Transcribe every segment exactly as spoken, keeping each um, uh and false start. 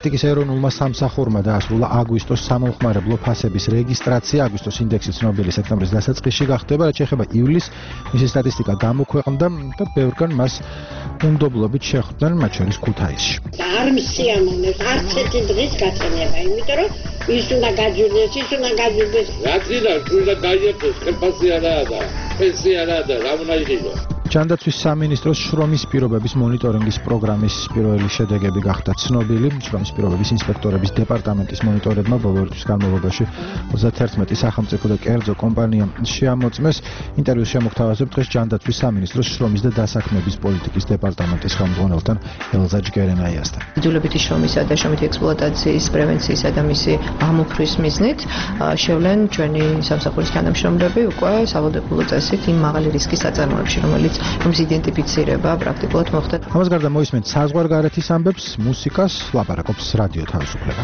ტიკის ეროვნულმა სამსახურმა დაასრულა აგვისტოს სამომხმარებლო ფასების რეგისტრაცია. აგვისტოს ინდექსი ცნობილი სექტემბრის დასაწყისში გახდება, რაც შეეხება ივლისს. მისი სტატისტიკა გამოქვეყნდა და ბევრგან მას უნდობლობით შეხვდნენ, მათ შორის ქუთაისში. არ მსიამოვნებს არც ერთი დღის გაწენება, იმიტომ რომ ის უნდა გაჯვირდეს, ის უნდა გაჯვირდეს. რა წინა უნდა გაიერთოს, ხელფასი არაა და პენსია არაა და რა უნდა იყიდო. ჯანდაცვის სამინისტროს შრომის პირობების მონიტორინგის პროგრამის პირველი შედეგები გახდა ცნობილი. შრომის პირობების ინსპექტორების დეპარტამენტის მონიტორებმა ბოლო თვის განმავლობაში ოცდაერთმეტი სახელმწიფო და კერძო კომპანია შეამოწმეს. ინტერვიუს შემოგთავაზებ დღეს ჯანდაცვის სამინისტროს შრომის და დასაქმების პოლიტიკის დეპარტამენტის ხელმძღვანელთან ელზა ჯგერენაიასთან. იძულებითი შრომისა და შრომითი ექსპლუატაციის პრევენციისა და მისი აღმოფხრის მიზნით შევლენ ჩვენი სამსახურის თანამშრომლები უკვე სავალდებულო წესით იმ მაღალი რისკის საწარმოებში, რომელიც რომის იდენტიფიცირება პრაქტიკულად მოხდა. ამას გარდა მოისმენთ საზღვარგარეთის ამბებს, მუსიკას, ლაპარაკობს რადიო თავისუფლება.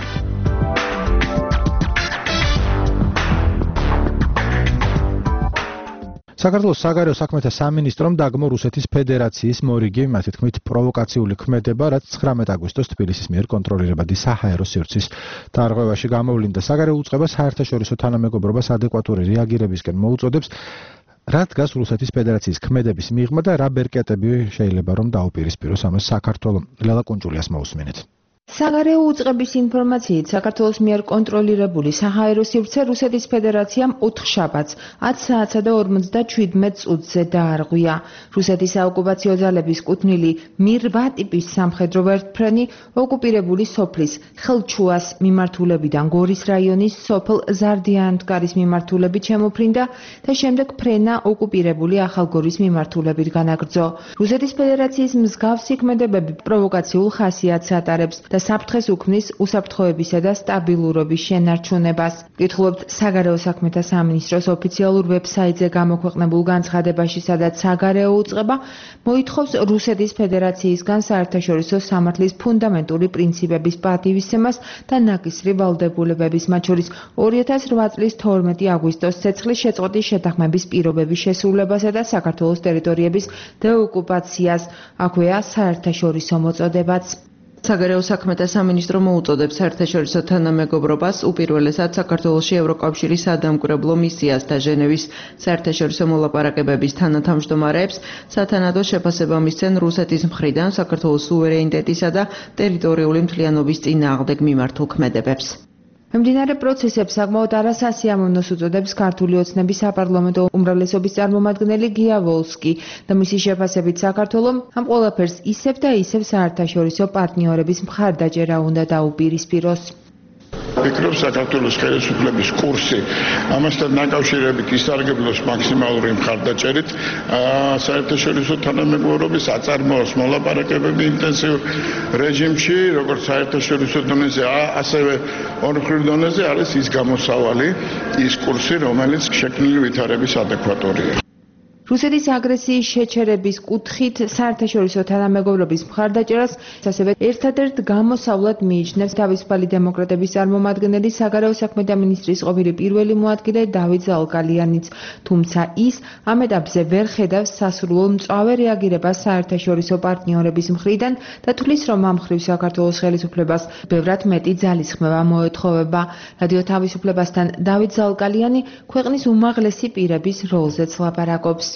საქართველოს საგარეო საქმეთა სამინისტრომ დაგმო რუსეთის ფედერაციის მორიგი, მათი თქმით, პროვოკაციული ქმედება, რაც ცხრამეტ აგვისტოს თბილისის მიერ კონტროლირებადი საჰაერო სივრცის დარღვევაში გამოვლინდა. საგარეო უწყება საერთაშორისო თანამეგობრობას ადეკვატური რეაგირებისკენ მოუწოდებს. რა დგას რუსეთის ფედერაციის ქმედების მიღმა და რა ბერკეტები შეიძლება რომ დაუპირისპიროს ამას საქართველოს? ლელა კუნჭულიას მოусმინეთ. საგარეო უწყების ინფორმაციით, საქართველოს მიერ კონტროლირებული საჰაერო სივრცე რუსეთის ფედერაციამ ოთხშაბათს ათი საათსა და ორმოცდაჩვიდმეტ წუთზე დაარღვია. რუსეთის საოკუპაციო ძალების კუთვნილი მი რვა ტიპის სამხედრო ვერტმფრენი ოკუპირებული სოფლის ხელჩუას მიმართულებიდან გორის რაიონის სოფელ ზარდიანთკარის მიმართულებით შემოფრინდა და შემდეგ ფრენა ოკუპირებული ახალგორის მიმართულებით განაგრძო. რუსეთის ფედერაციის მსგავსი ქმედებები პროვოკაციულ ხასიათს ატარებს და საფრთხეს უქმნის უსაფრთხოებისა და სტაბილურობის შენარჩუნებას. კითხულობთ საგარეო საქმეთა სამინისტროს ოფიციალურ ვებსაიტზე გამოქვეყნებულ განცხადებაში, სადაც საგარეო უწყება მოითხოვს რუსეთის ფედერაციისგან საერთაშორისო სამართლის ფუნდამენტური პრინციპების პატივისცემას და ნაკისრი ვალდებულებების, მათ შორის ორი ათას რვა წლის თორმეტი აგვისტოს ცეცხლის შეწყვეტის შეთანხმების პირობების შესრულებასა და საქართველოს ტერიტორიების დეოკუპაციას. აქვეა საერთაშორისო მოწოდებაც. საგარეო საქმეთა სამინისტრო მოუწოდებს საერთაშორისო თანამეგობრობას უპირველესად საქართველოში ევროკავშირის სადამკვირვებლო მისიას და ჟენევის საერთაშორისო მოლაპარაკებების თანათავმჯდომარეებს სათანადო შეფასება მისცენ რუსეთის მხრიდან საქართველოს სუვერენიტეტისა და ტერიტორიული მთლიანობის წინააღმდეგ მიმართულ ქმედებებს. მიმდინარე პროცესებს საკმაოდ არასასიამოვნოს უწოდებს ქართული ოცნების საპარლამენტო უმრავლესობის წარმომადგენელი გია ვოლსკი და მისი შეფასებით საქართველომ ამ ყველაფერს ისევ და ისევ საერთაშორისო პარტნიორების მხარდაჭერა უნდა დაუპირისპიროს. ვფიქრობ, საქართველოს ხელისუფლების კურსი ამასთან დაკავშირებით ისარგებლოს მაქსიმალური მხარდაჭერით, საერთაშორისო თანამეგობრობის აწარმოოს მოლაპარაკებები ინტენსიურ რეჟიმში, როგორც საერთაშორისო დონეზე, ასევე ორმხრივ დონეზე არის ის გამოსავალი, ის კურსი, რომელიც შექმნილი ვითარების ადეკვატურია. რუსეთის აგრესიის შეჩერების კუთხით საერთაშორისო თანამეგობრობის მხარდაჭერას ასევე ერთადერთ გამოსავლად მიიჩნევს თავისუფალი დემოკრატების წარმომადგენელი საგარეო საქმეთა მინისტრის ყოფილი პირველი მოადგილე დავით ზალკალიანიც, თუმცა ის ამ ეტაპზე ვერ ხედავს სასურველ მწვავე რეაგირებას საერთაშორისო პარტნიორების მხრიდან და თვლის, რომ ამ მხრივ საქართველოს ხელისუფლებას ბევრად მეტი ძალისხმევა მოეთხოვება. რადიო თავისუფლებასთან დავით ზალკალიანი ქვეყნის უმაღლესი პირების როლზეც ლაპარაკობს.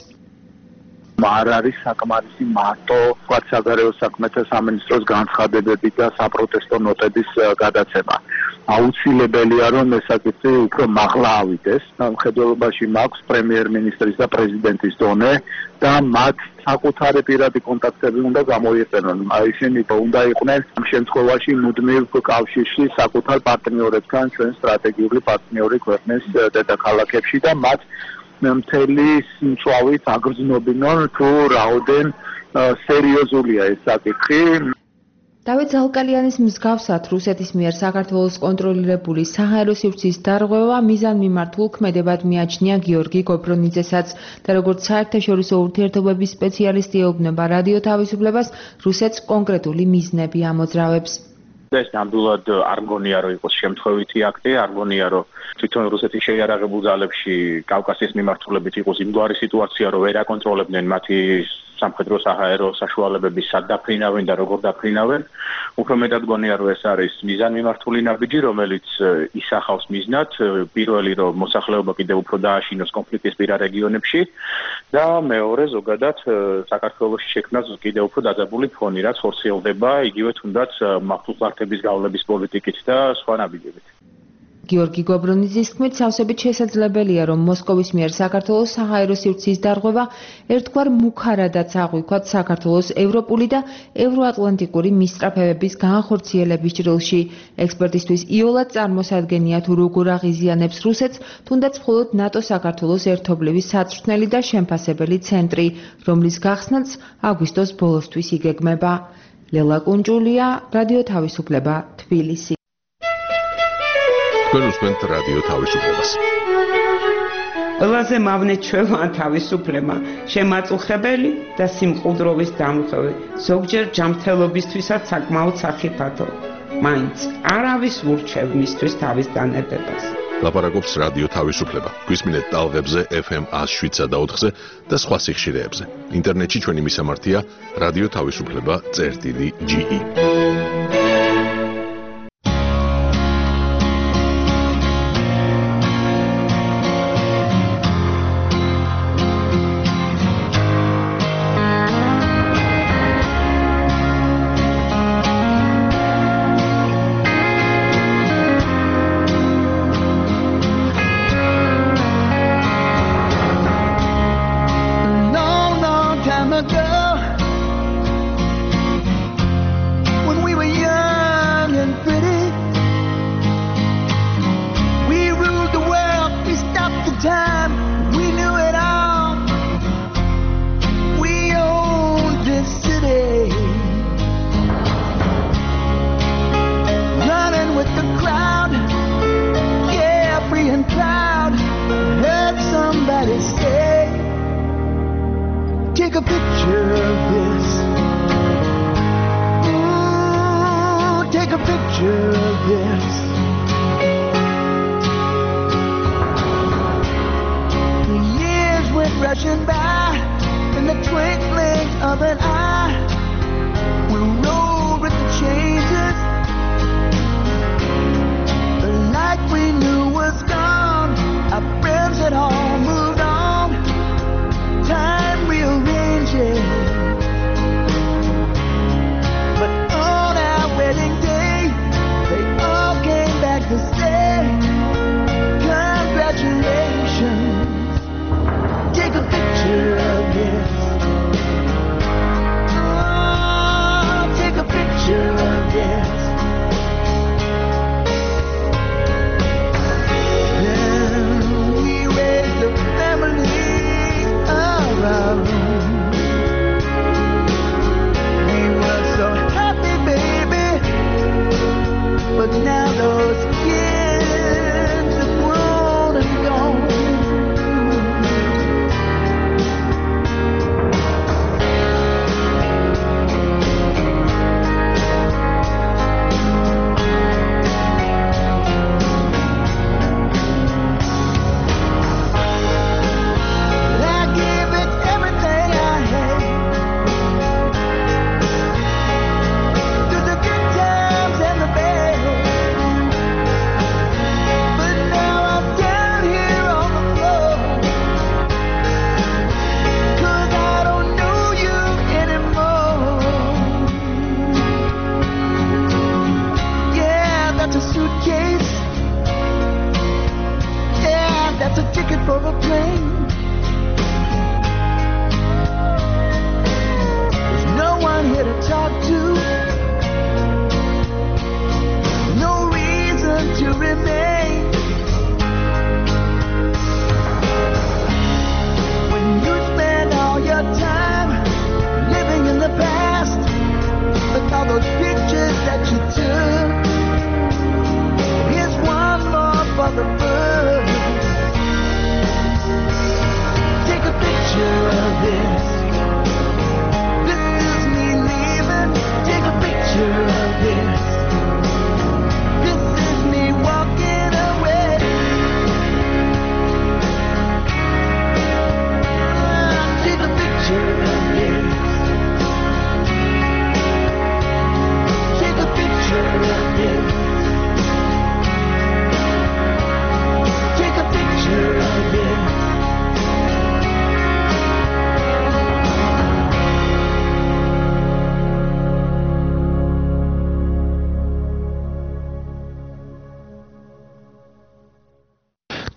არ არის საკმარისი მარტო საგარეო საქმეთა სამინისტროს განცხადებები და საპროტესტო ნოტების გადაცემა. აუცილებელია, რომ ეს საკითხი უფრო მაღლა ავიდეს. მხედველობაში მაქვს პრემიერ-მინისტრის და პრეზიდენტის დონე და მათ საკუთარი პირადი კონტაქტები უნდა გამოიყენონ. ისინი უნდა იყვნენ ამ შემთხვევაში მუდმივ კავშირში საკუთარ პარტნიორებთან, ჩვენ სტრატეგიული პარტნიორი ქვეყნის დედაქალაქებში და მათ მთელი მწვავით აგრძნობინონ თუ რაოდენ სერიოზულია ეს საკითხი. დავით ზალკალიანის მსგავსად რუსეთის მიერ საქართველოს კონტროლირებული საჰაერო სივრცის დარღვევა მიზანმიმართულ ქმედებად მიაჩნია გიორგი გობრონიძესაც და როგორც საერთაშორისო ურთიერთობების სპეციალისტი ეუბნება რადიო თავისუფლებას, რუსეთს კონკრეტული მიზნები ამოძრავებს. ეს ნამდვილად არ გონია რომ იყოს შემთხვევითი აქტი, არ გონია რომ თვითონ რუსეთის შეიარაღებულ ძალებში კავკასიის მიმართულებით იყოს იმგვარი სიტუაცია, რომ ვერ აკონტროლებდნენ მათი სამხედრო საჰაერო საშუალებების სად დაფრინავენ და როგორ დაფრინავენ. უფრო მეტად გონია რომ ეს არის მიზანმიმართული ნაბიჯი, რომელიც ისახავს მიზნად პირველი რომ მოსახლეობა კიდევ უფრო დააშინოს კონფლიქტისპირა რეგიონებში და მეორე ზოგადად საქართველოში შექმნას კიდევ უფრო დაძაბული ფონი, რაც ხორციელდება იგივე თუნდაც მართლმსაჯულების გავლების პოლიტიკით და სხვა ნაბიჯებით. გიორგი გობრონიძის თქმით, სავსებით შესაძლებელია, რომ მოსკოვის მიერ საქართველოს საჰაერო სივრცის დარღვევა ერთგვარ მუქარადაც აღვიქვათ საქართველოს ევროპული და ევროატლანტიკური მისწრაფებების განხორციელების ჭრილში. ექსპერტისთვის იოლად წარმოსადგენია თუ როგორ აღიზიანებს რუსეთს, თუნდაც მხოლოდ ნატო-საქართველოს ერთობლივი საწვრთნელი და შემფასებელი ცენტრი, რომლის გახსნაც აგვისტოს ბოლოსთვის იგეგმება. ლელა კუნჭულია, რადიო თავისუფლება, თბილისი. თქვენ უსმენთ რადიო თავისუფლებას. ყველაზე მავნე ჩვევა თავისუფლება, შემაწუხებელი და სიმყუდროვის დამხევი, ზოგჯერ ჯანმრთელობისთვისაც საკმაოდ სახიფათო. მაინც არავის ურჩევ მისთვის თავის დანებებას. ლაპარაკობს რადიო თავისუფლება. გვისმინეთ ტალღებზე ეფ ემ ათს შვიდსა და ოთხზე და სხვა სიხშირეებზე. ინტერნეტში ჩვენი მისამართია რადიო თავისუფლება წერტილი ჯი ი. Take a picture of this. Ooh, take a picture of this. The years went rushing by in the twinkling of an eye. We rode with the changes. The light we knew was gone. Our friends had all moved on. Time rearranges. But on our wedding day, they all came back to say, congratulations. Take a picture of this. Oh, take a picture of this. Then we raised a family. We were so happy, baby, but now those kids are grown and gone.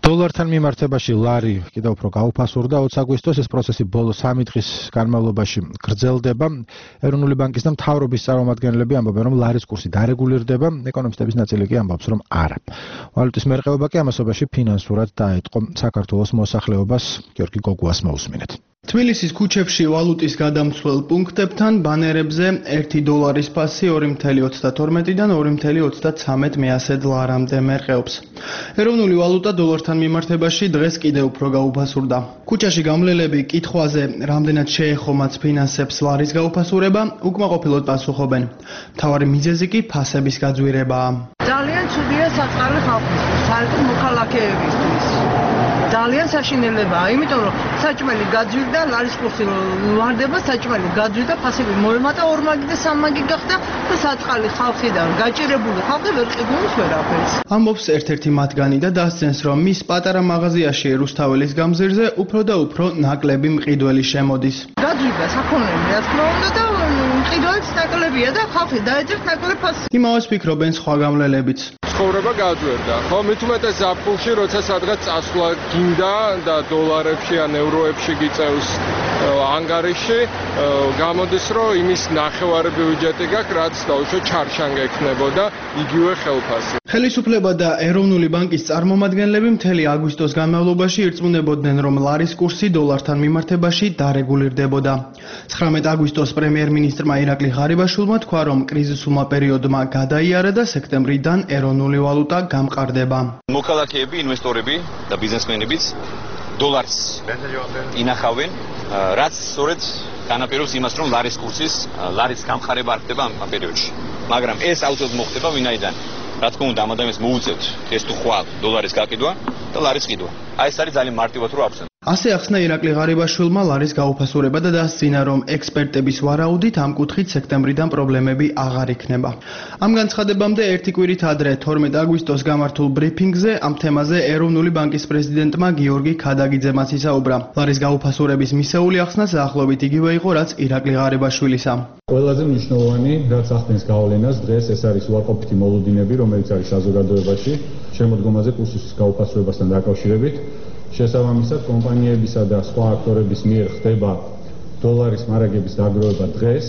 დოლართან მიმართებაში ლარი კიდევ უფრო გაუფასურდა ოცი აგვისტოს. ეს პროცესი ბოლო სამი დღის განმავლობაში გრძელდება. ეროვნული ბანკის და მთავრობის წარმომადგენლები ამბობენ, რომ ლარის კურსი დარეგულირდება. ეკონომისტების ნაწილი კი ამბობს, რომ არა. ვალუტის მერყეობა კი ამასობაში ფინანსურად დაეტყო საქართველოს მოსახლეობას. გიორგი გოგუას მოусმინეთ. თბილისის ქუჩებში ვალუტის გადამცველ პუნქტებთან ბანერებზე ერთი დოლარის ფასი ორი ათეული ოცდათორმეტიდან ორი ათეული ოცდაცამეტ მეასედ ლარამდე მერყეობს. ეროვნული ვალუტა დოლართან მიმართებაში დღეს კიდევ უფრო გაუფასურდა. ქუჩაში გამლელები კითხვაზე, რამდენად შეეხო მათ ფინანსებს ლარის გაუფასურება, უკმაყოფილოდ პასუხობენ. მთავარი მიზეზი კი ფასების გაძვირებაა. ძალიან ცუდია საწყარი ხალხისთვის, საერთოდ მოქალაქეებისთვის. ძალიან საშინელებაა, იმიტომ რომ საჭმელი გაძვირდა, ლარის კურსი ვარდება, საჭმელი გაძვირდა, ფასები მოემატა, ორმაგი და სამმაგი გახდა და საწყალი ხალხიდან გაჭირებული ხალხი ვერ ყიდულობს ვერაფერს. ამბობს ერთ-ერთი მათგანი და დასცენს, რომ მის პატარა მაღაზიაში რუსთაველის გამზირზე უფრო და უფრო ნაკლები მყიდველი შემოდის. გაძვირდა საქონლები, რა თქმა უნდა და მყიდველიც ნაკლებია და ხალხი დაეძებს ნაკლებ ფასს. იმავეს ფიქრობენ სხვა გამლელებიც. ცხოვრება გაძვირდა. ხო, მით უმეტეს ზაფხულში, როცა სადღაც წასვლა გინდა და დოლარებში ან ევროებში გიწევს ანგარიში, გამოდის, რომ იმის ნახევარი ბიუჯეტი გაქვს, რაც დაუშვათ ჩარშანგა ექნებოდა იგივე ხელფასი. ხელისუფლება და ეროვნული ბანკის წარმომადგენლები მთელი აგვისტოს განმავლობაში ირწმუნებოდნენ, რომ ლარის კურსი დოლართან მიმართებაში დარეგულირდებოდა. ცხრამეტ აგვისტოს პრემიერ-მინისტრმა ირაკლი ღარიბაშვილმა თქვა, რომ კრიზისულმა პერიოდმა გადაიარა და სექტემბრიდან ეროვნული ვალუტა გამყარდება. მოქალაქეები, ინვესტორები და ბიზნესმენებიც დოლარს ინახავენ, რაც სწორედ განაპირობებს იმას, რომ ლარის კურსის, ლარის გამყარება არ ხდება ამ პერიოდში. მაგრამ ეს აუცილებლად მოხდება, ვინაიდან რა თქმა უნდა ამ ადამიანს მოუწევთ ეს თუ ხვალ დოლარის გაკიდვა და ლარის ყიდვა. აი ეს არის ძალიან მარტივად რო ახსენო. ასე ახსნა ირაკლი ღარიბაშვილმა ლარის გაუფასურება და დასძინა, რომ ექსპერტების ვარაუდით ამ კუთხით სექტემბრიდან პრობლემები აღარ იქნება. ამ განცხადებამდე ერთი კვირით ადრე თორმეტ აგვისტოს გამართულ ბრიფინგზე ამ თემაზე ეროვნული ბანკის პრეზიდენტმა გიორგი ქადაგიძემაც ისაუბრა. ლარის გაუფასურების მისეული ახსნა დაახლოებით იგივე იყო, რაც ირაკლი ღარიბაშვილისა. ყველაზე მნიშვნელოვანი, რაც ახდენს გავლენას დღეს, ეს არის უარყოფითი მოლოდინები, რომელიც არის საზოგადოებაში შემოდგომაზე კურსის გაუფასურებასთან დაკავშირებით. შესაბამისად, კომპანიებისა და სხვა აქტორების მიერ ხდება დოლარის მარაგების დაგროვება დღეს,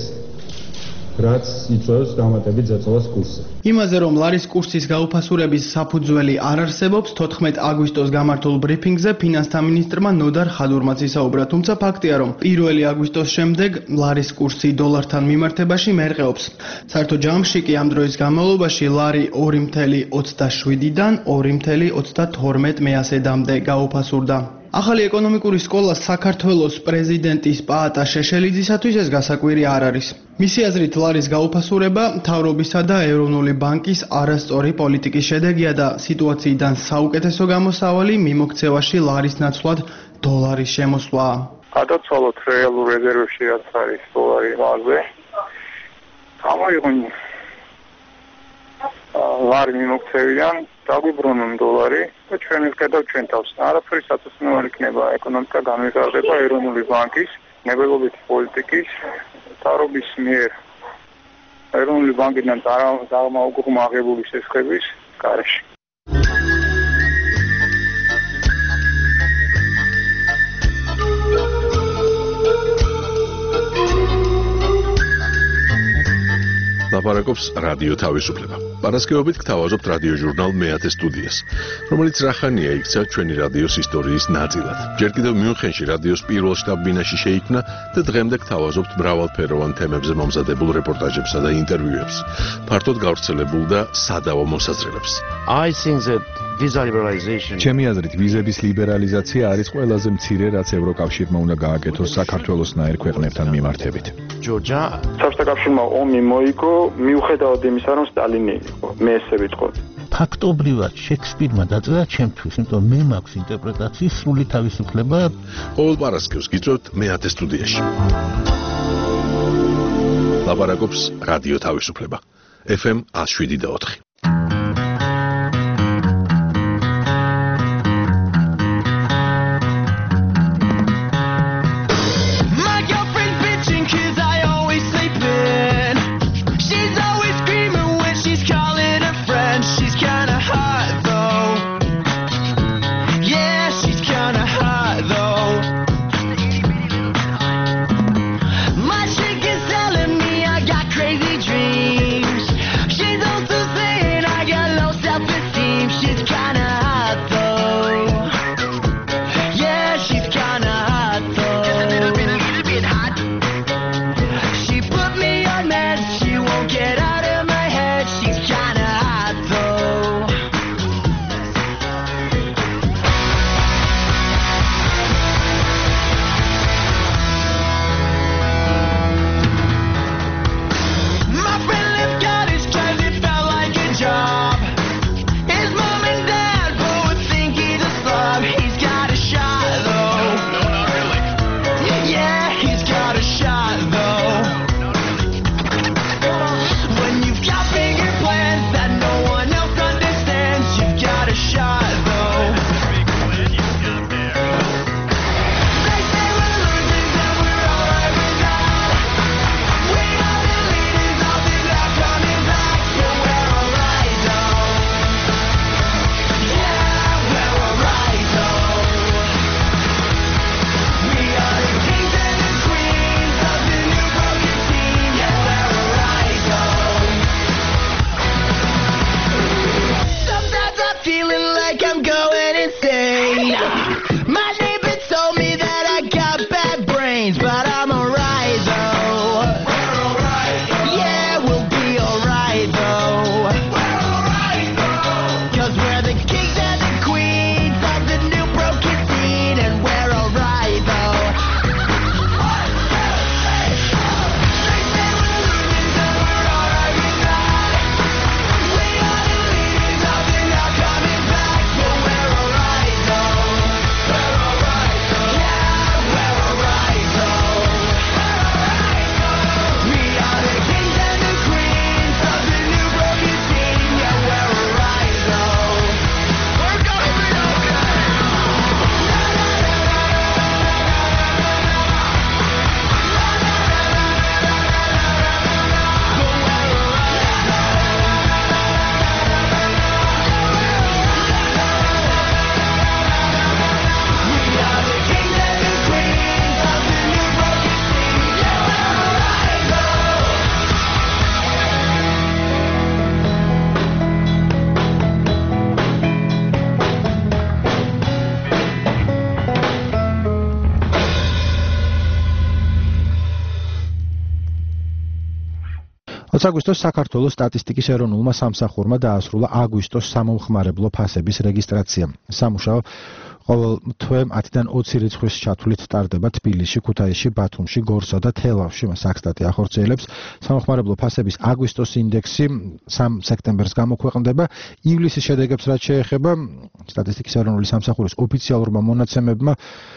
რაც იწვევს დამატებით ზეწოლას კურსზე. იმაზე, რომ ლარის კურსის გაუფასურების საფუძველი არ არსებობს, თოთხმეტ აგვისტოს გამართულ ბრიფინგზე ფინანსთა მინისტრმა ნოდარ ხადურმაც ისაუბრა, თუმცა ფაქტია, რომ პირველი აგვისტოს შემდეგ ლარის კურსი დოლართან მიმართებაში მერყეობს. საერთო ჯამში კი ამ დროის განმავლობაში ლარი ორი ათეული ოცდაშვიდიდან ორი ათეული ოცდათორმეტ მეასედამდე გაუფასურდა. ახალი ეკონომიკური სკოლა საქართველოს პრეზიდენტის პაატა შეშელიძისათვის ეს გასაკვირი არ არის. მისი აზრით, ლარის გაუფასურება მთავრობისა და ეროვნული ბანკის არასწორი პოლიტიკის შედეგია და სიტუაციიდან საუკეთესო გამოსავალი მიმოქცევაში ლარის ნაცვლად დოლარის შემოსვლაა. გადაცვალოთ რეალურ რეზერვებში, რაც არის დოლარი მაღზე. გამოიყვანოთ ლარი მიმოქცევიდან დაგვიბრუნონ დოლარი და ჩვენ ვკეთავ ჩვენ თავს. არაფერი საწესნეველი იქნება ეკონომიკა განვითარდება ეროვნული ბანკის ნებელობითი პოლიტიკის მთავრობის მიერ ეროვნული ბანკიდან წარმოგმაღებული შესხების გარეშე. ლაპარაკობს რადიო თავისუფლება. პარასკევობით გთავაზობთ რადიო ჟურნალ მეათე სტუდიას, რომელიც რახანია იქცა ჩვენი რადიოს ისტორიის ნაწილად. ჯერ კიდევ მიუნხენში რადიოს პირველ შტაბ-ბინაში შეიქმნა და დღემდე გთავაზობთ მრავალფეროვან თემებზე მომზადებულ რეპორტაჟებსა და ინტერვიუებს, ფართოდ გავრცელებულ და სადავო მოსაზრებებს. I think that visa liberalization ჩემი აზრით ვიზების ლიბერალიზაცია არის ყველაზე მცირე, რაც ევროკავშირმა უნდა გააკეთოს საქართველოსნაირ ქვეყნებთან მიმართებით. ჯორჯა საბჭოთა კავშირმა ომი მოიგო მიუხედავად იმისა, რომ სტალინი იყო, მე ესე ვიტყოდი. ფაქტობრივად შექსპირმა დაწერა ჩემთვის, იმიტომ მე მაქვს ინტერპრეტაციის სრული თავისუფლება. ყოველ პარასკევს გიწევთ მეათე სტუდიაში. ლაპარაკობს რადიო თავისუფლება. ეფ ემ one oh seven და four. აგვისტოს საქართველოს სტატისტიკის ეროვნულმა სამსახურმა დაასრულა აგვისტოს სამომხმარებლო ფასების რეგისტრაცია. სამუშაო ყოველ თვე ათიდან ოცი რიცხვის ჩათვლით ტარდება თბილისში, ქუთაისში, ბათუმში, გორსა და თელავში. მას აქსტატი ახორციელებს. სამომხმარებლო ფასების აგვისტოს ინდექსი სამ სექტემბერს გამოქვეყნდება. ივლისის შედეგებს რაც შეეხება სტატისტიკის ეროვნული სამსახურის ოფიციალურმა მონაცემებმა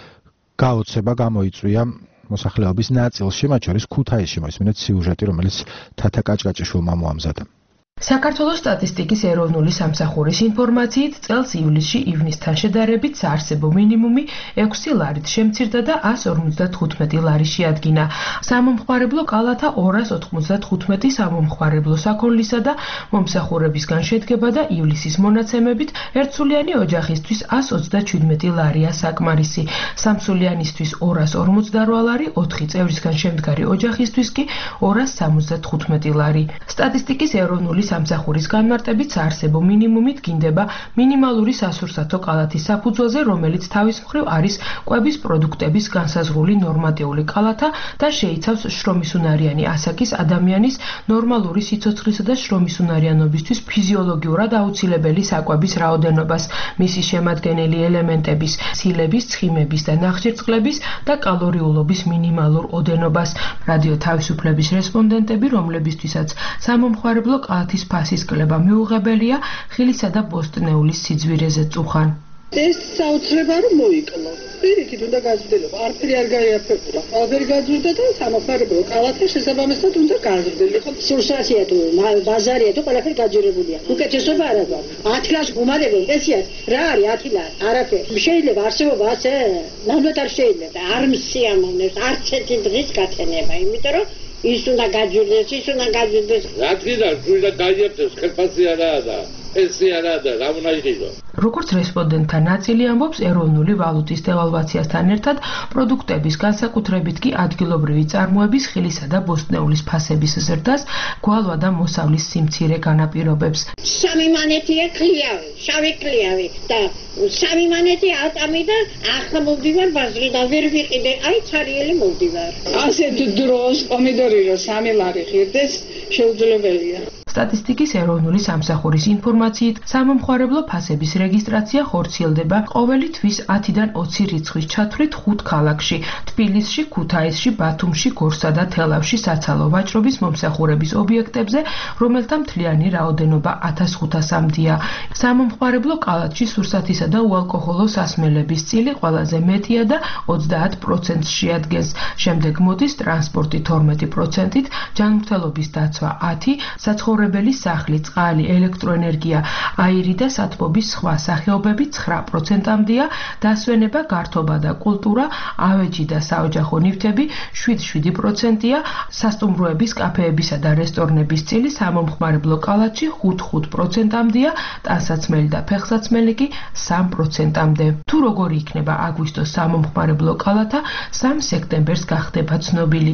გაოცება გამოიწვია მოსახლეობის ნაწილში, მათ შორის ქუთაისში. მოისმინეთ სიუჟეტი, რომელიც თათა კაჭკაჭიშვილმა მოამზადა. საქართველოს სტატისტიკის ეროვნული სამსახურის ინფორმაციით წელს ივლისში ივნისთან შედარებით საარსებო მინიმუმი ექვსი ლარით შემცირდა და ასს ორმოცდათხუთმეტი ლარი შეადგინა. სამომხმარებლო კალათა ორას ოთხმოცდათხუთმეტი სამომხმარებლო საქონლისა და მომსახურებისგან შედგება და ივლისის მონაცემებით ერთსულიანი ოჯახისთვის ასს ოცდაჩვიდმეტი ლარია საკმარისი. სამსულიანისთვის ორას ორმოცდარვა ლარი, ოთხი წევრისგან შემდგარი ოჯახისთვის კი ორას სამოცდათხუთმეტი ლარი. სტატისტიკის ეროვნული სამსახურის განმარტებით საარსებო მინიმუმი დგინდება მინიმალური სასურსათო კალათის საფუძველზე, რომელიც თავის მხრივ არის კვების პროდუქტების განსაზღვრული ნორმატიული კალათა და შეიცავს შრომისუნარიანი ასაკის ადამიანის ნორმალური სიცოცხლისა და შრომისუნარიანობისთვის ფიზიოლოგიურად აუცილებელი საკვების რაოდენობას, მისი შემადგენელი ელემენტების, ცილების, ცხიმების და ნახშირწყლების და კალორიულობის მინიმალურ ოდენობას. რადიო თავისუფლების რესპონდენტები, რომლებისთვისაც სამომხმარებლო კალათის ფასის კლება მიუღებელია, ხილისა და ბოსტნეულის სიძვირეზე წუხან. ეს საოცრება რომ მოიკლო. პირიქით უნდა გაზრდილობა, არაფერი არ გაიაფებულა. ყველაფერი გაძვირდა და სამომხმარებლო კალათა შესაბამისად უნდა გაზრდილიყო. სურსათია თუ ბაზარია თუ ყველაფერი გაჯერებულია. უკეთესობა არა გვაქვს. ათი ლარს გუმარებენ პენსიას. რა არის ათი ლარი? არაფერი. შეიძლება არსებობა ასე? ნამდვილად არ შეიძლება. არ მსიამოვნებს არც ერთი დღის გათენება, იმიტომ რომ ის უნდა გაჯვირდეს, ის უნდა გაჯვირდეს. რა თქმა უნდა, გაიაფებს, ხელფასი არაა და პენსია არაა და რა უნდა იყიდო. როგორც რესპონდენტთა ნაწილი ამბობს, ეროვნული ვალუტის დევალვაციასთან ერთად პროდუქტების, განსაკუთრებით კი ადგილობრივი წარმოების, ხილისა და ბოსტნეულის ფასების ზრდას გვალვა და მოსავლის სიმცირე განაპირობებს. სამი მანეთია კლიავი, შავი კლიავი და სამი მანეთი ატამი და ახლა მოვდივარ ბაზრიდან ვერ ვიყიდე, აი ცარიელი მოვდივარ. ასეთ დროს პომიდორი რო სამი ლარი ღირდეს, შეუძლებელია. სტატისტიკის ეროვნული სამსახურის ინფორმაციით, სამომხმარებლო ფასების რეგისტრაცია ხორციელდება ყოველი თვის ათიდან ოცი რიცხვის ჩათვლით ხუთ ქალაქში: თბილისში, ქუთაისში, ბათუმში, გორსა და თელავში საცალო ვაჭრობის მომსახურების ობიექტებზე, რომელთა მთლიანი რაოდენობა ათას ხუთასამდეა. სამომხმარებლო კალათში სურსათისა და უალკოჰოლო სასმელების წილი ყველაზე მეტია და ოცდაათ პროცენტს შეადგენს. შემდეგ მოდის ტრანსპორტი თორმეტი პროცენტით, ჯანმრთელობის დაცვა ათი, საცხოვრებელი სახლი, წყალი, ელექტროენერგია, აირი და სათბობის სხვა სახეობები ცხრა პროცენტამდეა, დასვენება, გართობა და კულტურა, ავეჯი და საოჯახო ნივთები შვიდ პროცენტია, სასტუმროების, კაფეებისა და რესტორნების წილი სამომხმარებლო კალათში ხუთ პროცენტამდეა, ტანსაცმელი და ფეხსაცმელი კი სამ პროცენტამდე. თუ როგორი იქნება აგვისტოს სამომხმარებლო კალათა, სამ სექტემბერს გახდება ცნობილი.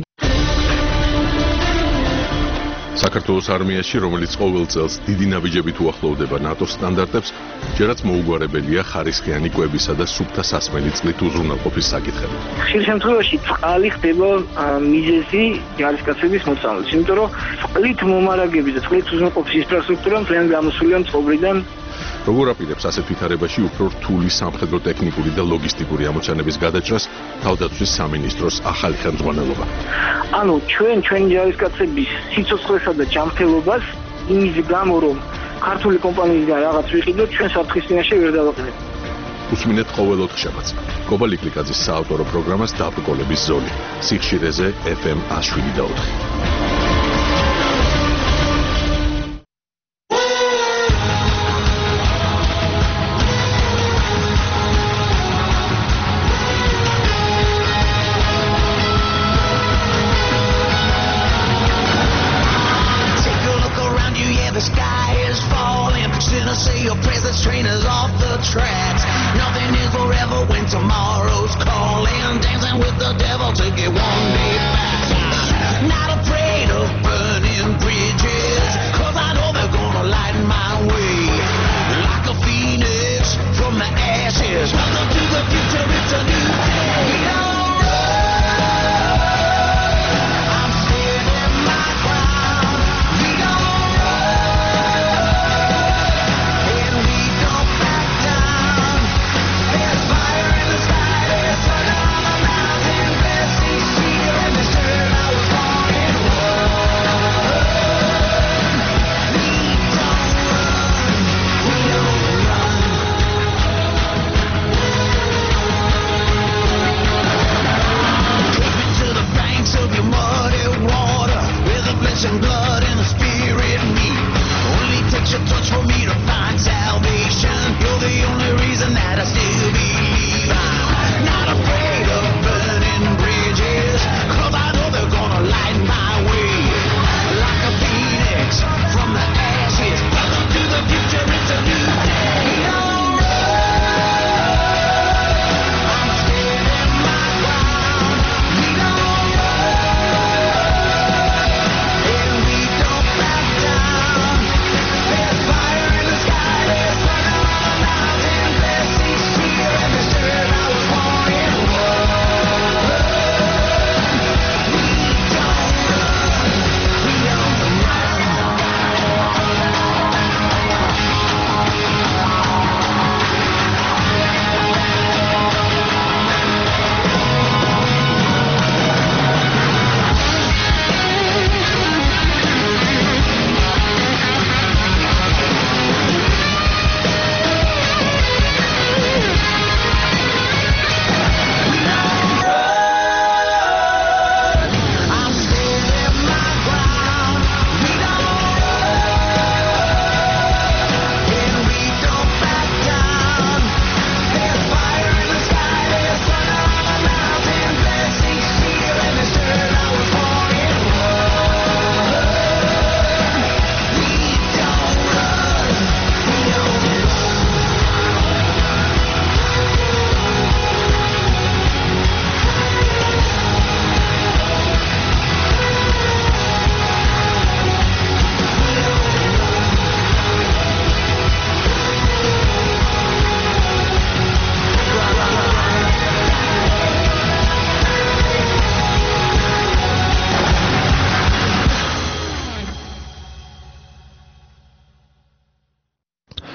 საქართველოს არმიაში, რომელიც ყოველ წელს დიდი ნაბიჯებით უახლოვდება ნატოს სტანდარტებს, ჯერაც მოუგვარებელია ხარისხიანი კვებისა და სუფთა სასმელი წყლით უზრუნველყოფის საკითხები. ხშირ შემთხვევაში წყალი ხდება მიზეზი ჯარისკაცების მოწამვლის, იმიტომ რომ წყლით მომარაგების და წყლით უზრუნველყოფის ინფრასტრუქტურა მთლიან გამოსულია წყობრიდან. როგორ აპირებს ასეთ ვითარებაში უფრო რთული სამხედრო ტექნიკური და ლოგისტიკური ამოცანების გადაჭრას თავდაცვის სამინისტროს ახალი ხელმძღვანელობა? ანუ ჩვენ ჩვენი ჯარისკაცების სიცოცხლესა და ჯანმრთელობას იმის გამო რომ ქართული კომპანიისგან რაღაც ვიყიდოთ, ჩვენ საფრთხის წინაშე ვერ დავაყენებთ. უსმინეთ ყოველ ოთხშაბათს კობა ლიკლიკაძის საავტორო პროგრამას დაბრკოლების ზოლი სიხშირეზე ეფ ემ ას შვიდი და ოთხი.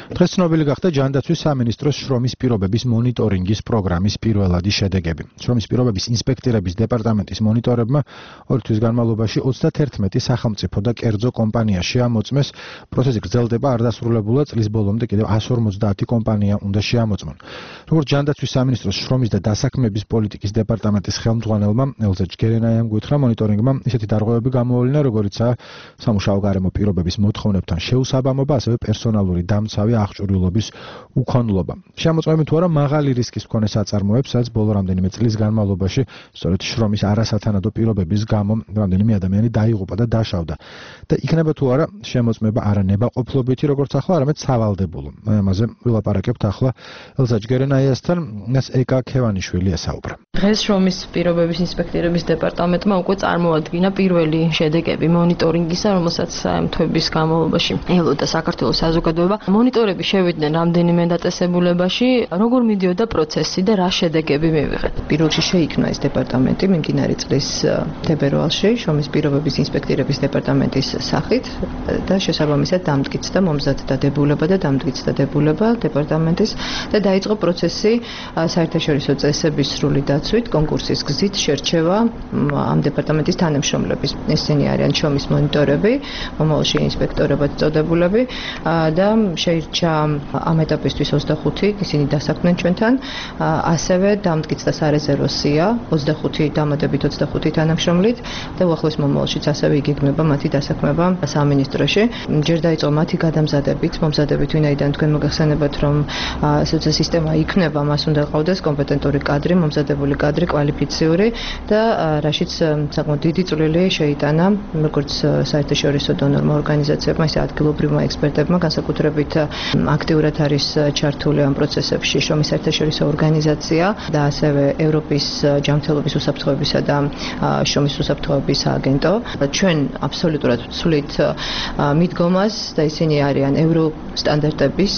დღეს ცნობილი გახდა ჯანდაცვის სამინისტროს შრომის პირობების მონიტორინგის პროგრამის პირველადი შედეგები. შრომის პირობების ინსპექტირების დეპარტამენტის მონიტორებმა ორი თვის განმავლობაში ოცდაათერთმეტი სახელმწიფო და კერძო კომპანია შეამოწმეს. პროცესი გრძელდება, არ დასრულებულა, წლის ბოლომდე კიდევ εκατს ორმოცდაათი კომპანია უნდა შეამოწმონ. როგორც ჯანდაცვის სამინისტროს შრომის და დასაქმების პოლიტიკის დეპარტამენტის ხელმძღვანელმა ელზა ჯგერენაიამ გითხრა, მონიტორინგმა ისეთი დარღვევები გამოვალინა, როგორიცაა სამუშაო გარემო პირობების მოთხოვნებთან შეუსაბამობა, ასევე პერსონალური დამცავი აღჭურვილობის უქონლობა. შემოწმებით თუ არა მაღალი რისკის მქონე საწარმოებს, სადაც ბოლო რამდენიმე წლის განმავლობაში სწორედ შრომის არასათანადო პირობების გამო რამდენიმე ადამიანი დაიღუპა და დაშავდა. და იქნება თუ არა შემოწმება არა ნებაყოფლობითი, როგორც ახლა, არამედ სავალდებულო. ამაზე ვილაპარაკებთ ახლა ელზა ჯგერენაიასთან, მას ეკა ქევანიშვილი ესაუბრა. დღეს შრომის პირობების ინსპექტირების დეპარტამენტმა უკვე წარმოადგინა პირველი შედეგები მონიტორინგისა, რომელსაც საერთოების განმავლობაში ელოდა საქართველოს საზოგადოება. მონიტორები შევიდნენ რამდენიმე დაწესებულებაში, როგორ მიდიოდა პროცესი და რა შედეგები მივიღეთ. პირველში შეიქმნა ეს დეპარტამენტი მიმდინარე წლის თებერვალში შრომის პირობების ინსპექტირების დეპარტამენტის სახით და შესაბამისად დამტკიცდა მომზადდა დებულება და დამტკიცდა დებულება დეპარტამენტის და დაიწყო პროცესი საერთაშორისო წესების სრული დაცვით, კონკურსის გზით შერჩევა ამ დეპარტამენტის თანამშრომლების. ესენი არიან შრომის მონიტორები, მომავალში ინსპექტორებად წოდებულები და შეირჩა ამ ეტაპისთვის ოცდახუთი, ისინი დასაქმდნენ ჩვენთან, ასევე დამტკიცდა სარეზერვო სია ოცდახუთი დამატებით ოცდახუთი თანამშრომლით და უახლოეს მომავალშიც ასევე იგეგმება მათი დასაქმება სამინისტროში. ჯერ დაიწყო მათი გადამზადებით, მომზადებით, ვინაიდან თქვენ მოგახსენებათ, რომ ესეთი სისტემა იქნება, მას უნდა ყავდეს კომპეტენტური კადრი, მომზადებული კადრი, კვალიფიციური და რაშიც საკმაოდ დიდი წვლილი შეიტანა როგორც საერთაშორისო დონორმა ორგანიზაციებმა, ისე ადგილობრივმა ექსპერტებმა, განსაკუთრებით აქტიურად არის ჩართული ამ პროცესებში შრომის საერთაშორისო ორგანიზაცია და ასევე ევროპის ჯანმრთელობის უსაფრთხოებისა და შრომის უსაფრთხოების სააგენტო. ჩვენ აბსოლუტურად ვცვლით მიდგომას და ისინი არიან ევრო სტანდარტების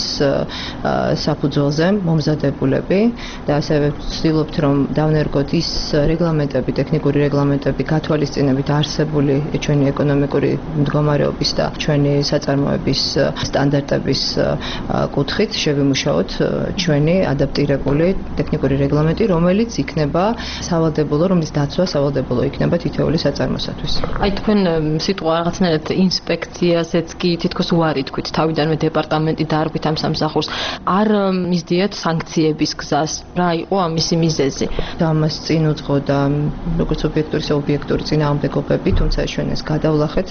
საფუძველზე მომზადებულები და ასევე ვცდილობთ, რომ დავნერგოთ ის რეგლამენტები, ტექნიკური რეგლამენტები, გათვალისწინებით არსებული ჩვენი ეკონომიკური მდგომარეობის და ჩვენი საწარმოების სტანდარტების კუთხით შევიმუშაოთ ჩვენი ადაპტირებული ტექნიკური რეგლამენტი, რომელიც იქნება სავალდებულო, რომლის დაცვა სავალდებულო იქნება თითოეული საწარმოსათვის. აი თქვენ სიტყვა რაღაცნაირად ინსპექციაზეც კი თითქოს უარი თქვით, თავიდანვე დეპარტამენტი დაარქვით ამ სამსახურს. არ მისდიეთ სანქციების გზას. რა იყო ამისი მიზეზი? ამას წინ უძღოდა როგორც ობიექტური, ისე ობიექტური წინააღმდეგობები, თუმცა ჩვენ ეს გადავლახეთ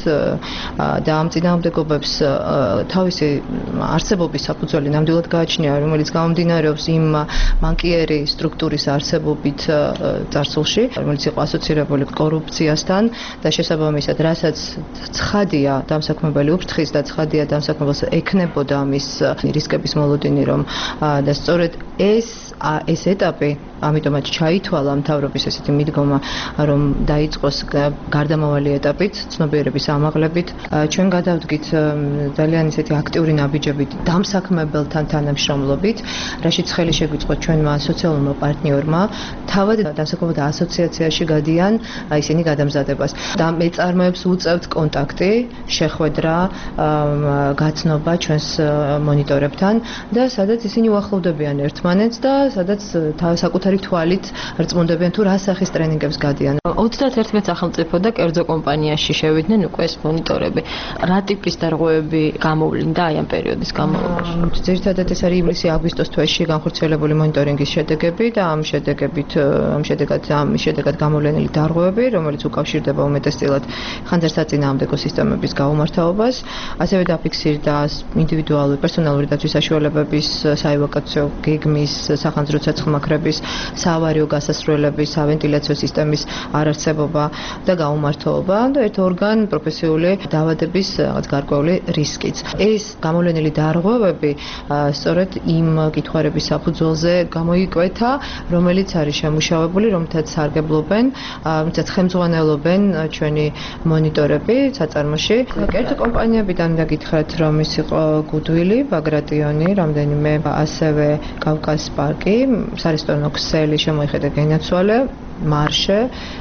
და ამ წინააღმდეგობებს თავისი არსებობის საფუძველი ნამდვილად გააჩნია, რომელიც გამომდინარეობს იმ მანკიერი სტრუქტურის არსებობით წარსულში, რომელიც იყო ასოცირებული კორუფციასთან და შესაბამისად, რასაც ცხადია დამსაქმებელი უფრთხის და ცხადია დამსაქმებელს ექნებოდა ამის რისკების მოლოდინი, რომ და სწორედ ეს ეს ეტაპი, ამიტომაც ჩაითვალა მთავრობის ესეთი მიდგომა, რომ დაიწყოს გარდამავალი ეტაპით, ცნობიერების ამაღლებით. ჩვენ გადავდგით ძალიან ისეთი აქტიური ნაბიჯებით დამსაქმებელთან თანამშრომლობით, რაშიც ხელი შეგვიწყო ჩვენმა სოციალურმა პარტნიორმა, თავად დამსაქმებელთა ასოციაციაში გადიან ისინი გადამზადებას. და მეწარმოებს უწევთ კონტაქტი, შეხვედრა, გაცნობა ჩვენს მონიტორებთან და სადაც ისინი უახლოვდებიან ერთმანეთს და სადაც საკუთარი თვალით რწმუნდებიან თუ რა სახის ტრენინგებს გადიან. ოცდაათერთმეტ სახელმწიფო და კერძო კომპანიაში შევიდნენ უკვე ეს მონიტორები. რა ტიპის დარღვევები გამოვლინდა აი ამ პერიოდის განმავლობაში? ძირითადად ეს არის ივლისი-აგვისტოს თვეში განხორციელებული მონიტორინგის შედეგები და ამ შედეგებით ამ შედეგად ამ შედეგად გამოვლენილი დარღვევები, რომელიც უკავშირდება უმეტესწილად ხანძარსაწინააღმდეგო სისტემების გაუმართავობას, ასევე დაფიქსირდა ინდივიდუალური პერსონალური დაცვის საშუალებების, საევაკუაციო გეგმის, სახანძრო ცეცხლმაქრების, საავარიო გასასვლელების, სავენტილიაციო სისტემის არარსებობა და გაუმართლობა და ერთ ორგან პროფესიული დაავადების რაღაც გარკვეული რისკიც. ეს გამოვლენილი დარღვევები სწორედ იმ კითხვარების საფუძველზე გამოიკვეთა, რომელიც არის შემუშავებული, რომელთაც სარგებლობენ, რომელთაც ხელმძღვანელობენ ჩვენი მონიტორები საწარმოში. კერძო კომპანიებიდან უნდა გითხრათ, რომ ის იყო გუდვილი, ბაგრატიონი, რამდენიმე ასევე კავკას პარკი, სარესტორნო ქსელი, შემოიხედა გენაცვალე, მარშე,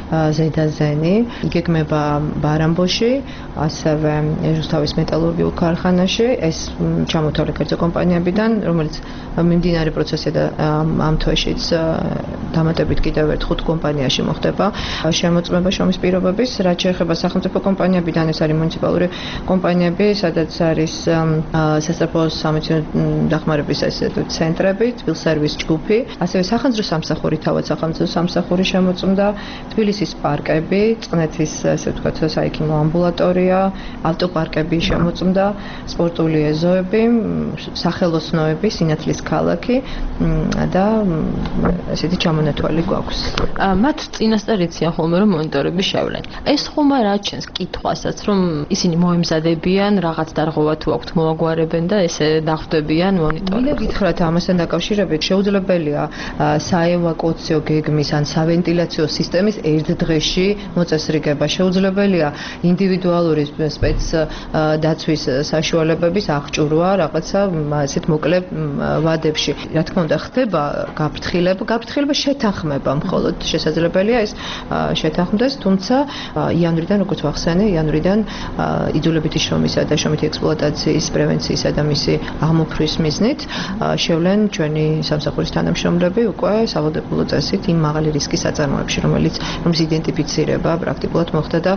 ზედაზენი, იგეგმება ბარამბოში, ასევე რუსთავის მეტალურგიულ ქარხანაში. ეს ჩამოთვლილი კერძო კომპანიებიდან, რომელიც მიმდინარე პროცესია და ამ თვეშიც დამატებით კიდევ ერთ ხუთ კომპანიაში მოხდება შემოწმება შრომის პირობების. რაც შეეხება სახელმწიფო კომპანიებიდან, ეს არის მუნიციპალური კომპანიები, სადაც არის სასწრაფო სამეცნიერო დახმარების ცენტრები, თბილსერვის ჯგუფი, ასევე სახანძრო სამსახური, თავად სახანძრო სამსახური შემოწმდა, თბილისის პარკები, წყნეთის, ასე ვთქვათ, საიქიმო ამბულატორია, ავტოპარკები შემოწმდა, სპორტული ეზოები, სახელოსნოები, სინათლის ქალაქი და ესეთი ჩამონათვალი გვაქვს. მათ წინასწარ იციან ხოლმე რომ მონიტორები შევლენ. ეს ხომ არ აჩენს კითხვასაც, რომ ისინი მოემზადებიან, რაღაც დარღვევა თუ აქვთ მოაგვარებენ და ესე დახვდებიან მონიტორებს. მინდა გითხრათ ამასთან დაკავშირებით, შეუძლებელია საევაკუაციო გეგმის ან სავენტილაციო სისტემის ერთ დღეში მოწესრიგება. შეუძლებელია ინდივიდუალური სპეც დაცვის საშუალებების აღჭურვა რაღაცა ასეთ მოკლე ვადებში. რა თქმა უნდა, ხდება გაფრთხილება, გაფრთხილება შეთანხმება, მხოლოდ შესაძლებელია ეს შეთანხმდეს, თუმცა იანვრიდან, როგორც ვახსენე, იანვრიდან იძულებითი შრომისა და შრომითი ექსპლუატაციის პრევენციისა და მისი აღმოფხვის მიზნით შევლენ ჩვენი სამსახურის თანამშრომლები უკვე სავალდებულო წესით იმ მაღალი რისკის საწარმოებში, რომელიც რომლის იდენტიფიცირება პრაქტიკულად მოხდა და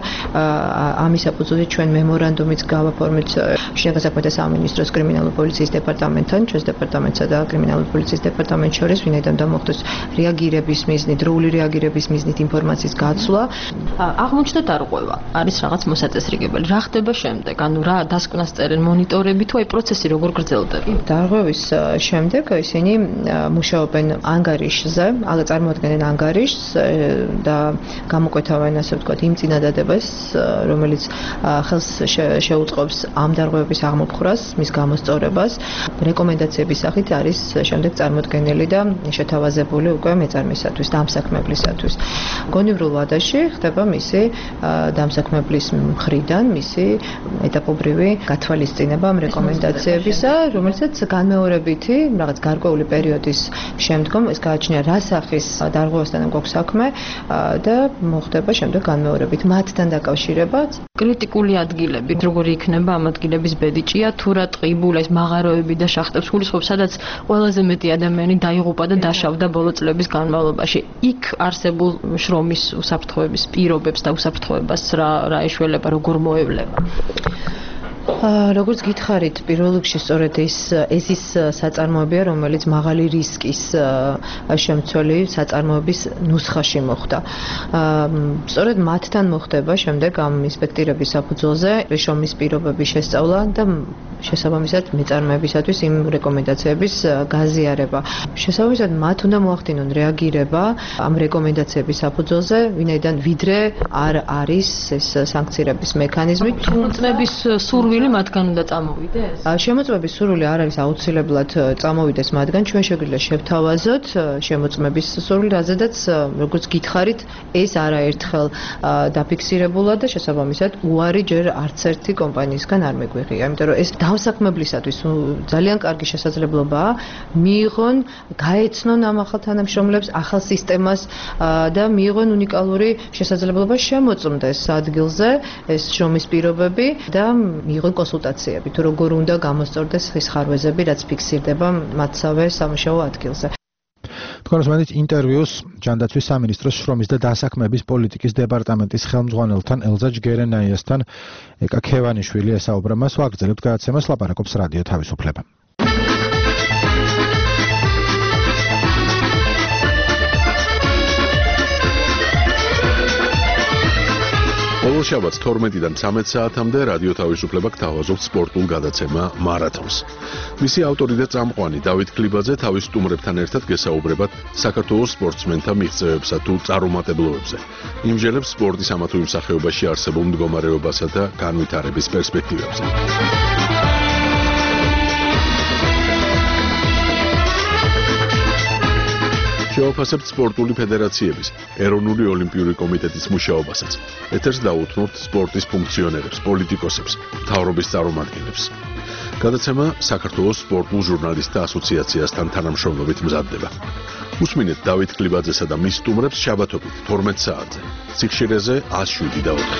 ამის საფუძველზე ჩვენ მემორანდუმიც გავაფორმეთ შინაგან საქმეთა სამინისტროს კრიმინალური პოლიციის დეპარტამენტთან, ჩვენს დეპარტამენტსა და კრიმინალური პოლიციის დეპარტამენტს შორის, ვინაიდან დამოხდეს რეაგირების მიზნით, დროული რეაგირების მიზნით ინფორმაციის გაცვლა. აღმოჩნდა დარღვევა, არის რაღაც მოსაწესრიგებელი. რა ხდება შემდეგ? ანუ რა დასკვნას წერენ მონიტორები თუ აი პროცესი როგორ გრძელდება? დარღვევის შემდეგ ისინი მუშაობენ ანგარიშზე, წარმოადგენენ ანგარიშს და გამოკვეთავენ, ასე ვთქვათ, იმ წინადადებას, რომელიც ხელს შეუწყობს ამ დარღვევების აღმოფხვრას, მის გამოსწორებას. რეკომენდაციების სახით არის შემდეგ წარმოდგენილი და შეთავაზებული უკვე მეწარმისათვის, დამსაქმებლისათვის. გონივრულ ვადაში ხდება მისი დამსაქმებლის მხრიდან მისი ეტაპობრივი გათვალისწინება ამ რეკომენდაციებისა, რომელსაც განმეორებითი რაღაც გარკვეული პერიოდის შემდგომ ეს გააჩნია რა სახის დარღვევასთან გვაქვს საქმე და მოხდება შემდეგ განმეორებით მათთან დაკავშირებაც. კრიტიკული ადგილები, როგორი იქნება ამ ადგილების ბედიჭია, თუ რა ტყიბულა ეს მაღაროები და შახტებს გულისხმობს, სადაც ყველაზე მეტი ადამიანი დაიღუპა და დაშავდა ბოლო წლების განმავლობაში. იქ არსებულ შრომის უსაფრთხოების პირობებს და უსაფრთხოებას რა რა ეშველება, როგორ მოევლება? როგორც გითხარით, პირველ რიგში სწორედ ეს ეს ის საწარმოებია, რომელიც მაღალი რისკის შემცველი საწარმოების ნუსხაში მოხდა. სწორედ მათთან მოხდება შემდეგ ამ ინსპექტირების საფუძველზე შრომის პირობების შესწავლა და შესაბამისად მეწარმეებისათვის იმ რეკომენდაციების გაზიარება. შესაბამისად მათ უნდა მოახდინონ რეაგირება ამ რეკომენდაციების საფუძველზე, ვინაიდან ვიდრე არ არის ეს სანქცირების მექანიზმი. შემოწმების სურვილი მათგან უნდა წამოვიდეს? შემოწმების სურვილი არ არის აუცილებლად წამოვიდეს მათგან, ჩვენ შეგვიძლია შევთავაზოთ შემოწმების სურვილი, რაზედაც როგორც გითხარით, ეს არაერთხელ დაფიქსირებულა და შესაბამისად უარი ჯერ არც ერთი კომპანიისგან არ მეგვიღია, იმიტომ რომ ეს დამსაქმებლისათვის ძალიან კარგი შესაძლებლობაა მიიღონ, გაეცნონ ამ ახალ თანამშრომლებს, ახალ სისტემას და მიიღონ უნიკალური შესაძლებლობა შემოწმდეს ადგილზე ეს შრომის პირობები და მიიღონ კონსულტაციები, თუ როგორ უნდა გამოსწორდეს ხის ხარვეზები, რაც ფიქსირდება მათსავე სამუშაო ადგილზე. თქვენს მანდით ინტერვიუს ჯანდაცვის სამინისტროს შრომის და დასაქმების პოლიტიკის დეპარტამენტის ხელმძღვანელთან ელზა ჯგერენაიასთან ეკა ქევანიშვილი ესაუბრა მას, ვაგრძელებთ გადაცემას, ლაპარაკობს რადიო თავისუფლება. ყოველ შაბათს თორმეტიდან ცამეტ საათამდე რადიო თავისუფლება გთავაზობთ სპორტულ გადაცემა მარათონს. მისი ავტორი და წამყვანი დავით ქლიბაძე თავის სტუმრებთან ერთად გესაუბრებათ საქართველოს სპორტსმენთა მიღწევებსა თუ წარუმატებლობებზე. იმჟელებს სპორტის ამა თუ იმ სახეობაში არსებულ მდგომარეობასა და განვითარების პერსპექტივებზე. შევაფასებთ სპორტული ფედერაციების, ეროვნული ოლიმპიური კომიტეტის მუშაობასაც. ეთერს დაუთმობთ სპორტის ფუნქციონერებს, პოლიტიკოსებს, მთავრობის წარმომადგენლებს. გადაცემა საქართველოს სპორტულ ჟურნალისტთა ასოციაციასთან თანამშრომლობით მზადდება. უსმინეთ დავით კლიბაძესა და მის სტუმრებს შაბათობით თორმეტ საათზე. სიხშირეზე ათს შვიდი და ოთხი.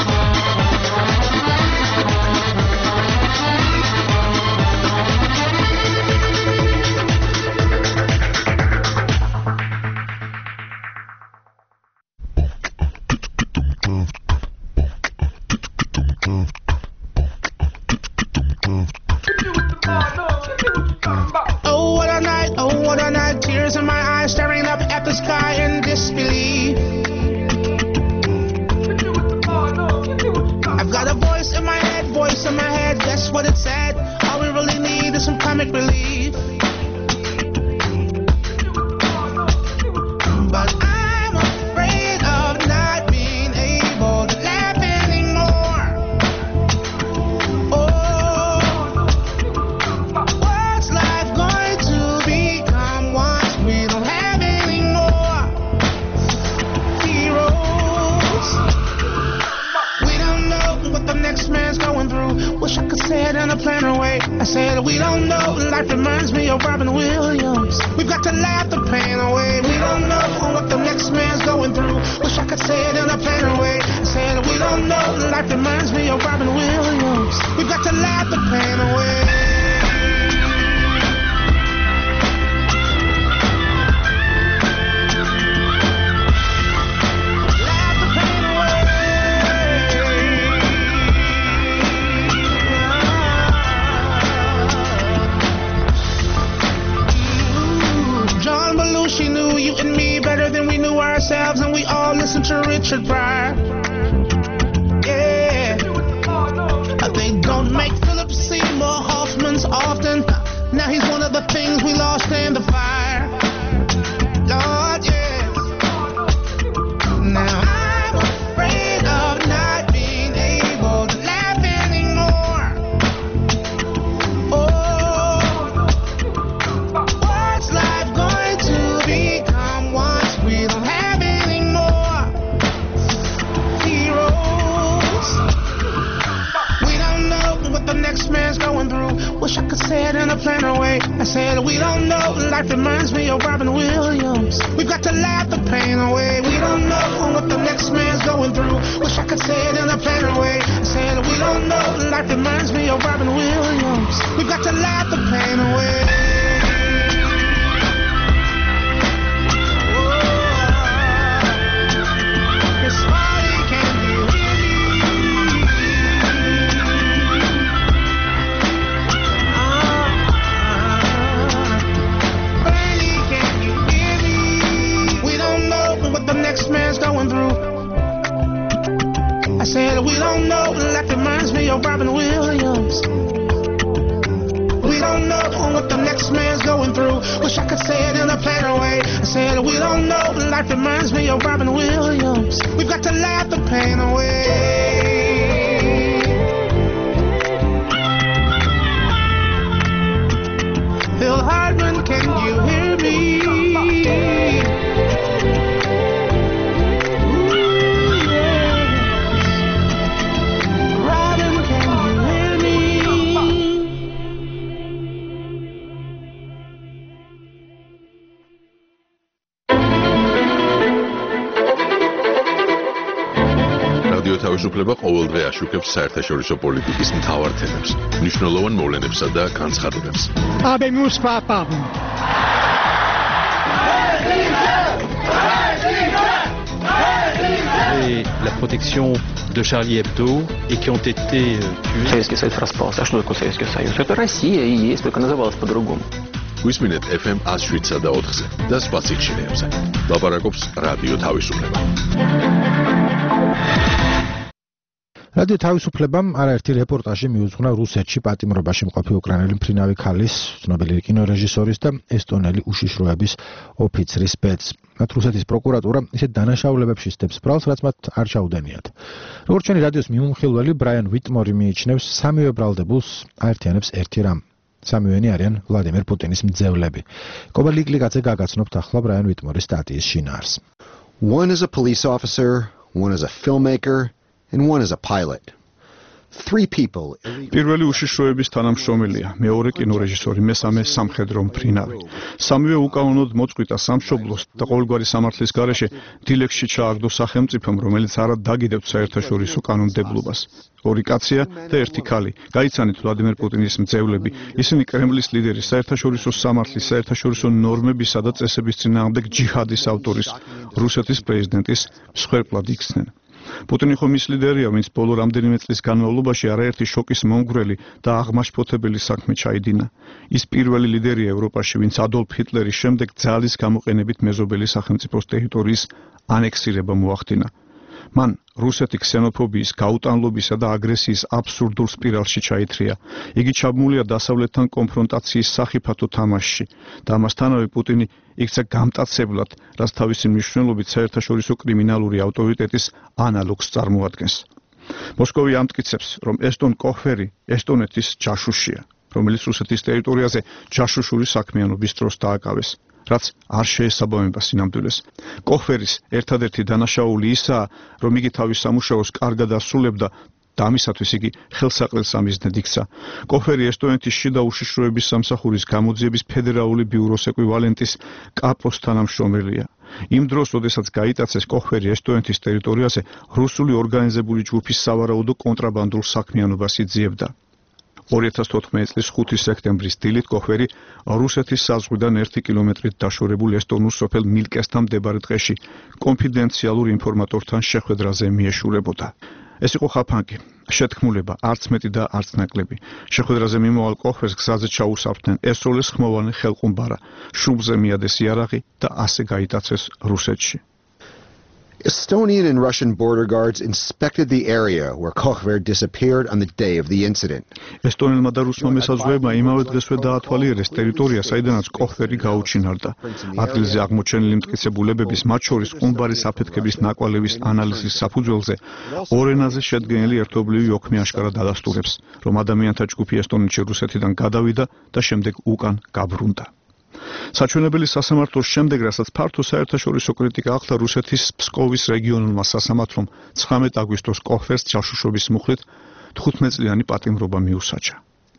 თავისუფლება ყოველდღე აშუქებს საერთაშორისო პოლიტიკის მთავარ თემებს, მნიშვნელოვან მოვლენებსა და განცხადებებს. Habemus Papa. Et la protection de Charlie Hebdo et qui ont été tués. Советский Союз распался. А что такое Советский Союз? Это Россия и есть, только называлась по-другому. Висминет эф эм ათს შვიდსა და ოთხზე და სხვა სიხშირეებზე. ლაპარაკობს რადიო თავისუფლება. რადიო თავისუფლებამ არაერთი რეპორტაჟი მიუძღვნა რუსეთში პატიმრობაში მყოფი უკრაინელი მფრინავი ქალის, ცნობილი კინორეჟისორის და ესტონელი უშიშროების ოფიცრის ბედს. მათ რუსეთის პროკურატურა ისეთ დანაშაულებებში სდებს ბრალს, რაც მათ არ ჩაუდენიათ. როგორც ჩვენი რადიოს მიმომხილველი ბრაიან ვიტმორი მიიჩნევს, სამივე ბრალდებულს აერთიანებს ერთი რამ. სამივენი არიან ვლადიმერ პუტინის მძევლები. კობალიკლიკაძე გაგაცნობთ ახლა ბრაიან ვიტმორის სტატიის შინაარს. One is a police officer, one is a filmmaker, and one is a pilot. three people. პირველი უშიშროების თანამშრომელია, მეორე კინორეჟისორი, მესამე სამხედრო მფრინავი. სამივე უკანონოდ მოწყვიტა სამშობლოს და ყოველგვარი სამართლის გარეშე დილეგში ჩააგდო სახელმწიფომ, რომელიც არა დაგიდებთ საერთაშორისო კანონმდებლობას. ორი კაცია და ერთი ქალი. გაიცანით ვლადიმერ პუტინის მძევლები. ისინი კრემლის ლიდერის, საერთაშორისო სამართლის, საერთაშორისო ნორმებისა და წესების წინააღმდეგ ჯიჰადის ავტორის, რუსეთის პრეზიდენტის მსხვერპლად იქცნენ. პუტინი ხომ ის ლიდერია, ვინც ბოლო რამდენიმე წლის განმავლობაში არაერთი შოკის მომგვრელი და აღმაშფოთებელი საქმე ჩაიდინა. ის პირველი ლიდერია ევროპაში, ვინც ადოლფ ჰიტლერის შემდეგ ძალის გამოყენებით მეზობელი სახელმწიფოს ტერიტორიის ანექსირება მოახდინა. მან რუსეთი ქსენოფობიის, გაუტანლობისა და აგრესიის აბსურდულ სპირალში ჩაითრია. იგი ჩაბმულია დასავლეთთან კონფრონტაციის სახიფათო თამაშში და ამასთანავე პუტინი იქცა გამტაცებლად, რაც თავისი მნიშვნელობით საერთაშორისო კრიმინალური ავტორიტეტის ანალოგს წარმოადგენს. მოსკოვი ამტკიცებს, რომ ესტონ კოხვერი ესტონეთის ჯაშუშია, რომელიც რუსეთის ტერიტორიაზე ჯაშუშური საქმიანობის დროს დააკავეს, რაც არ შეესაბამება სინამდვილეს. კოხვერის ერთადერთი დანაშაული ისაა, რომ იგი თავის სამუშაოს კარგად ასრულებდა და ამისათვის იგი ხელსაყრელს ამიზნედ იქცა. კოხვერი ესტონეთის შიდა უშიშროების სამსახურის გამოძიების ფედერალური ბიუროს ეკვივალენტის კაპოს თანამშრომელია. იმ დროს, როდესაც გაიტაცეს, კოხვერი ესტონეთის ტერიტორიაზე რუსული ორგანიზებული ჯგუფის სავარაუდო კონტრაბანდულ საქმიანობას იძიებდა. ორი ათას თოთხმეტი წლის ხუთი სექტემბრის დილით კოხვერი რუსეთის საზღვრიდან ერთი კილომეტრით დაშორებულ ესტონურ სოფელ მილკესთან მდებარე ტყეში კონფიდენციალურ ინფორმატორთან შეხვედრაზე მიეშურებოდა. ეს იყო ხაფანგი, შეთქმულება, არც მეტი და არც ნაკლები. შეხვედრაზე მიმავალ კოხვერს გზაზე ჩაუსაფრდნენ, ესროლეს ხმოვანი ხელყუმბარა, შუბლზე მიადეს იარაღი და ასე გაიტაცეს რუსეთში. Estonian and Russian border guards inspected the area where Kochver disappeared on the day of the incident. ესტონელმა და რუსმა მესაზღვრეებმა იმავე დღესვე დაათვალიერეს ტერიტორია, საიდანაც კოხვერი გაუჩინარდა. ადგილზე აღმოჩენილი მტკიცებულებების, მათ შორის ყუმბარის აფეთქების ნაკვალევის ანალიზის საფუძველზე, ორ ენაზე შედგენილი ერთობლივი ოქმი აშკარად ადასტურებს, რომ ადამიანთა ჯგუფი ესტონეთში რუსეთიდან გადავიდა და შემდეგ უკან გაბრუნდა. საჩვენებელი სასამართლოს შემდეგ, რასაც ფართო საერთაშორისო კრიტიკა ახლა რუსეთის ფსკოვის რეგიონულმა სასამართლომ ცხრამეტ აგვისტოს კოხვერს ჯაშუშობის მუხლით თხუთმეტ წლიანი პატიმრობა მიუსაჯა.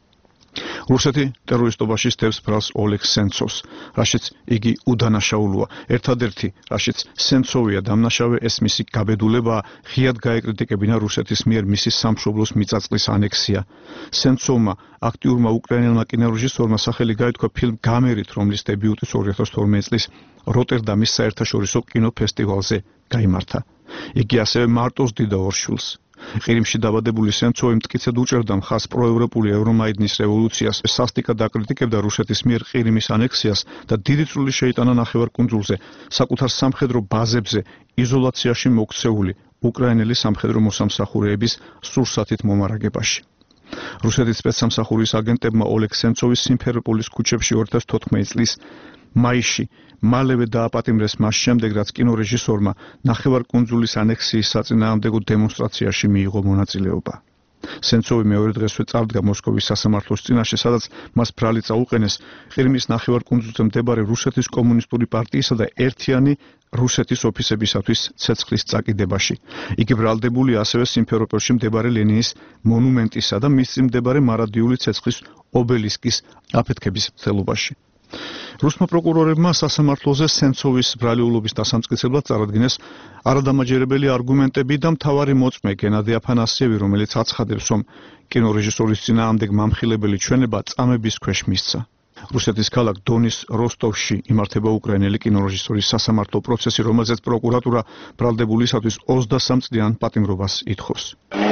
რუსეთი ტერორისტობაში სდევს ბრალს ოლეგ სენცოვს, რაშიც იგი უდანაშაულოა. ერთადერთი, რაშიც სენცოვია დამნაშავე, ეს მისი გაბედულებაა, ღიად გაეკრიტიკებინა რუსეთის მიერ მისი სამშობლოს მიწაწლის ანექსია. სენცოვმა, აქტიურმა უკრაინელმა კინორეჟისორმა სახელი გაითქვა ფილმ გამერით, რომლის დებიუტიც ორი ათას თორმეტი წლის როტერდამის საერთაშორისო კინოფესტივალზე გაიმართა. იგი ასევე მარტოს დიდა ორ შვილს. ყირიმში დაბადებული სენცოვი მტკიცედ უჭერდა მხარს პროევროპული ევრომაიდნის რევოლუციას, სასტიკად აკრიტიკებდა რუსეთის მიერ ყირიმის ანექსიას და დიდი წვლილი შეიტანა ნახევარკუნძულზე, საკუთარ სამხედრო ბაზებზე, იზოლაციაში მოქცეული უკრაინელი სამხედრო მოსამსახურეების სურსათით მომარაგებაში. რუსეთის სპეცსამსახურის აგენტებმა ოლეგ სენცოვის სიმფეროპოლის ქუჩებში ორი ათას თოთხმეტი წლის მაისში მალევე დააპატიმრეს მას შემდეგ, რაც კინორეჟისორმა ნახევარკუნძულის ანექსიის საწინააღმდეგო დემონსტრაციაში მიიღო მონაწილეობა. სენცოვი მეორე დღესვე წარდგა მოსკოვის სასამართლოს წინაშე, სადაც მას ბრალი წაუყენეს ყირიმის ნახევარკუნძულზე მდებარე რუსეთის კომუნისტური პარტიისა და ერთიანი რუსეთის ოფისებისათვის ცეცხლის წაკიდებაში. იგი ბრალდებულია ასევე სიმფეროპოლში მდებარე ლენინის მონუმენტისა და მის წინ მდებარე მარადიული ცეცხლის ობელისკის აფეთქების მცდელობაში. რუსმა პროკურორებმა სასამართლოზე სენცოვის ბრალიულობის დასამტკიცებლად წარადგინეს არადამაჯერებელი არგუმენტები და მთავარი მოწმე გენადი აფანასიევი, რომელიც აცხადებს, რომ კინორეჟისორის წინააღმდეგ მამხილებელი ჩვენება წამების ქვეშ მისცა. რუსეთის ქალაქ დონის როსტოვში იმართება უკრაინელი კინორეჟისორის სასამართლო პროცესი, რომელზეც პროკურატურა ბრალდებულისათვის ოცდასამ წლიან პატიმრობას ითხოვს.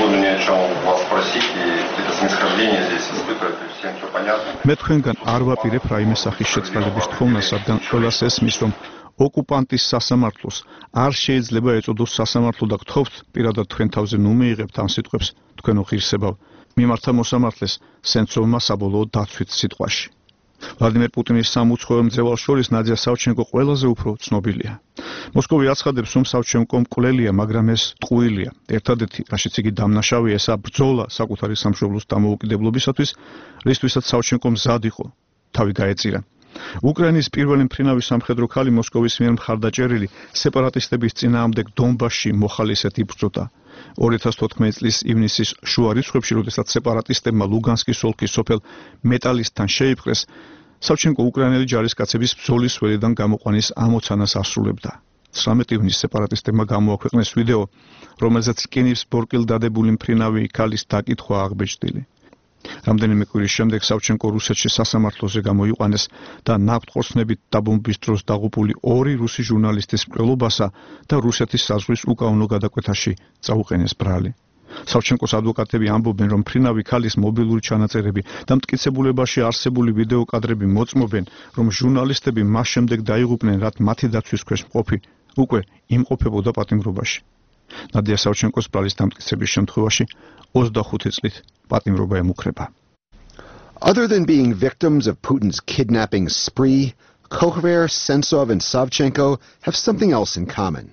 მე თქვენგან არ ვაპირებ რაიმე სახის შეწყალების თხოვნას, რადგან ყველას ესმის, რომ ოკუპანტის სასამართლოს არ შეიძლება ეწოდოს სასამართლო და გთხოვთ პირადად თქვენ თავზე ნუ მიიღებთ ამ სიტყვებს თქვენ უხირსებავ. მიმართა მოსამართლეს სენცოვმა საბოლოო დაცვით სიტყვაში. ვლადიმერ პუტინის სამ უცხოელ მძევალს შორის ნადია სავჩენკო ყველაზე უფრო ცნობილია. მოსკოვი აცხადებს, რომ სავჩენკო მკვლელია, მაგრამ ეს ტყუილია. ერთადერთი, რაშიც იგი დამნაშავეა, ესაა ბრძოლა საკუთარი სამშობლოს დამოუკიდებლობისათვის, რისთვისაც სავჩენკო მზად იყო თავი გაეწირა. უკრაინის პირველი მფრინავი სამხედრო ქალი მოსკოვის მიერ მხარდაჭერილი სეპარატისტების წინააღმდეგ დონბასში მოხალისედ იბრძოდა. ორი ათას თოთხმეტი წლის ივნისის შუა რიცხვებში, როდესაც სეპარატისტებმა ლუგანსკის ოლქის სოფელ მეტალისტთან შეიპყრეს, სავჩენკო უკრაინელი ჯარისკაცების ბრძოლის ველიდან გამოყვანის ამოცანას ასრულებდა. ცხრამეტი ივნისს სეპარატისტებმა გამოაქვეყნეს ვიდეო, რომელზეც რკინის ბორკილ დადებული მფრინავი ქალის დაკითხვა აღბეჭდილი. რამდენიმე კვირის შემდეგ სავჩენკო რუსეთში სასამართლოზე გამოიყვანეს და ნავთქორცნებით დაბომბვის დროს დაღუპული ორი რუსი ჟურნალისტის მკვლელობასა და რუსეთის საზღვრის უკანონო გადაკვეთაში წაუყენეს ბრალი. სავჩენკოს ადვოკატები ამბობენ, რომ მფრინავი ქალის მობილური ჩანაწერები და მტკიცებულებაში არსებული ვიდეო კადრები მოწმობენ, რომ ჟურნალისტები მას შემდეგ დაიღუპნენ, რაც მათი დაცვის ქვეშ მყოფი უკვე იმყოფებოდა პატიმრობაში. ნადია სავჩენკოს ბრალის დამტკიცების შემთხვევაში ოცდახუთი წლით პატიმრობა ემუქრება. Other than being victims of Putin's kidnapping spree, Kochver, Sentsov and Savchenko have something else in common.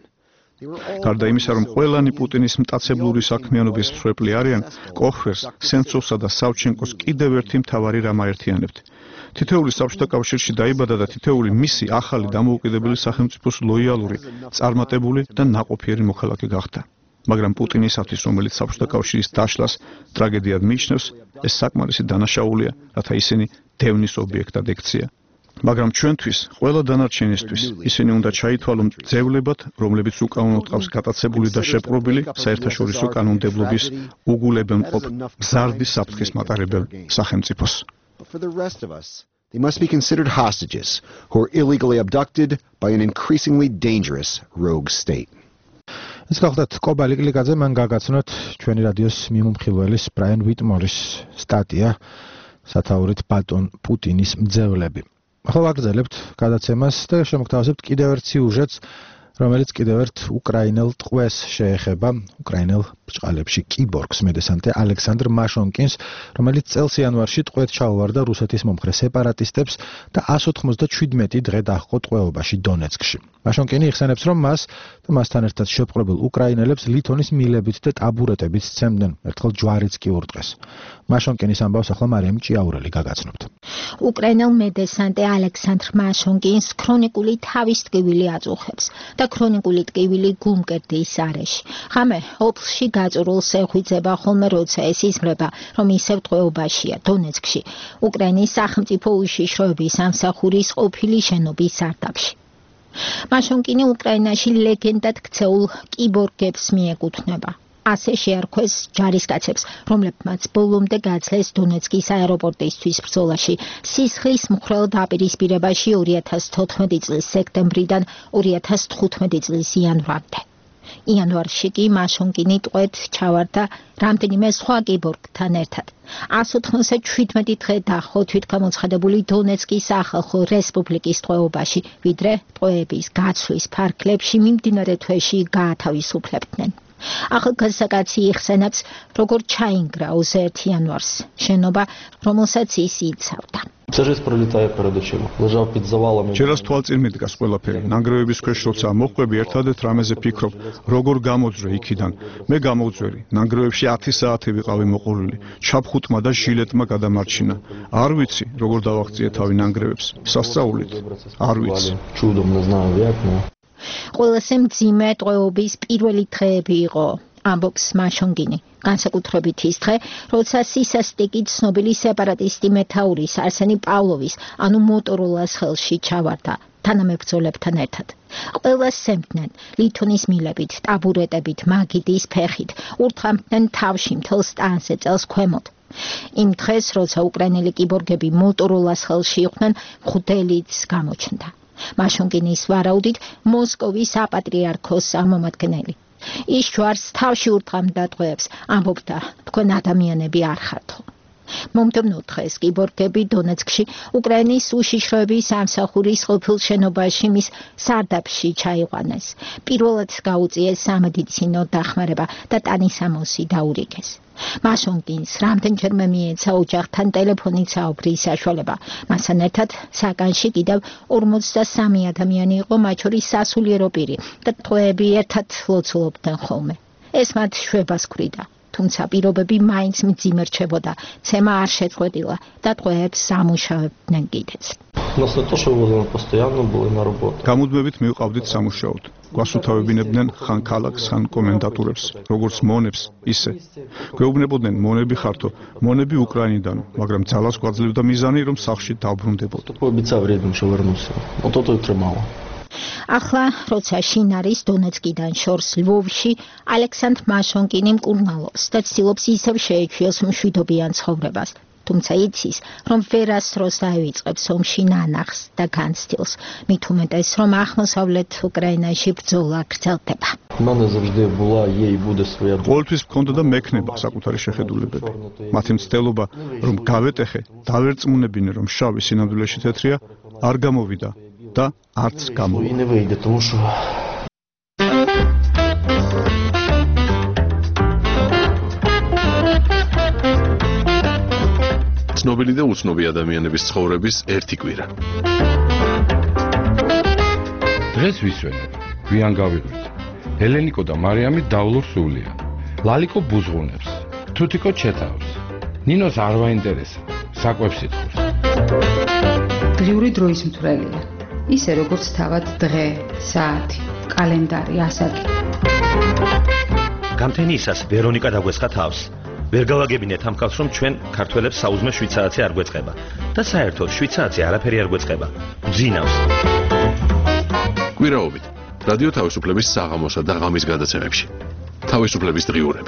გარდა იმისა, რომ ყველანი პუტინის მტაცებლური საქმიანობის მსხვერპლი არიან, კოხვერს, სენცოვსა და სავჩენკოს კიდევ ერთი მთავარი რამ აერთიანებთ. თითოეული საბჭოთა კავშირში დაიბადა და თითოეული მისი ახალი დამოუკიდებელი სახელმწიფოს ლოიალური, წარმატებული და ნაყოფიერი მოქალაქე გახდა. მაგრამ პუტინისათვის, რომელიც საბჭოთა კავშირის დაშლას ტრაგედიად მიიჩნევს, ეს საკმარისი დანაშაულია, რათა ისინი დევნის ობიექტად ექცია. მაგრამ ჩვენთვის, ყველა დანარჩენისთვის, ისინი უნდა ჩაითვალონ ძევლებად, რომლებიც უკანონოდ ყავს გატაცებული და შეპყრობილი საერთაშორისო კანონმდებლობის უგულებელმყოფ მზარდი საფრთხის მატარებელ სახელმწიფოს. But for the rest of us, they must be considered hostages who are illegally abducted by an increasingly dangerous rogue state. ეს გახლდათ კობა ლიკლიკაძე, მან გაგაცნოთ ჩვენი რადიოს მიმომხილველის ბრაიან ვიტმორის სტატია სათაურით ბატონ პუტინის მძევლები. ახლა ვაგრძელებთ გადაცემას და შემოგთავაზებთ კიდევ ერთ სიუჟეტს, რომელიც კიდევ ერთ უკრაინელ ტყვეს შეეხება, უკრაინელ ბჭყალებში კიბორგს მედესანტე ალექსანდრ მაშონკინს, რომელიც წელს იანვარში ტყვედ ჩაუვარდა რუსეთის მომხრე სეპარატისტებს და εκατს ოცდაშვიდმეტი დღე დაჰყო ტყვეობაში დონეცკში. მაშონკინი იხსენებს, რომ მას და მასთან ერთად შეპყრობილ უკრაინელებს ლითონის მილებით და ტაბურეტებით სცემდნენ, ერთხელ ჯვარიც კი ურტყეს. მაშონკინის ამბავს ახლა მარიამ ჭიაურელი გაგაცნობთ. უკრაინელ მედესანტე ალექსანდრ მაშონკინს ქრონიკული თავის ტკივილი აწუხებს და ქრონიკული ტკივილი გუმკერდის არეში. ღამე ოფლში გაწურულს ეხვიძება ხოლმე, როცა ეს იზრდება, რომ ისევ ტყვეობაშია დონეცკში, უკრაინის სახელმწიფო უშიშროების სამსახურის ყოფილი შენობის სარდაფში. მაშონკინი უკრაინაში ლეგენდად ქცეულ კიბორგებს მიეკუთვნება. ასე შეარქვეს ჯარისკაცებს, რომლებმაც ბოლომდე გაძლეს დონეცკის აეროპორტისთვის ბრძოლაში, სისხლის მხვრელ დაპირისპირებაში ორი ათას თოთხმეტი წლის სექტემბრიდან ორი ათას თხუთმეტი წლის იანვარამდე. იანვარში კი მაშონკინი ტყვედ ჩავარდა რამდენიმე სხვა კიბორგთან ერთად. εκατს ოცდაშვიდმეტი დღე დაჰყო თვითგამოცხადებული დონეცკის სახალხო რესპუბლიკის ტყვეობაში, ვიდრე ტყვეების გაცვლის ფარგლებში მიმდინარე თვეში გაათავისუფლებდნენ. ახალგაზრდაკაცი იხსენებს, როგორ ჩაინგრა ოცდაერთი იანვარს შენობა, რომელსაც ის იცავდა. ჯერას თვალწინ მიდგას ყველაფერი. ნანგრევების ქვეშ როცა მოხვები, ერთადერთ რამეზე ფიქრობ, როგორ გამოძვრე იქიდან. მე გამოვძვერი. ნანგრევებში ათი საათი ვიყავი მოყოლილი. ჩაფხუტმა და ჟილეტმა გადამარჩინა. არ ვიცი, როგორ დავაღწიე თავი ნანგრევებს. სასწაულით. არ ვიცი. ყველაზე მძიმე ტყვეობის პირველი დღეები იყო, ამბობს მაშონკინი. განსაკუთრებით ის დღე, როცა სისასტიკი ცნობილი სეპარატისტი მეთაურის არსენი პავლოვის, ანუ მოტოროლას ხელში ჩავარდა თანამებრძოლებთან ერთად. ყველას სემდნენ ლითონის მილებით, ტაბურეტებით, მაგიდის ფეხით, ურთყამდნენ თავში მთელ სტანზე წელს ქვემოთ. იმ დღეს, როცა უკრაინელი კიბორგები მოტოროლას ხელში იყვნენ, მღვდელიც გამოჩნდა. მაშონკინის ვარაუდით მოსკოვის საპატრიარქოს წარმომადგენელი. ის ჯვარს თავში ურთყამდა ტყვეებს, ამბობდა, თქვენ ადამიანები არ ხართო. მომდევნო დღეს კიბორგები დონეცკში უკრაინის უშიშროების სამსახურის ყოფილ შენობაში მის სარდაფში ჩაიყვანეს. პირველად გაუწიეს სამედიცინო დახმარება და ტანისამოსი დაურიგეს. მაშონკინს რამდენჯერმე მიეცა ოჯახთან ტელეფონით საუბრის საშუალება. მასთან ერთად საგანში კიდევ ორმოცდასამი ადამიანი იყო, მათ შორის სასულიერო პირი და ტყვეები ერთად ლოცულობდნენ ხოლმე. ეს მათ შვებას ჰქრიდა, თუმცა პირობები მაინც მძიმე რჩებოდა. ცემა არ შეწყვეტილა და ტყვეებს ამუშავებდნენ კიდეც. У нас не то, что мы постоянно были на работе. გამუდმებით მივყავდით სამუშაოდ. გვასუთავებინებდნენ ხან ქალაქს, ხან კომენტატორებს, როგორც მონებს, ისე. გვეუბნებოდნენ მონები ხართო, მონები უკრაინიდან, მაგრამ ძალას გვაძლევდა მიზანი, რომ სახლში დავბრუნდებოდო. Обіцяв рідним, що вернуся. Ото то й тримало. ახლა როცა შინარის დონეცკიდან შორს ლვოვში ალექსანდრ მაშონკინი მკურნალობს და ცდილობს ისევ შეეჩვიოს მშვიდობიან ცხოვრებას. თუმცა იცის, რომ ვერასდროს დაივიწყებს ომში ნანახს და განცდილს, მით უმეტეს, რომ აღმოსავლეთ უკრაინაში ბრძოლა გრძელდება. მანე завжди була, є і буде своя. ყოველთვის მქონდა და მექნება საკუთარი შეხედულებები. მათი მცდელობა, რომ გავეტეხე, დავერწმუნებინე, რომ შავი სინამდვილეში თეთრია, არ გამოვიდა და არც გამოვიდა. І не вийде, тому що ცნობილი და უცნობი ადამიანების ცხოვრების ერთი კვირა. დღეს ვისვენებ, გვიან გავიღვით. ელენიკო და მარიამი დავლურ სულია. ლალიკო ბუზღუნებს, თუთიკო ჩეთავს. ნინოს არ ვაინტერესა, საკვებს ითხოვს. დღიური დროის მთვრელია. ისე როგორც თავად დღე, საათი, კალენდარი, ასაკი. გამთენიისას ვერონიკა დაგვესხა თავს. ვერ გავაგებინეთ ამ ხალხს, რომ ჩვენ ქართველებს საუზმე შვიდ საათი არ გვეწყება და საერთოდ შვიდ საათი არაფერი არ გვეწყება. ძინავს. კვირაობით რადიო თავისუფლების საღამოსა და ღამის გადაცემებში. თავისუფლების დღიურები.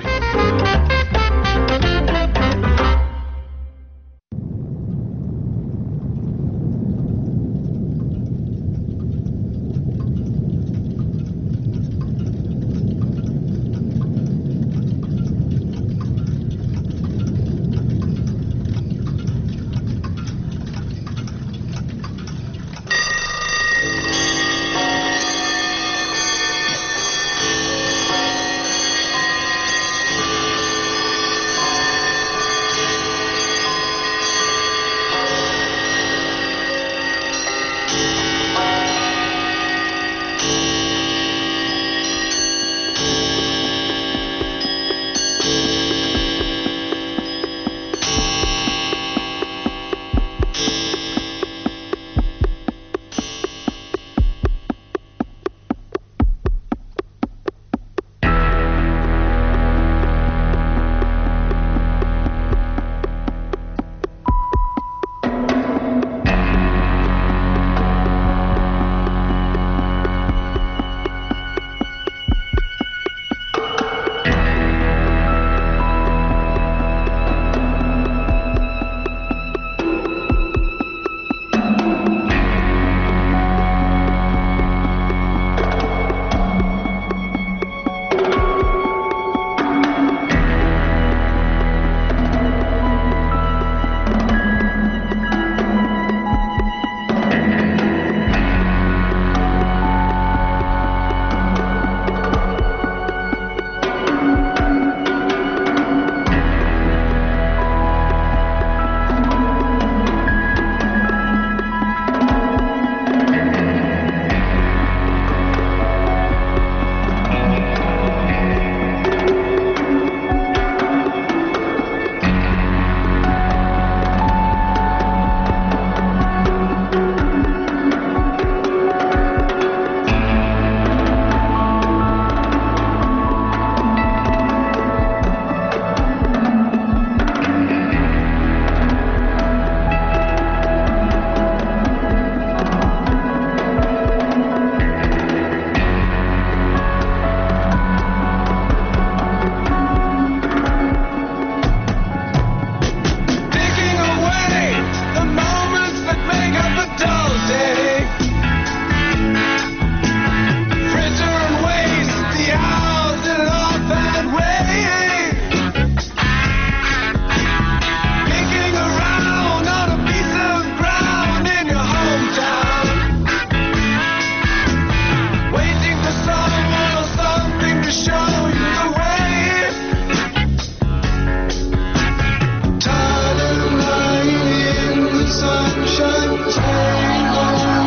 Sunshine,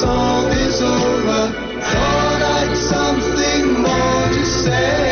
song is over. Thought I'd something more to say.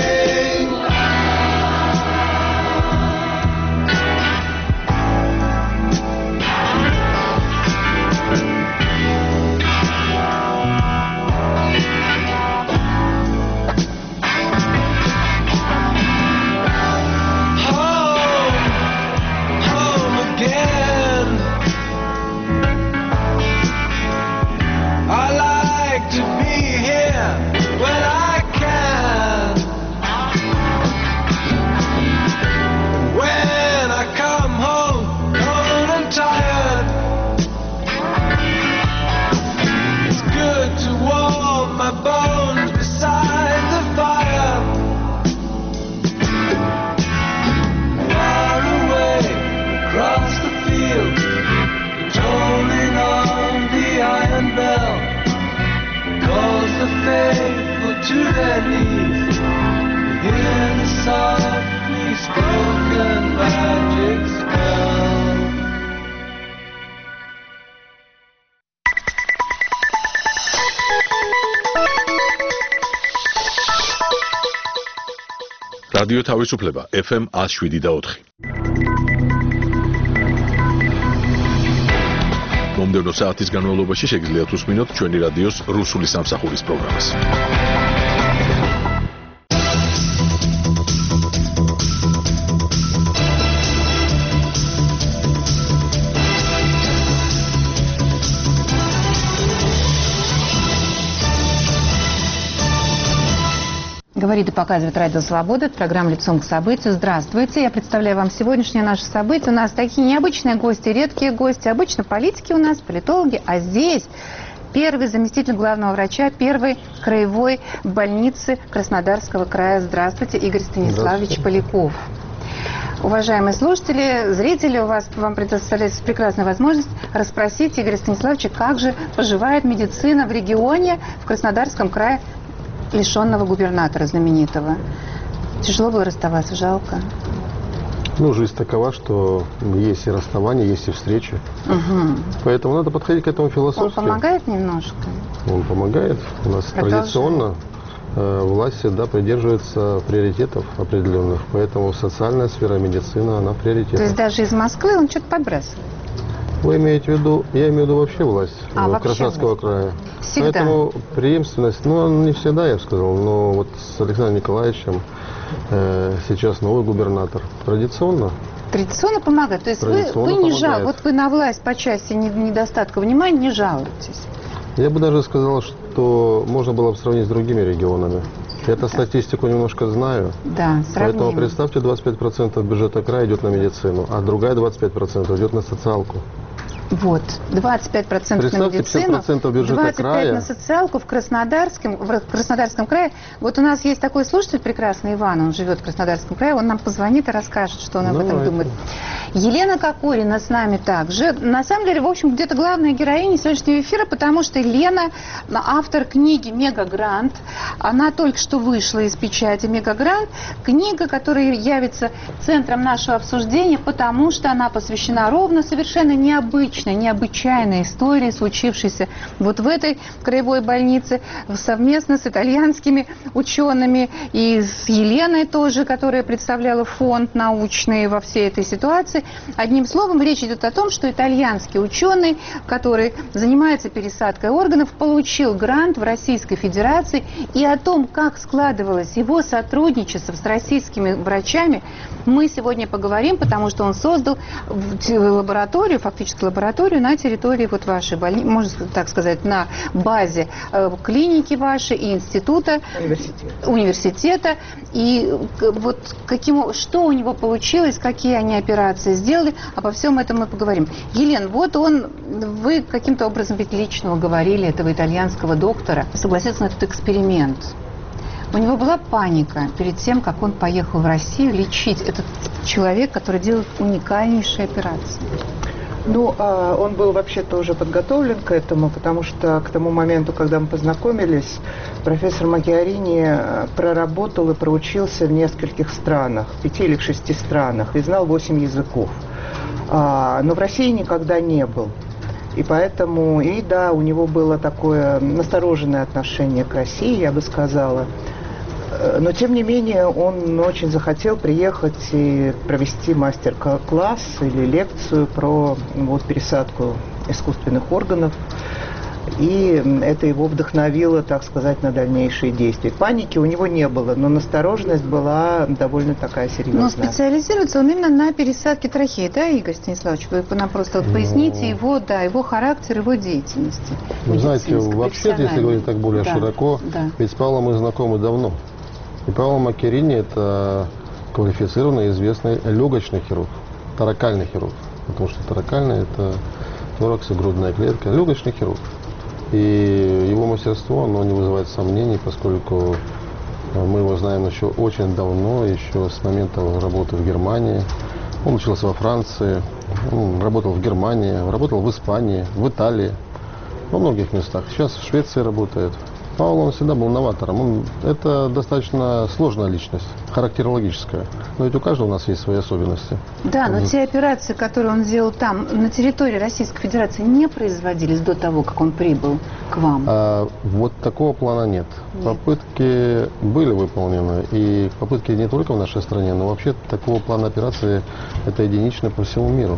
To their knees, hear the softly spoken magic spell. რადიო თავისუფლება ეფ ემ one oh seven და four. მომდევნო საათის განმავლობაში შეგიძლიათ უსმინოთ ჩვენი რადიოს რუსული სამსახურის პროგრამას. Говорит и показывает Радио Свобода, это программа «Лицом к событию». Здравствуйте, я представляю вам сегодняшнее наше событие. У нас такие необычные гости, редкие гости. Обычно политики у нас, политологи, а здесь первый заместитель главного врача первой краевой больницы Краснодарского края. Здравствуйте, Игорь Станиславович Поляков. Уважаемые слушатели, зрители, у вас, вам предоставляется прекрасная возможность расспросить Игоря Станиславовича, как же поживает медицина в регионе, в Краснодарском крае, лишенного губернатора знаменитого. Тяжело было расставаться, жалко? Ну, жизнь такова, что есть и расставания, есть и встречи. Угу. Поэтому надо подходить к этому философски. Он помогает немножко? Он помогает. У нас Продолжим. Традиционно э, власть всегда придерживается приоритетов определенных. Поэтому социальная сфера, медицина, она приоритет. То есть даже из Москвы он что-то подбрасывает? Вы имеете в виду, я имею в виду вообще власть а, вообще Краснодарского власть. края. Всегда. Поэтому преемственность, ну, не всегда, я бы сказал, но вот с Александром Николаевичем э, сейчас новый губернатор. Традиционно. Традиционно помогает. То есть вы, вы не жалуетесь. Вот вы на власть по части недостатка внимания не жалуетесь. Я бы даже сказал, что можно было бы сравнить с другими регионами. Я-то статистику немножко знаю. Да, сравним. Поэтому представьте, двадцать пять процентов бюджета края идет на медицину, а другая двадцать пять процентов идет на социалку. Вот, двадцать пять процентов на медицину, двадцать пять процентов на социалку в Краснодарском, в Краснодарском крае. Вот у нас есть такой слушатель прекрасный, Иван, он живет в Краснодарском крае, он нам позвонит и расскажет, что он об этом Давайте. думает. Елена Кокорина с нами также. На самом деле, в общем, где-то главная героиня сегодняшнего эфира, потому что Лена, автор книги «Мегагрант», она только что вышла из печати «Мегагрант», книга, которая явится центром нашего обсуждения, потому что она посвящена ровно совершенно необычной, необычайной истории, случившейся вот в этой краевой больнице совместно с итальянскими учеными и с Еленой тоже, которая представляла фонд научный во всей этой ситуации. Одним словом, речь идет о том, что итальянский ученый, который занимается пересадкой органов, получил грант в Российской Федерации, и о том, как складывалось его сотрудничество с российскими врачами, мы сегодня поговорим, потому что он создал лабораторию, фактически лабораторию на территории вот вашей больницы, можно так сказать, на базе э, клиники вашей и института, университета. университета. И вот каким, что у него получилось, какие они операции сделали, обо всем этом мы поговорим. Елена, вот он, вы каким-то образом ведь лично уговорили этого итальянского доктора согласиться на этот эксперимент. У него была паника перед тем, как он поехал в Россию лечить этот человек, который делает уникальнейшие операции. Ну, он был вообще-то уже подготовлен к этому, потому что к тому моменту, когда мы познакомились, профессор Макиарини проработал и проучился в нескольких странах, в пяти или в шести странах, и знал восемь языков. Но в России никогда не был. И поэтому, и да, у него было такое настороженное отношение к России, я бы сказала. Но, тем не менее, он очень захотел приехать и провести мастер-класс или лекцию про вот, пересадку искусственных органов. И это его вдохновило, так сказать, на дальнейшие действия. Паники у него не было, но настороженность была довольно такая серьезная. Но специализируется он именно на пересадке трахеи, да, Игорь Станиславович? Вы нам просто вот поясните его, да, его характер, его деятельности. Вы знаете, вообще, если говорить так более да, широко, да. ведь с Павлом мы знакомы давно. И Павло Макерини – это квалифицированный, известный легочный хирург, торакальный хирург. Потому что торакальный – это торакс и грудная клетка. Легочный хирург. И его мастерство, оно не вызывает сомнений, поскольку мы его знаем еще очень давно, еще с момента работы в Германии. Он учился во Франции, он работал в Германии, работал в Испании, в Италии, во многих местах. Сейчас в Швеции работает. Павел, он всегда был новатором. Он, это достаточно сложная личность, характерологическая. Но ведь у каждого у нас есть свои особенности. Да, но он... те операции, которые он сделал там, на территории Российской Федерации, не производились до того, как он прибыл к вам? А, вот такого плана нет. нет. Попытки были выполнены. И попытки не только в нашей стране, но вообще такого плана операции это единичное по всему миру.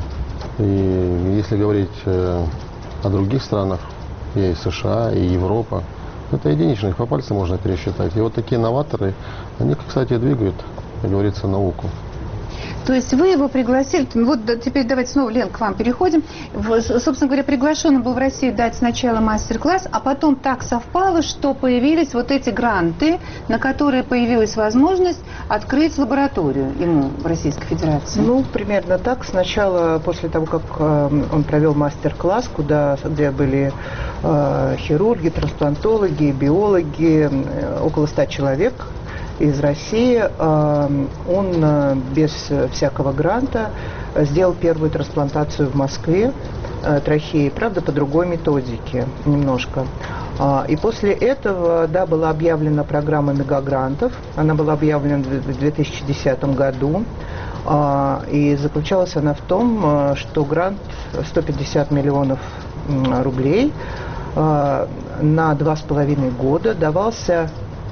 И если говорить э, о других странах, есть США и Европа, это единичных, по пальцам можно пересчитать. И вот такие новаторы, они, кстати, двигают, как говорится, науку. То есть вы его пригласили, вот теперь давайте снова, Лен, к вам переходим. Собственно говоря, приглашен был в Россию дать сначала мастер-класс, а потом так совпало, что появились вот эти гранты, на которые появилась возможность открыть лабораторию ему в Российской Федерации. Ну, примерно так. Сначала, после того, как э, он провел мастер-класс, куда, где были э, хирурги, трансплантологи, биологи, э, около ста человек, из России, он без всякого гранта сделал первую трансплантацию в Москве трахеи, правда, по другой методике немножко. И после этого, да, была объявлена программа мегагрантов, она была объявлена в две тысячи десятом году, и заключалась она в том, что грант сто пятьдесят миллионов рублей на два с половиной года давался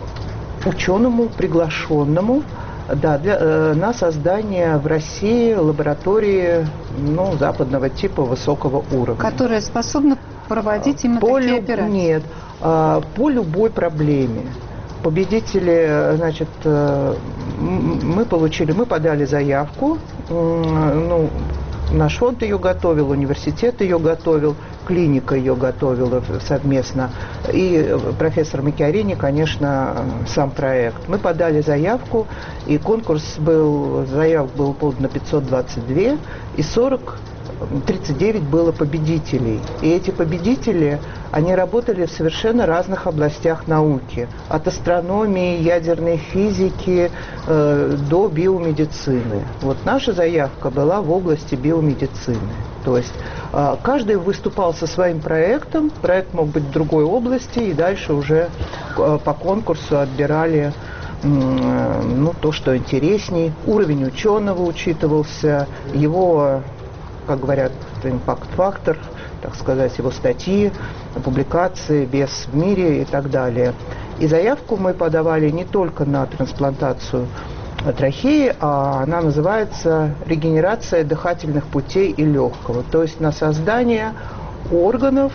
ученому, приглашенному, да, для, э, на создание в России лаборатории, ну, западного типа высокого уровня. Которая способна проводить именно по такие люб... операции? Нет, э, по любой проблеме. Победители, значит, э, мы получили, мы подали заявку, э, ну, наш фонд ее готовил, университет ее готовил, клиника ее готовила совместно, и профессор Макиарини, конечно, сам проект. Мы подали заявку, и конкурс был, заявок было подано пятьсот двадцать два, и сорок, тридцать девять было победителей. И эти победители, они работали в совершенно разных областях науки. От астрономии, ядерной физики э, до биомедицины. Вот наша заявка была в области биомедицины. То есть э, каждый выступал со своим проектом, проект мог быть в другой области, и дальше уже э, по конкурсу отбирали э, ну, то, что интересней. Уровень ученого учитывался, его, как говорят, импакт-фактор, так сказать, его статьи, публикации, вес в мире и так далее. И заявку мы подавали не только на трансплантацию трахеи, а она называется регенерация дыхательных путей и легкого, то есть на создание органов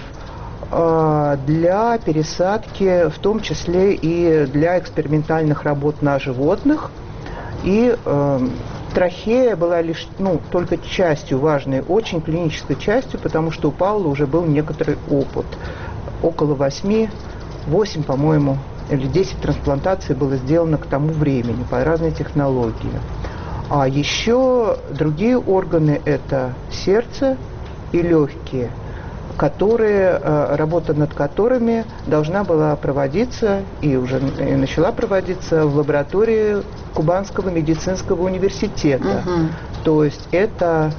э, для пересадки, в том числе и для экспериментальных работ на животных. И э, трахея была лишь, ну, только частью, важной, очень клинической частью, потому что у Павла уже был некоторый опыт. Около восьми, восемь, по-моему, или десять трансплантаций было сделано к тому времени по разной технологии. А еще другие органы – это сердце и легкие, которые, работа над которыми должна была проводиться и уже и начала проводиться в лаборатории Кубанского медицинского университета. Угу. То есть это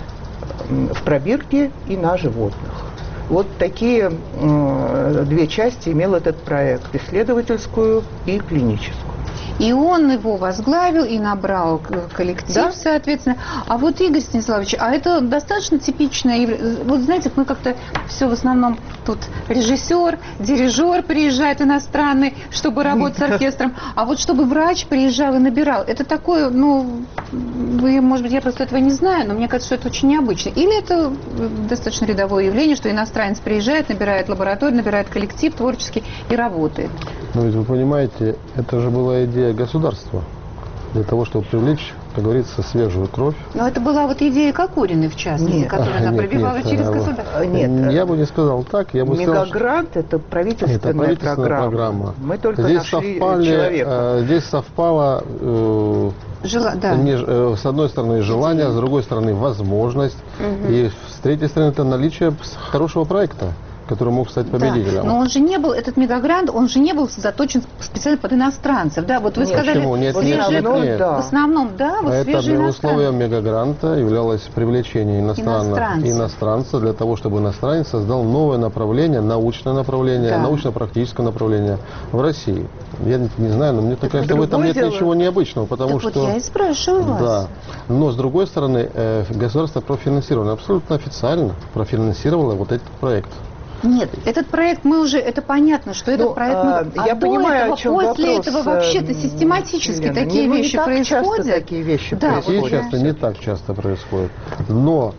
в пробирке и на животных. Вот такие э, две части имел этот проект – исследовательскую и клиническую. И он его возглавил и набрал коллектив, да? Соответственно. А вот Игорь Станиславович, а это достаточно типичное явление. Вот знаете, мы как-то все в основном тут режиссер, дирижер приезжает иностранный, чтобы работать с оркестром. А вот чтобы врач приезжал и набирал, это такое, ну, вы, может быть, я просто этого не знаю, но мне кажется, что это очень необычно. Или это достаточно рядовое явление, что иностранец приезжает, набирает лабораторию, набирает коллектив творческий и работает. Но ведь вы понимаете, это же была идея государства для того, чтобы привлечь, как говорится, свежую кровь. Но это была вот идея Кокориной, в частности, нет, которая она нет, пробивала нет, через а, государство. Нет, я бы не сказал так. Я бы Мегагрант — сказал, это правительственная, это правительственная программа. программа. Мы только здесь нашли совпали, человека. Здесь совпало э, Жела, да. не, э, с одной стороны желание, с другой стороны возможность, угу. И с третьей стороны это наличие хорошего проекта, который мог стать победителем. Да, но он же не был, этот мегагрант, он же не был заточен специально под иностранцев, да? Вот вы нет, сказали, почему? Нет, свежие, нет, нет, нет. Да. В основном, да, вот это свежие иностранцы. условием мегагранта являлось привлечение иностранных иностранцев для того, чтобы иностранец создал новое направление, научное направление, да. научно-практическое направление в России. Я не знаю, но мне так кажется, в этом нет дело. Ничего необычного, потому так что... Вот я и спрашиваю вас. Да. Но, с другой стороны, э, государство профинансировало, абсолютно официально профинансировало вот этот проект. Нет, этот проект мы уже, это понятно, что этот ну, проект мы... А я до понимаю, этого, о чем после вопрос, этого вообще-то систематически Елена, такие не, вещи не происходят. Часто такие вещи да, происходят. Вот часто, не так часто происходит. Но,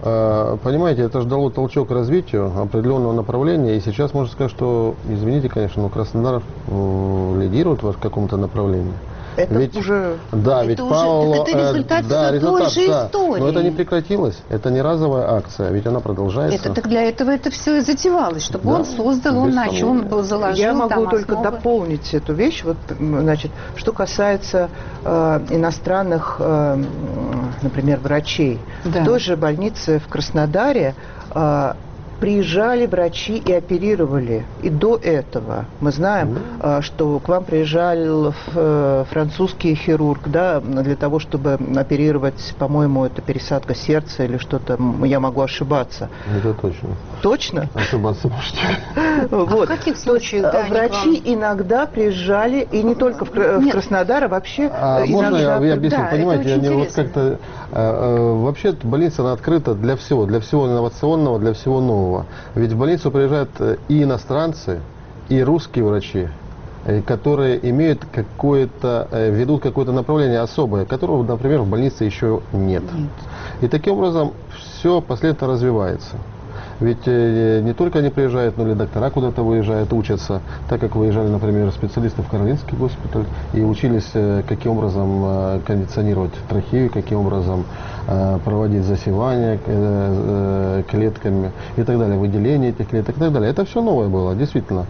э, понимаете, это же дало толчок к развитию определенного направления. И сейчас можно сказать, что, извините, конечно, но Краснодар э, лидирует в каком-то направлении. Это ведь, уже... Да, это ведь уже, Павло... Это результат э, да, результат, той же да. истории. Но это не прекратилось. Это не разовая акция, ведь она продолжается. Это, так для этого это все и затевалось, чтобы да, он создал, он начал, он был заложил. Я могу там только основы. дополнить эту вещь. Вот, значит, что касается э, иностранных, э, например, врачей. Да. В той же больнице в Краснодаре э, приезжали врачи и оперировали. И до этого мы знаем, mm. что к вам приезжал французский хирург, да, для того, чтобы оперировать, по-моему, это пересадка сердца или что-то, я могу ошибаться. Это точно. Точно? Ошибаться можете. Вот. А в каких случаях? Да, врачи иногда приезжали, и не только в, в Краснодар, а вообще... А можно я, я объясню? Да, понимаете, они вот как-то... Э, э, вообще больница, она открыта для всего, для всего инновационного, для всего нового. Ведь в больницу приезжают и иностранцы, и русские врачи, которые имеют какое-то, ведут какое-то направление особое, которого, например, в больнице еще нет. нет. И таким образом все последовательно развивается. Ведь не только они приезжают, но и доктора куда-то выезжают, учатся, так как выезжали, например, специалисты в Каролинский госпиталь и учились, каким образом кондиционировать трахею, каким образом проводить засевание клетками и так далее, выделение этих клеток и так далее. Это все новое было, действительно.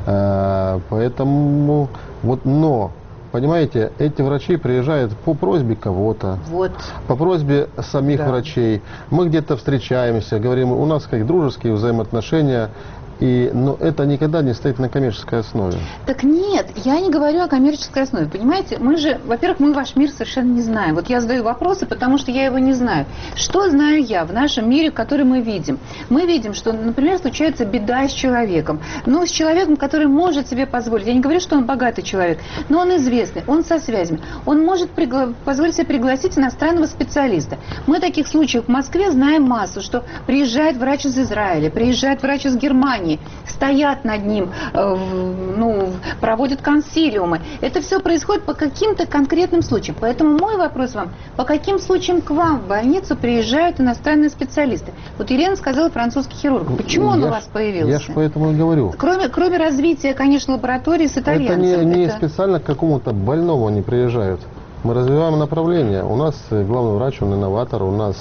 Поэтому, вот, но... Понимаете, эти врачи приезжают по просьбе кого-то, вот. по просьбе самих да. врачей. Мы где-то встречаемся, говорим, у нас как дружеские взаимоотношения. И, но это никогда не стоит на коммерческой основе. Так нет, я не говорю о коммерческой основе. Понимаете, мы же, во-первых, мы ваш мир совершенно не знаем. Вот я задаю вопросы, потому что я его не знаю. Что знаю я в нашем мире, который мы видим? Мы видим, что, например, случается беда с человеком. Ну, с человеком, который может себе позволить. Я не говорю, что он богатый человек, но он известный, он со связями. Он может пригла- позволить себе пригласить иностранного специалиста. Мы таких случаев в Москве знаем массу, что приезжает врач из Израиля, приезжает врач из Германии, стоят над ним, э, ну, проводят консилиумы. Это все происходит по каким-то конкретным случаям. Поэтому мой вопрос вам, по каким случаям к вам в больницу приезжают иностранные специалисты? Вот Елена сказала французский хирург. Почему он я у вас ж, появился? Я же поэтому и говорю. Кроме, кроме развития, конечно, лаборатории с итальянцем. Это не, не это... специально к какому-то больному они приезжают. Мы развиваем направление. У нас главный врач, он инноватор, у нас...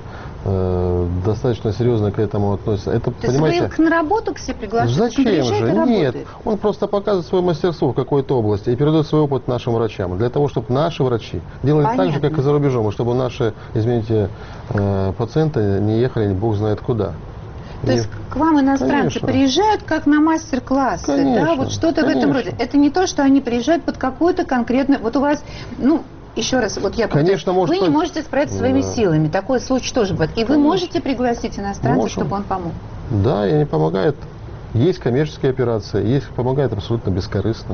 достаточно серьезно к этому относится. Это, То понимаете, есть вы их на работу к себе приглашаете? Зачем же? Нет. Он просто показывает свое мастерство в какой-то области и передает свой опыт нашим врачам. Для того, чтобы наши врачи делали Понятно. Так же, как и за рубежом, и чтобы наши, извините, пациенты не ехали бог знает куда. То есть к вам иностранцы Конечно. Приезжают как на мастер-классы, да, вот что-то в этом роде. Это не то, что они приезжают под какую-то конкретную... Вот у вас, ну, еще раз, вот я Конечно, повторю, может, вы не можете справиться да. своими силами. Такой случай тоже бывает. И вы Конечно. Можете пригласить иностранца, Можем. Чтобы он помог. Да, и они помогают. Есть коммерческие операции, есть помогают абсолютно бескорыстно.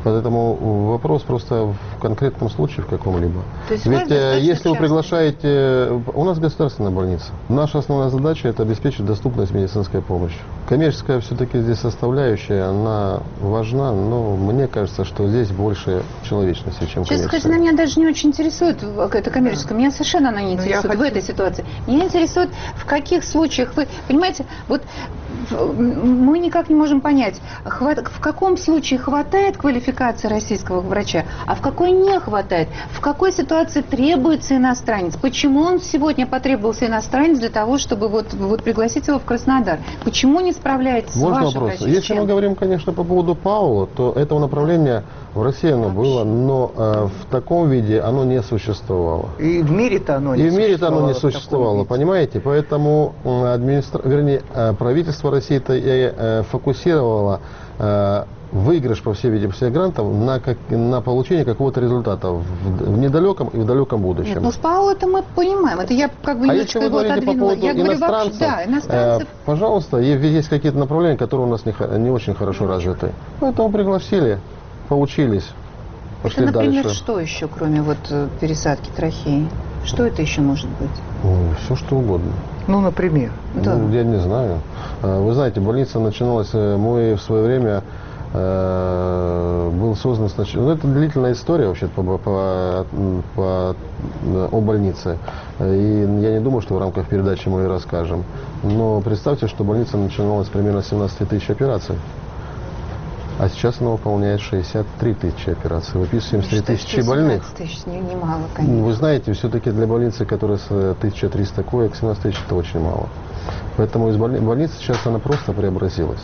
Поэтому вопрос просто в конкретном случае в каком-либо. Ведь э, если вы приглашаете... У нас государственная больница. Наша основная задача – это обеспечить доступность медицинской помощи. Коммерческая все-таки здесь составляющая, она важна, но мне кажется, что здесь больше человечности, чем коммерческая. Честно сказать, она меня даже не очень интересует, эта коммерческая. Меня совершенно она не интересует в хочу... этой ситуации. Меня интересует, в каких случаях вы... Понимаете, вот мы никак не можем понять, в каком случае хватает квалификации российского врача, а в какой не хватает. В какой ситуации требуется иностранец? Почему он сегодня потребовался иностранец для того, чтобы вот, вот пригласить его в Краснодар? Почему не справляется Можно с вашим вопрос? врачом? Если мы говорим, конечно, по поводу Паула, то этого направления в России оно было, но э, в таком виде оно не существовало. И в мире-то оно не И в мире-то оно не существовало, существовало, понимаете? Поэтому администра... вернее, правительство России-то и э, фокусировало э, выигрыш, по всей видимости, грантов на, как, на получение какого-то результата в, в недалеком и в далеком будущем. Нет, ну с Паула это мы понимаем. Это я как бы а немножечко если вы его говорите по отодвинула. поводу Я говорю иностранцев, вообще, да, иностранцев. Э, пожалуйста, есть какие-то направления, которые у нас не, не очень хорошо развиты. Поэтому пригласили, поучились, пошли это, например, дальше. что еще, кроме вот пересадки трахеи? Что это еще может быть? Ну, все что угодно. Ну, например? Да. Ну, я не знаю. Вы знаете, больница начиналась, мы в свое время э, был создан сначала... Ну, это длительная история вообще по, по, по, о больнице. И я не думаю, что в рамках передачи мы ее расскажем. Но представьте, что больница начиналась примерно с семнадцати тысяч операций. А сейчас она выполняет шестьдесят три тысячи операций. Выписываем семьдесят три тысячи больных. семнадцать тысяч, немало, конечно. Вы знаете, все-таки для больницы, которая с тысяча триста коек, семнадцать тысяч это очень мало. Поэтому из больни... больница сейчас она просто преобразилась.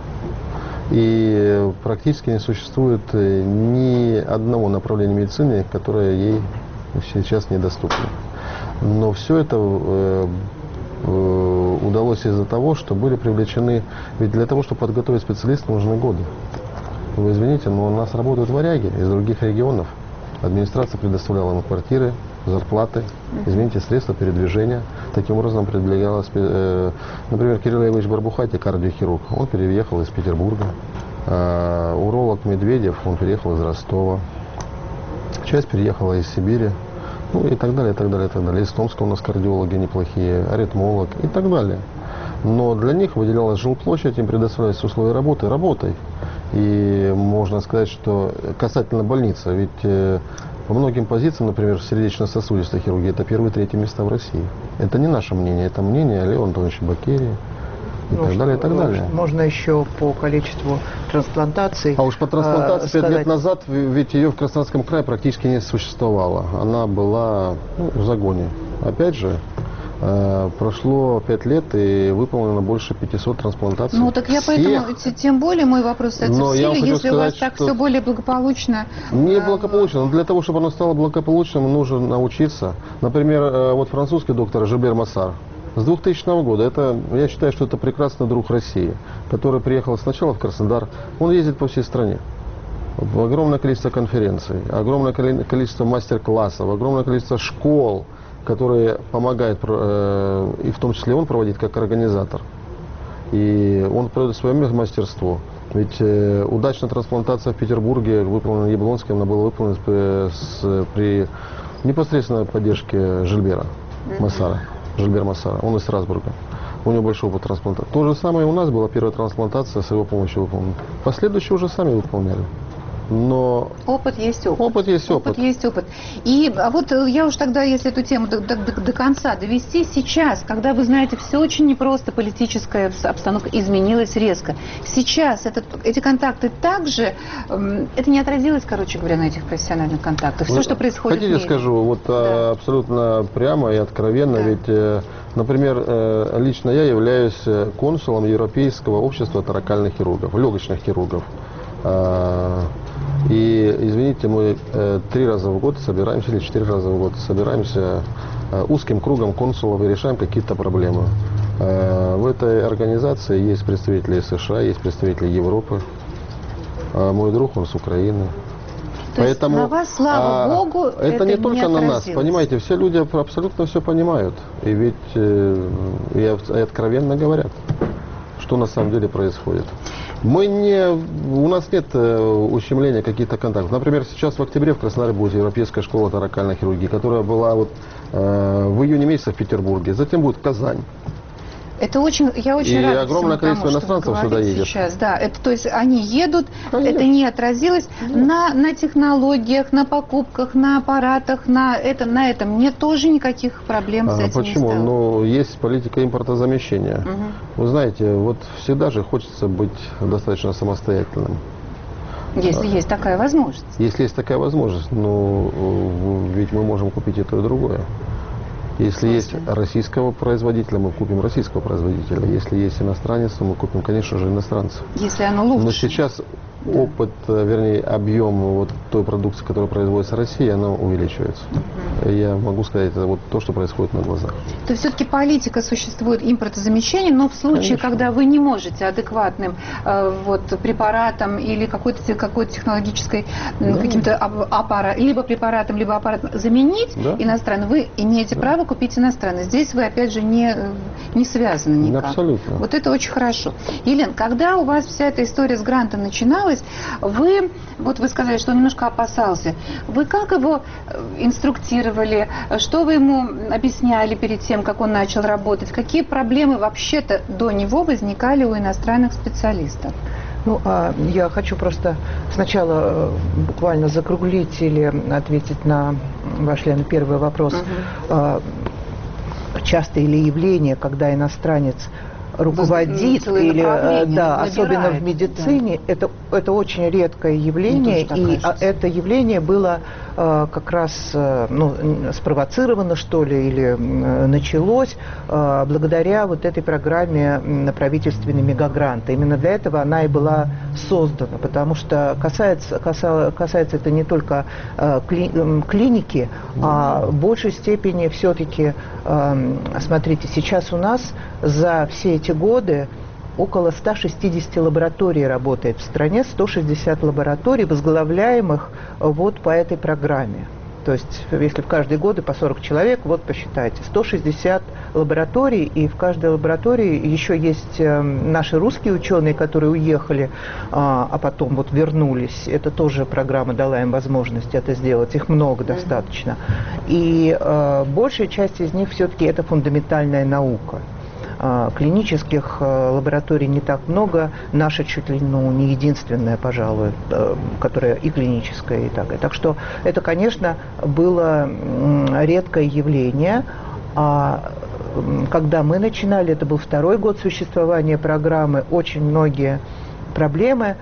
И практически не существует ни одного направления медицины, которое ей сейчас недоступно. Но все это э, э, удалось из-за того, что были привлечены... Ведь для того, чтобы подготовить специалистов, нужны годы. Вы извините, но у нас работают варяги из других регионов. Администрация предоставляла им квартиры, зарплаты, извините, средства передвижения. Таким образом предлагалось, э, например, Кирилл Ильич Барбухати, кардиохирург, он переехал из Петербурга. Э, уролог Медведев, он переехал из Ростова. Часть переехала из Сибири. Ну и так далее, и так далее, и так далее. Из Томска у нас кардиологи неплохие, аритмолог и так далее. Но для них выделялась жилплощадь, им предоставлялись условия работы, работой. И можно сказать, что касательно больницы, ведь э, по многим позициям, например, в сердечно-сосудистой хирургии, это первые третьи места в России. Это не наше мнение, это мнение Лео Антоновича Бакерии и ну, так далее, и так далее. Можно еще по количеству трансплантаций. А уж по трансплантации э, пять лет назад, ведь ее в Краснодарском крае практически не существовало. Она была ну, в загоне. Опять же, прошло пять лет и выполнено больше пятисот трансплантаций. Ну, так я всех. Поэтому, тем более мой вопрос остается в силе, если сказать, у вас так все более благополучно. Не благополучно, но для того, чтобы оно стало благополучным, нужно научиться. Например, вот французский доктор Жильбер Массар с двухтысячного года, это, я считаю, что это прекрасный друг России, который приехал сначала в Краснодар, он ездит по всей стране. Огромное количество конференций, огромное количество мастер-классов, огромное количество школ, которые помогают, и в том числе он проводит как организатор. И он проводит свое мастерство. Ведь удачная трансплантация в Петербурге, выполнена Яблонским, она была выполнена с, при непосредственной поддержке Жильбера Массара. Жильбер Массара, он из Страсбурга. У него большой опыт трансплантации. То же самое и у нас была первая трансплантация с его помощью выполнена. Последующие уже сами выполняли. Но опыт есть опыт. Опыт есть опыт. Опыт есть опыт. И а вот я уж тогда, если эту тему до, до, до конца довести, сейчас, когда вы знаете, все очень непросто, политическая обстановка изменилась резко. Сейчас этот, эти контакты также, э, это не отразилось, короче говоря, на этих профессиональных контактах. Все, вы, что происходит хотите, в мире. скажу, вот да. абсолютно прямо и откровенно, да. ведь, э, например, э, лично я являюсь консулом Европейского общества торакальных хирургов, легочных хирургов. И, извините, мы э, три раза в год собираемся, или четыре раза в год собираемся э, узким кругом консулов и решаем какие-то проблемы. Э, в этой организации есть представители США, есть представители Европы. Э, мой друг, он с Украины. То Поэтому, есть на вас, слава а, Богу, это, это не только не на нас, понимаете, все люди абсолютно все понимают. И ведь э, и, и откровенно говорят, что на самом деле происходит. Мы не, у нас нет э, ущемления каких-то контактов. Например, сейчас в октябре в Краснодаре будет Европейская школа торакальной хирургии, которая была вот, э, в июне месяце в Петербурге. Затем будет Казань. Это очень, я очень и рада огромное всему количество тому, иностранцев что вы сюда едет. Сейчас, да, это, то есть они едут, Конечно. это не отразилось на, на технологиях, на покупках, на аппаратах, на, это, на этом. Нет тоже никаких проблем с а, этим почему? не стало. Ну, есть политика импортозамещения. Угу. Вы знаете, вот всегда же хочется быть достаточно самостоятельным. Если есть такая возможность. Если есть такая возможность, ну, ведь мы можем купить и то, и другое. Если есть российского производителя, мы купим российского производителя. Если есть иностранец, то мы купим, конечно же, иностранцев. Если оно лучше. Но сейчас опыт, вернее, объем вот той продукции, которая производится в России, она увеличивается. Uh-huh. Я могу сказать, это вот то, что происходит на глазах. То есть все-таки политика существует импортозамещения, но в случае, Конечно. Когда вы не можете адекватным э, вот, препаратом или какой-то, какой-то технологической да. каким-то аппаратом, либо препаратом, либо аппаратом заменить да. иностранный, вы имеете да. право купить иностранный. Здесь вы, опять же, не, не связаны никак. Абсолютно. Вот это очень хорошо. Елена, когда у вас вся эта история с грантом начиналась, вы, вот вы сказали, что он немножко опасался. Вы как его инструктировали? Что вы ему объясняли перед тем, как он начал работать? Какие проблемы вообще-то до него возникали у иностранных специалистов? Ну, а я хочу просто сначала буквально закруглить или ответить на ваш, Лена, первый вопрос. Uh-huh. Часто ли явление, когда иностранец руководит или да, особенно в медицине, да. это, это очень редкое явление, и кажется. Это явление было э, как раз э, ну, спровоцировано, что ли, или э, началось э, благодаря вот этой программе правительственной мегагранта. Именно для этого она и была создана, потому что касается, касается, касается это не только э, кли, э, клиники, а в большей степени все-таки, э, смотрите, сейчас у нас за все эти годы около ста шестидесяти лабораторий работает в стране, сто шестьдесят лабораторий, возглавляемых вот по этой программе. То есть, если в каждые годы по сорок человек, вот посчитайте, сто шестьдесят лабораторий, и в каждой лаборатории еще есть наши русские ученые, которые уехали, а потом вот вернулись. Это тоже программа дала им возможность это сделать. Их много достаточно. И большая часть из них все-таки это фундаментальная наука. Клинических лабораторий не так много, наша чуть ли ну, не единственная, пожалуй, которая и клиническая, и так. Так что это, конечно, было редкое явление. А когда мы начинали, это был второй год существования программы, очень многие проблемы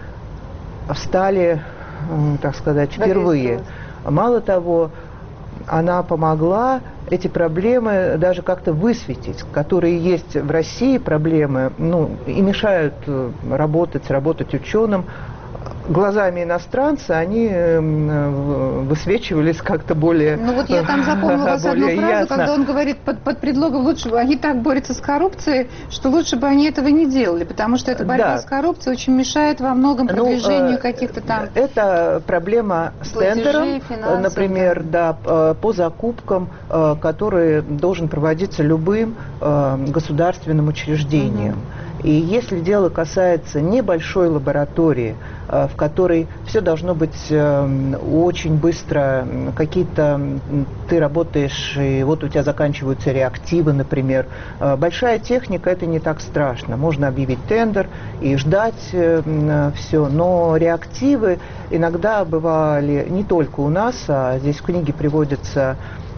встали, так сказать, впервые. Мало того, она помогла эти проблемы даже как-то высветить, которые есть в России проблемы, ну, и мешают работать, работать ученым. Глазами иностранца они высвечивались как-то более Ну вот я там запомнила вас одну фразу, ясно. Когда он говорит под, под предлогом лучше бы они так борются с коррупцией, что лучше бы они этого не делали, потому что эта борьба да. с коррупцией очень мешает во многом продвижению ну, каких-то там. Это проблема с тендером, финансов, например, да. Да, по закупкам, который должен проводиться любым государственным учреждением. Угу. И если дело касается небольшой лаборатории, в которой все должно быть очень быстро, какие-то ты работаешь, и вот у тебя заканчиваются реактивы, например. Большая техника – это не так страшно. Можно объявить тендер и ждать все. Но реактивы иногда бывали не только у нас, а здесь в книге приводятся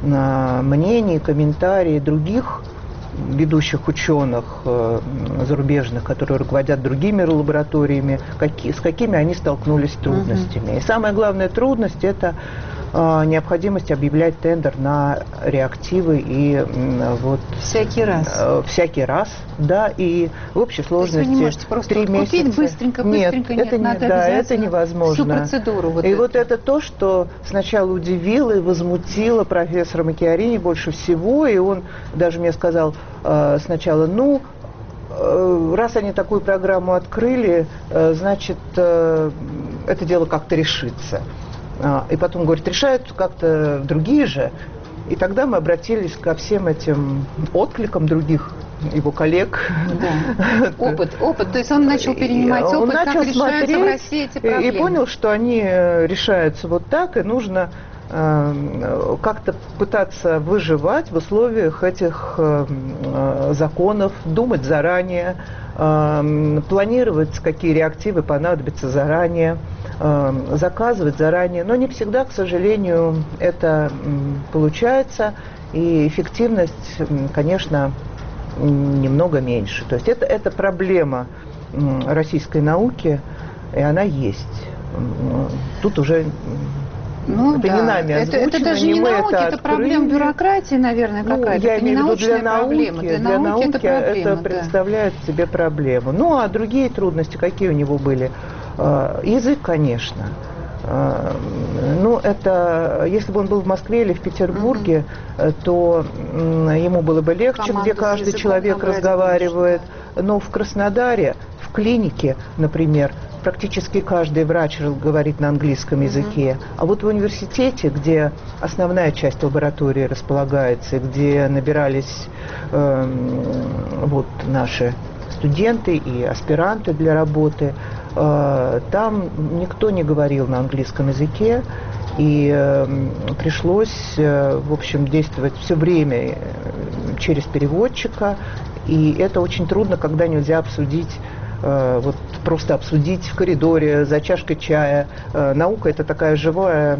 мнения, комментарии других ведущих ученых э, зарубежных, которые руководят другими лабораториями, какие, с какими они столкнулись с трудностями. Uh-huh. И самая главная трудность – это э, необходимость объявлять тендер на реактивы и э, вот всякий раз. Э, всякий раз, да, и в общей сложности То есть вы не можете просто три вот купить месяца. быстренько, быстренько, нет, нет, это надо не, да, это невозможно. Всю процедуру вот и эту. Вот это то, что сначала удивило и возмутило профессора Макиарини больше всего, и он даже мне сказал э, сначала, ну, э, раз они такую программу открыли, э, значит, э, это дело как-то решится. А, и потом говорит, решают как-то другие же. И тогда мы обратились ко всем этим откликам других его коллег. Да. Опыт, опыт. То есть он начал перенимать опыт, он начал как решаются смотреть в России эти проблемы. И понял, что они решаются вот так, и нужно э, как-то пытаться выживать в условиях этих э, законов, думать заранее, э, планировать, какие реактивы понадобятся заранее, э, заказывать заранее. Но не всегда, к сожалению, это э, получается, и эффективность, э, конечно, немного меньше. То есть это, это проблема российской науки, и она есть. Тут уже ну, это да. не нами это, озвучено, это даже не не мы науки, это, это проблема бюрократии, наверное, ну, какая-то. Я это не имею в виду научная для науки, проблема. Для, для науки, науки это, проблема, это да. представляет себе проблему. Ну, а другие трудности, какие у него были? Язык, конечно. Ну, это, если бы он был в Москве или в Петербурге, mm-hmm. то ему было бы легче, команду где каждый человек разговаривает. Конечно. Но в Краснодаре, в клинике, например, практически каждый врач говорит на английском языке. Mm-hmm. А вот в университете, где основная часть лаборатории располагается, где набирались э, вот наши студенты и аспиранты для работы, там никто не говорил на английском языке, и э, пришлось, э, в общем, действовать все время через переводчика, и это очень трудно, когда нельзя обсудить, э, вот просто обсудить в коридоре за чашкой чая. Э, наука – это такая живая,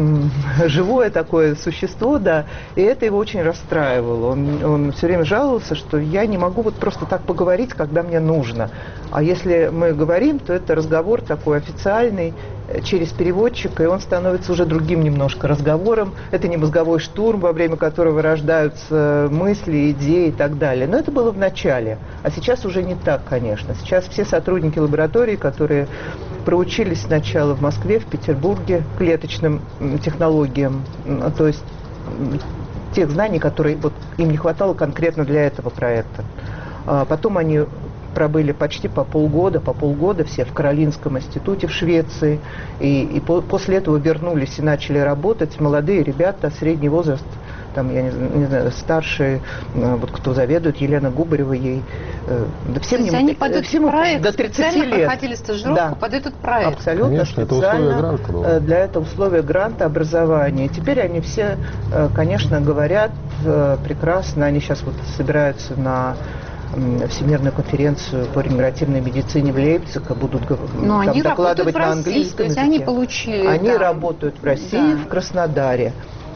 э, живое такое существо, да, и это его очень расстраивало. Он, он все время жаловался, что я не могу вот просто так поговорить, когда мне нужно. А если мы говорим, то это разговор такой официальный, через переводчика, и он становится уже другим немножко разговором. Это не мозговой штурм, во время которого рождаются мысли, идеи и так далее. Но это было в начале. А сейчас уже не так, конечно. Сейчас все сотрудники лаборатории, которые проучились сначала в Москве, в Петербурге клеточным технологиям, то есть тех знаний, которые вот, им не хватало конкретно для этого проекта. А потом они пробыли почти по полгода, по полгода все в Каролинском институте в Швеции, и, и по, после этого вернулись и начали работать молодые ребята, средний возраст, там, я не, не знаю, старшие, вот кто заведует, Елена Губарева, ей, да всем, не, они под этот всем проект до тридцати лет. Проходили стажировку да. под этот проект. Абсолютно. Конечно, специально это условие гранта было. Для этого условия гранта образования. Теперь они все, конечно, говорят прекрасно, они сейчас вот собираются на Всемирную конференцию по регенеративной медицине в Лейпциге, будут Но там они докладывать на России, английском то есть языке. Они получили. Они да. работают в России, да. в Краснодаре.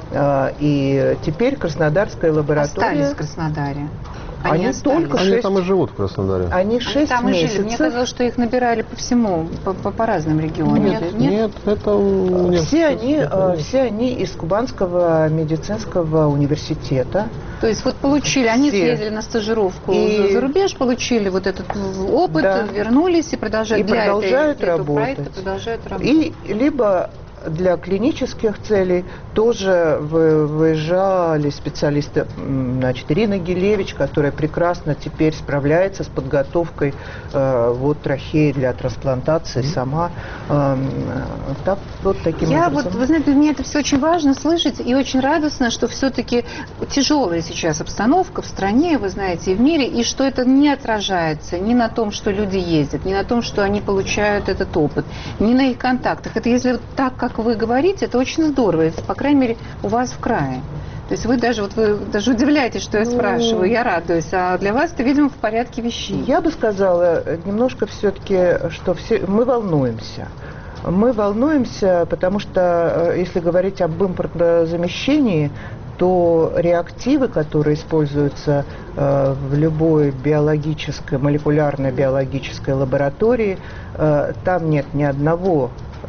И теперь Краснодарская лаборатория... Остались в Краснодаре. Они, они только Они шесть... там и живут в Краснодаре. Они шесть там месяцев... И жили. Мне казалось, что их набирали по всему, по, по, по разным регионам. Нет, нет, нет это... Все они, все они из Кубанского медицинского университета. То есть вот получили, они все. съездили на стажировку и... за рубеж, получили вот этот опыт, да. вернулись и продолжают, и продолжают этой, работать. Проекта, продолжают работать. И либо для клинических целей тоже выезжали специалисты, значит, Ирина Гилевич, которая прекрасно теперь справляется с подготовкой э, вот трахеи для трансплантации mm-hmm. сама. Э, так, вот таким Я образом. вот, вы знаете, мне это все очень важно слышать и очень радостно, что все-таки тяжелая сейчас обстановка в стране, вы знаете, и в мире, и что это не отражается ни на том, что люди ездят, ни на том, что они получают этот опыт, ни на их контактах. Это если вот так, как вы говорите, это очень здорово, это, по крайней мере, у вас в крае. То есть вы даже, вот вы даже удивляетесь, что я ну, спрашиваю, я радуюсь, а для вас это, видимо, в порядке вещей. Я бы сказала немножко все-таки, что все, мы волнуемся. Мы волнуемся, потому что, если говорить об импортозамещении, то реактивы, которые используются э, в любой биологической, молекулярной биологической лаборатории, э, там нет ни одного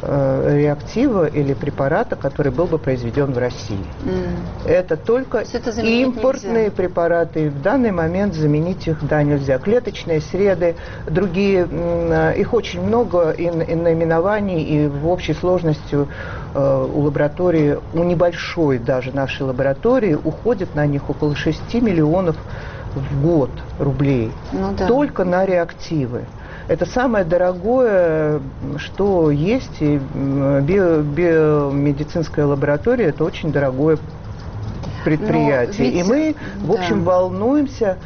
реактива или препарата, который был бы произведен в России. Mm. Это только это импортные нельзя. Препараты. В данный момент заменить их, да, нельзя. Клеточные среды, другие, их очень много, и, и наименований, и в общей сложности э, у лаборатории, у небольшой даже нашей лаборатории, уходит на них около шести миллионов в год рублей. Ну, да. Только на реактивы. Это самое дорогое, что есть, и био, биомедицинская лаборатория – это очень дорогое предприятие. Ведь, и мы, в общем, да. волнуемся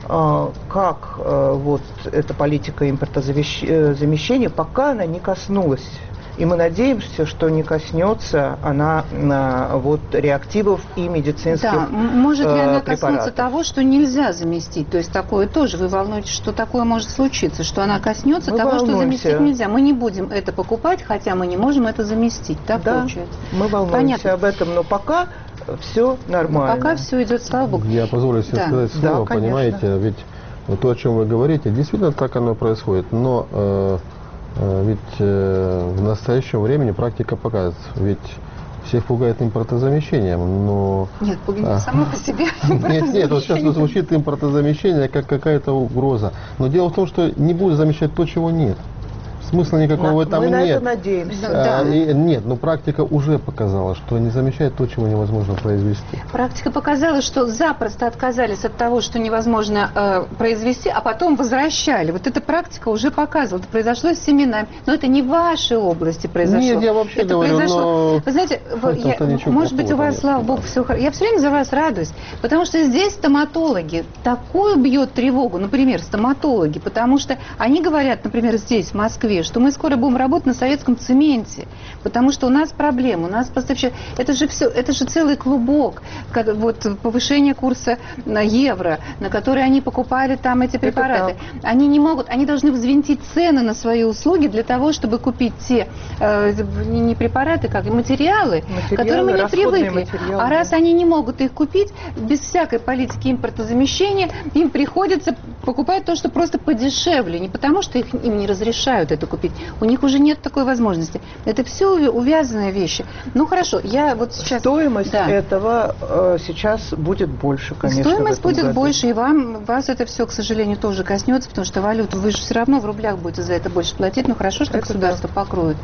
как вот эта политика импортозамещения, пока она не коснулась. И мы надеемся, что не коснется она вот, реактивов и медицинских препаратов. Да, может ли она коснуться того, что нельзя заместить? То есть такое тоже, вы волнуетесь, что такое может случиться, что она коснется мы того, волнуемся. Что заместить нельзя. Мы не будем это покупать, хотя мы не можем это заместить. Так да, получается? Мы волнуемся Понятно. Об этом, но пока все нормально. Пока все идет, слава богу. Я позволю себе да. сказать слово, да, понимаете, ведь то, о чем вы говорите, действительно так оно происходит, но э, ведь э, в настоящем времени практика показывает, ведь всех пугает импортозамещением, но... Нет, пугает а, само по себе. Нет, нет, вот сейчас звучит импортозамещение как какая-то угроза, но дело в том, что не будет замещать то, чего нет. Смысла никакого в этом нет. Мы на нет. это надеемся. А, да. и, нет, но практика уже показала, что не замещает то, чего невозможно произвести. Практика показала, что запросто отказались от того, что невозможно э, произвести, а потом возвращали. Вот эта практика уже показывала. Это произошло с семенами. Но это не в вашей области произошло. Нет, я вообще это говорю, произошло... но... Вы знаете, я, может быть, у вас, слава богу, все хорошо. Я все время за вас радуюсь, потому что здесь стоматологи такую бьет тревогу, например, стоматологи, потому что они говорят, например, здесь, в Москве, что мы скоро будем работать на советском цементе, потому что у нас проблемы, у нас поставщик... Это же все, это же целый клубок, вот повышение курса на евро, на который они покупали там эти препараты. Они не могут, они должны взвинтить цены на свои услуги для того, чтобы купить те э, не препараты, как материалы, материалы, которые мы не привыкли. Материалы. А раз они не могут их купить, без всякой политики импортозамещения, им приходится покупать то, что просто подешевле, не потому что их, им не разрешают это купить. У них уже нет такой возможности. Это все увязанные вещи. Ну хорошо, я вот сейчас... Стоимость да. этого э, сейчас будет больше, конечно. Стоимость будет году. больше, и вам, вас это все, к сожалению, тоже коснется, потому что валюту вы же все равно в рублях будете за это больше платить. Ну хорошо, что это государство да. покроет.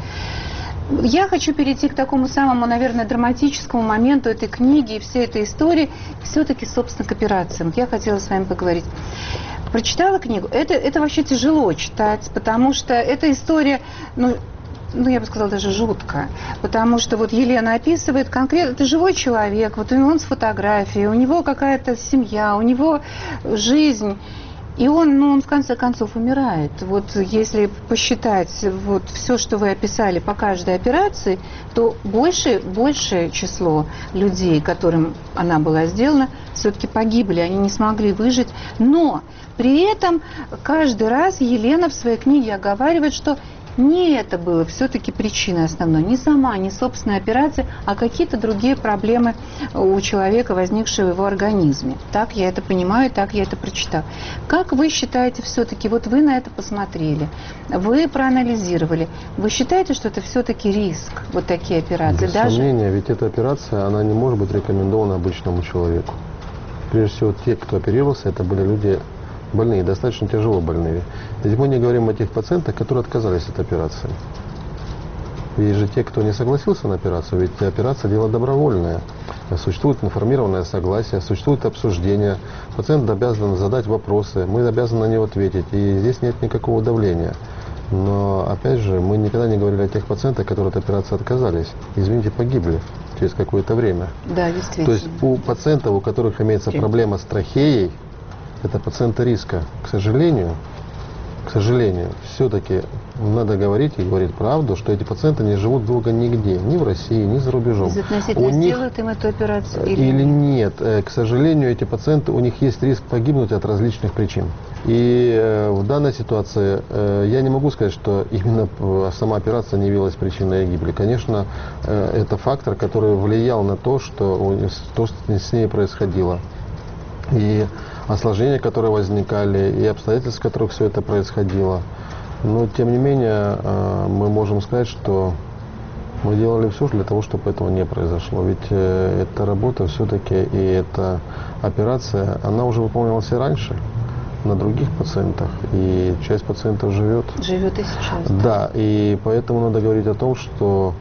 Я хочу перейти к такому самому, наверное, драматическому моменту этой книги и всей этой истории, все-таки, собственно, к операциям. Я хотела с вами поговорить. Прочитала книгу. Это, это вообще тяжело читать, потому что эта история, ну, ну, я бы сказала, даже жутко. Потому что вот Елена описывает конкретно, это живой человек, вот он с фотографией, у него какая-то семья, у него жизнь. И он, ну, он в конце концов умирает. Вот если посчитать вот все, что вы описали по каждой операции, то больше, большее число людей, которым она была сделана, все-таки погибли, они не смогли выжить. Но при этом каждый раз Елена в своей книге оговаривает, что не это было все-таки причиной основной, не сама, не собственная операция, а какие-то другие проблемы у человека, возникшие в его организме. Так я это понимаю, так я это прочитала. Как вы считаете все-таки, вот вы на это посмотрели, вы проанализировали, вы считаете, что это все-таки риск, вот такие операции? Без Даже... сомнения, ведь эта операция, она не может быть рекомендована обычному человеку. Прежде всего, те, кто оперировался, это были люди больные, достаточно тяжело больные. Ведь мы не говорим о тех пациентах, которые отказались от операции. Есть же те, кто не согласился на операцию, ведь операция – дело добровольное. Существует информированное согласие, существует обсуждение. Пациент обязан задать вопросы, мы обязаны на него ответить, и здесь нет никакого давления. Но, опять же, мы никогда не говорили о тех пациентах, которые от операции отказались. Извините, погибли через какое-то время. Да, действительно. То есть у пациентов, у которых имеется проблема с трахеей, это пациенты риска. К сожалению, к сожалению, все-таки надо говорить и говорить правду, что эти пациенты не живут долго нигде, ни в России, ни за рубежом. Безотносительно, у них... сделают им эту операцию или, или нет. К сожалению, эти пациенты, у них есть риск погибнуть от различных причин. И э, в данной ситуации э, я не могу сказать, что именно сама операция не явилась причиной гибели. Конечно, э, это фактор, который влиял на то, что, то, что с ней происходило. И осложнения, которые возникали, и обстоятельства, в которых все это происходило. Но, тем не менее, мы можем сказать, что мы делали все для того, чтобы этого не произошло. Ведь эта работа все-таки и эта операция, она уже выполнялась и раньше на других пациентах, и часть пациентов живет. Живет и сейчас. Да, и поэтому надо говорить о том, что...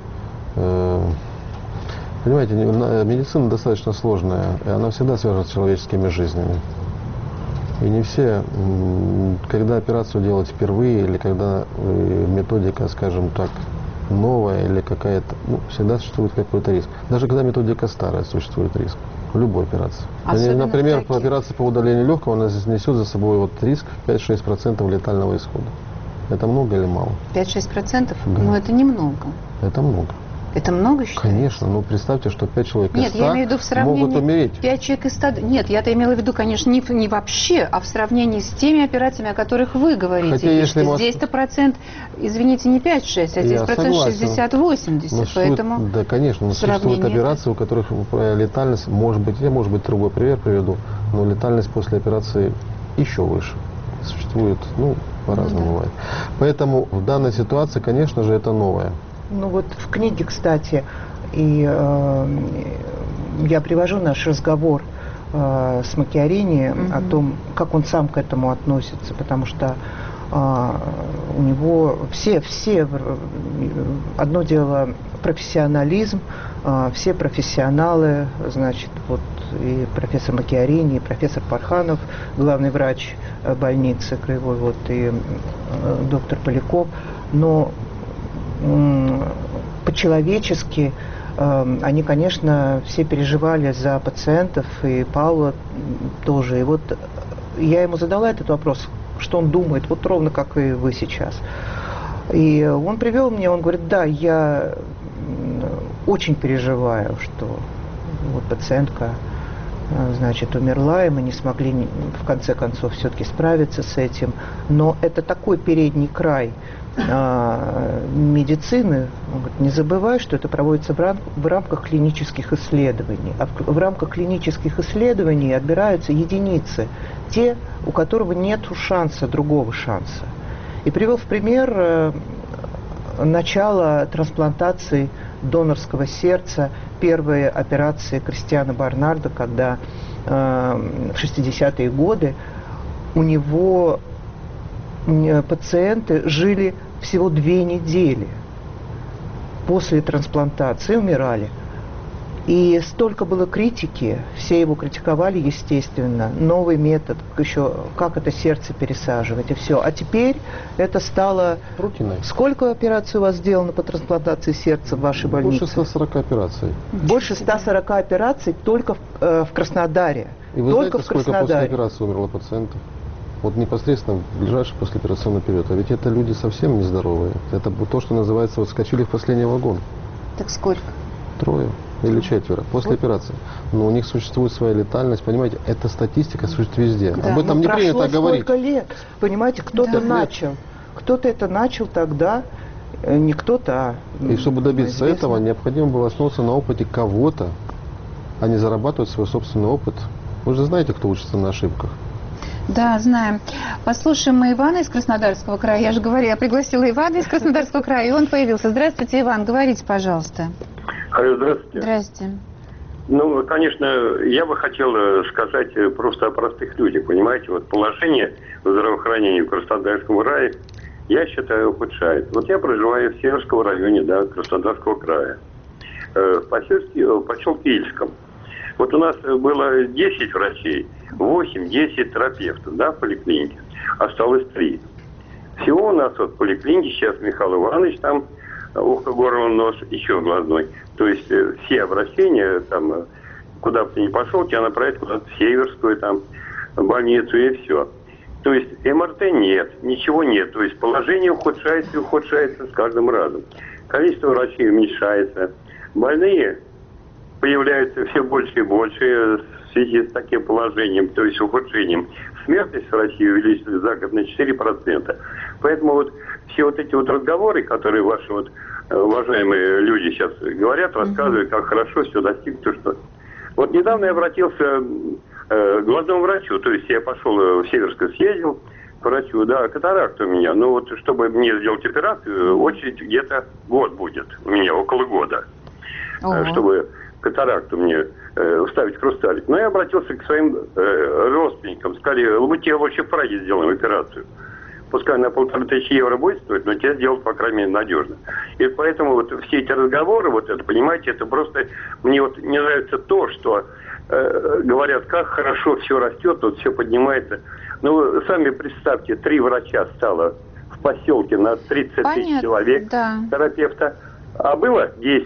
Понимаете, медицина достаточно сложная, и она всегда связана с человеческими жизнями. И не все, когда операцию делать впервые, или когда методика, скажем так, новая, или какая-то, ну, всегда существует какой-то риск. Даже когда методика старая, существует риск. В любой операции. Особенно Например, в по операции по удалению легкого она несет за собой вот риск пять-шесть процентов летального исхода. Это много или мало? пять-шесть процентов? Да. Ну, это немного. Это много. Это много, считаете? Конечно. Ну, представьте, что пять человек Нет, из ста я имею в виду в сравнении могут умереть. пять человек из ста. Нет, я-то имела в виду, конечно, не, не вообще, а в сравнении с теми операциями, о которых вы говорите. Хотя, если мы... Здесь-то процент, извините, не пять-шесть, а здесь процент шестьдесят-восемьдесят. Поэтому суть, да, конечно, но существуют операции, у которых летальность может быть, я, может быть, другой пример приведу, но летальность после операции еще выше. Существует, ну, по-разному да. бывает. Поэтому в данной ситуации, конечно же, это новое. Ну вот в книге, кстати, и э, я привожу наш разговор э, с Макиарини mm-hmm. о том, как он сам к этому относится, потому что э, у него все, все, одно дело профессионализм, э, все профессионалы, значит, вот и профессор Макиарини, и профессор Парханов, главный врач больницы краевой, вот и э, доктор Поляков, но по-человечески э, они, конечно, все переживали за пациентов, и Паула тоже. И вот я ему задала этот вопрос, что он думает, вот ровно как и вы сейчас. И он привел мне, он говорит, да, я очень переживаю, что вот пациентка, значит, умерла, и мы не смогли в конце концов все-таки справиться с этим. Но это такой передний край медицины, он говорит, не забывай, что это проводится в, рам в рамках клинических исследований. А в, в рамках клинических исследований отбираются единицы, те, у которого нет шанса, другого шанса. И привел в пример э, начало трансплантации донорского сердца, первые операции Кристиана Барнарда, когда э, в шестидесятые годы у него пациенты жили всего две недели после трансплантации, умирали. И столько было критики, все его критиковали, естественно. Новый метод, еще как это сердце пересаживать и все. А теперь это стало... Рутиной. Сколько операций у вас сделано по трансплантации сердца в вашей больнице? Больше ста сорока операций. Больше ста сорока операций только в, э, в Краснодаре. И вы только знаете, в сколько Краснодаре. после операции умерло пациентов? Вот непосредственно в ближайший послеоперационный период. А ведь это люди совсем нездоровые. Это то, что называется, вот скочили в последний вагон. Так сколько? Трое или четверо после операции. Но у них существует своя летальность, понимаете, эта статистика существует везде. Да, об этом не принято говорить. Сколько лет, понимаете, кто-то да. начал, кто-то это начал тогда, не кто-то, а... И чтобы добиться известно. этого, необходимо было основываться на опыте кого-то, а не зарабатывать свой собственный опыт. Вы же знаете, кто учится на ошибках. Да, знаем. Послушаем мы Ивана из Краснодарского края. Я же говорю, я пригласила Ивана из Краснодарского края, и он появился. Здравствуйте, Иван, говорите, пожалуйста. Алло, здравствуйте. Здравствуйте. Ну, конечно, я бы хотел сказать просто о простых людях, понимаете, вот положение в здравоохранении в Краснодарском крае, я считаю, ухудшает. Вот я проживаю в Северском районе, да, Краснодарского края, в поселке, в поселке Ильском. Вот у нас было десять врачей, восемь-десять терапевтов, да, в поликлинике. Осталось три. Всего у нас вот в поликлинике сейчас Михаил Иванович, там ухо, горло, нос, еще глазной. То есть э, все обращения, там, э, куда бы ты ни пошел, тебя направят куда-то в Северскую, там, больницу и все. То есть эм эр тэ нет, ничего нет. То есть положение ухудшается и ухудшается с каждым разом. Количество врачей уменьшается. Больные появляются все больше и больше в связи с таким положением, то есть ухудшением. Смертность в России увеличилась за год на четыре процента. Поэтому вот все вот эти вот разговоры, которые ваши вот уважаемые люди сейчас говорят, рассказывают, как хорошо все достигнуто, что... Вот недавно я обратился э, к главному врачу, то есть я пошел в Северское, съездил к врачу, да, катаракта у меня. Но вот чтобы мне сделать операцию, очередь где-то год будет, у меня около года, э, чтобы катаракту мне э, вставить хрусталик. Но я обратился к своим э, родственникам, сказали, мы тебе лучше в Праге сделаем операцию. Пускай на полторы тысячи евро будет стоить, но тебе сделать, по крайней мере, надежно. И поэтому вот все эти разговоры, вот это, понимаете, это просто... Мне вот не нравится то, что э, говорят, как хорошо все растет, вот все поднимается. Ну, вы сами представьте, три врача стало в поселке на тридцать тысяч человек, да. терапевта, а было десять.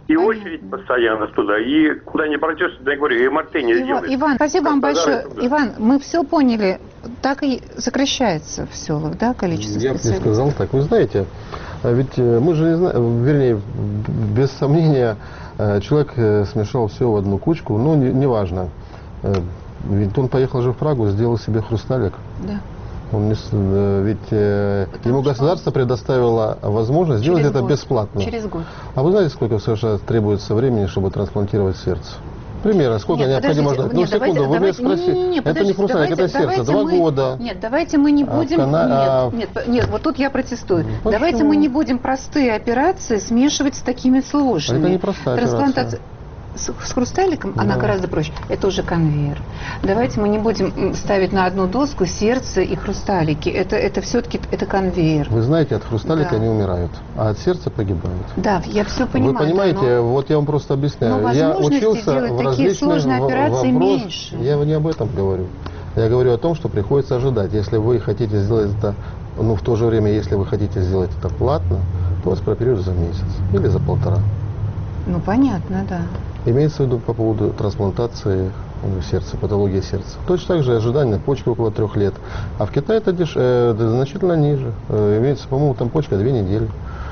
И очередь постоянно туда, и куда не пройдешь, я говорю, и МРТ не Иван, сделаешь. Иван, спасибо вам большое. Туда. Иван, мы все поняли. Так и сокращается в селах, да, количество Я бы не специалистов? сказал так. Вы знаете, ведь мы же не знаем, вернее, без сомнения, человек смешал все в одну кучку, ну, неважно. Не ведь он поехал же в Прагу, сделал себе хрусталик. Да. Он не, ведь э, ему государство предоставило возможность сделать Через это год. бесплатно. Через год. А вы знаете, сколько в США требуется времени, чтобы трансплантировать сердце? Примерно, сколько Нет, необходимо ждать? Ну, нет, секунду, давайте, вы меня давайте, спросите. не, не, не, Это не хрусталик, давайте, это сердце. Два мы, года. Нет, давайте мы не будем... А, кана... нет, а... нет, нет, вот тут я протестую. Почему? Давайте мы не будем простые операции смешивать с такими сложными. Это не простая Трансплантация... С, с хрусталиком Да. она гораздо проще. Это уже конвейер. Давайте мы не будем ставить на одну доску сердце и хрусталики. Это, это все-таки это конвейер. Вы знаете, от хрусталика Да. они умирают, а от сердца погибают. Да, я все понимаю. Вы понимаете, но... вот я вам просто объясняю. Но Я возможности учился делать в такие различных сложные в- операции вопрос- меньше. Я не об этом говорю. Я говорю о том, что приходится ожидать. Если вы хотите сделать это, ну, в то же время, если вы хотите сделать это платно, то вас прооперируют за месяц или за полтора. Ну, понятно, да. Имеется в виду по поводу трансплантации э, сердца, патологии сердца. Точно так же ожидание почки около трех лет. А в Китае это, деш... э, это значительно ниже. Э, имеется, по-моему, там почка две недели.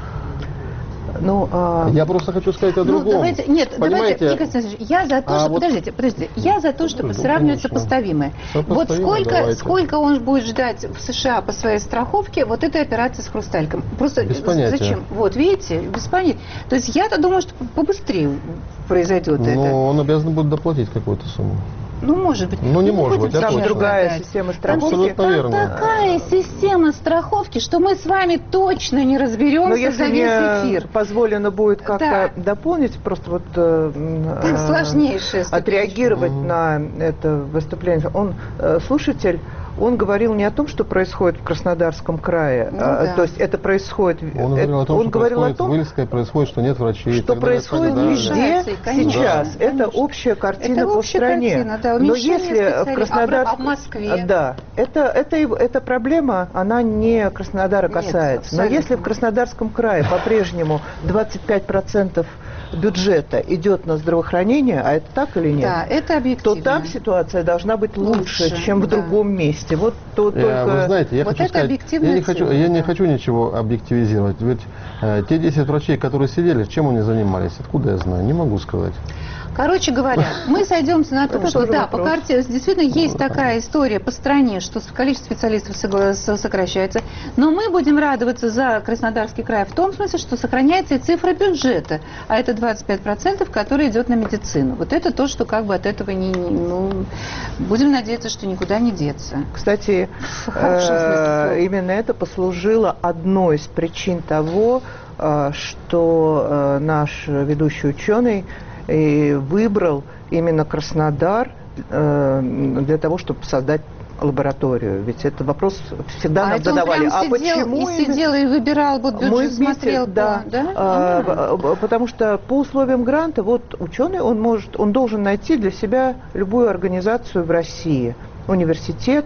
Ну, а... Я просто хочу сказать о Ну, другом. давайте, нет, Понимаете? давайте, Игорь Александрович, я за то, А что, вот- подождите, подождите, я за то, чтобы Ну, сравнивать конечно. сопоставимое. Вот Сопоставимо, сколько, давайте. сколько он будет ждать в США по своей страховке вот этой операции с хрусталиком? Просто Без понятия. зачем? Вот, видите, без понятия. То есть я-то думаю, что побыстрее произойдет это. Но он обязан будет доплатить какую-то сумму. Ну, может быть. Ну, не может будем быть, Там точно. другая ждать. система Там страховки. Абсолютно верно. такая система страховки, что мы с вами точно не Но разберемся если за весь мне эфир. позволено будет как-то дополнить, просто вот э, Там э, сложнейшая ступенечка. отреагировать на это выступление. Он, э, слушатель, он говорил не о том, что происходит в Краснодарском крае, Ну а, да. то есть это происходит... Он это- говорил о том, он что говорил о происходит том, в Ильской, происходит, что нет врачей. и что так далее, и так происходит далее. везде Уменьшается, конечно. сейчас. Да, Это конечно. общая картина Это по общая стране. картина, да, Но уменьшение если в специалистов. Краснодарск... А в Москве? Да, это, это, его- эта проблема, она не Краснодара Нет, касается. Но абсолютно. если в Краснодарском крае по-прежнему двадцать пять процентов бюджета идет на здравоохранение, а это так или нет? Да, это объективно. То там ситуация должна быть лучше, Лучше, чем в да. другом месте. Вот то Э, только... Вы знаете, я Вот хочу это сказать, объективная я не хочу, цифра, я не да. хочу ничего объективизировать. Ведь э, те десять врачей, которые сидели, чем они занимались? Откуда я знаю? Не могу сказать. Короче говоря, мы сойдемся на том, Это что тоже да, по вопрос. карте действительно есть такая история по стране, что количество специалистов согла- со- сокращается. Но мы будем радоваться за Краснодарский край в том смысле, что сохраняется и цифра бюджета, а это двадцать пять процентов, который идет на медицину. Вот это то, что как бы от этого не, не- ну, будем надеяться, что никуда не деться. Кстати, В хорошем смысле э, слова. именно это послужило одной из причин того, э, что э, наш ведущий ученый э, выбрал именно Краснодар э, для того, чтобы создать лабораторию. Ведь этот вопрос всегда а нам это он задавали. прям А сидел, почему и именно- сидел и выбирал, вот бюджет Мы вместе, смотрел, да, по- да? а, А. б- потому что по условиям гранта вот ученый он может, он должен найти для себя любую организацию в России, университет,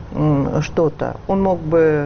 м, что-то. Он мог бы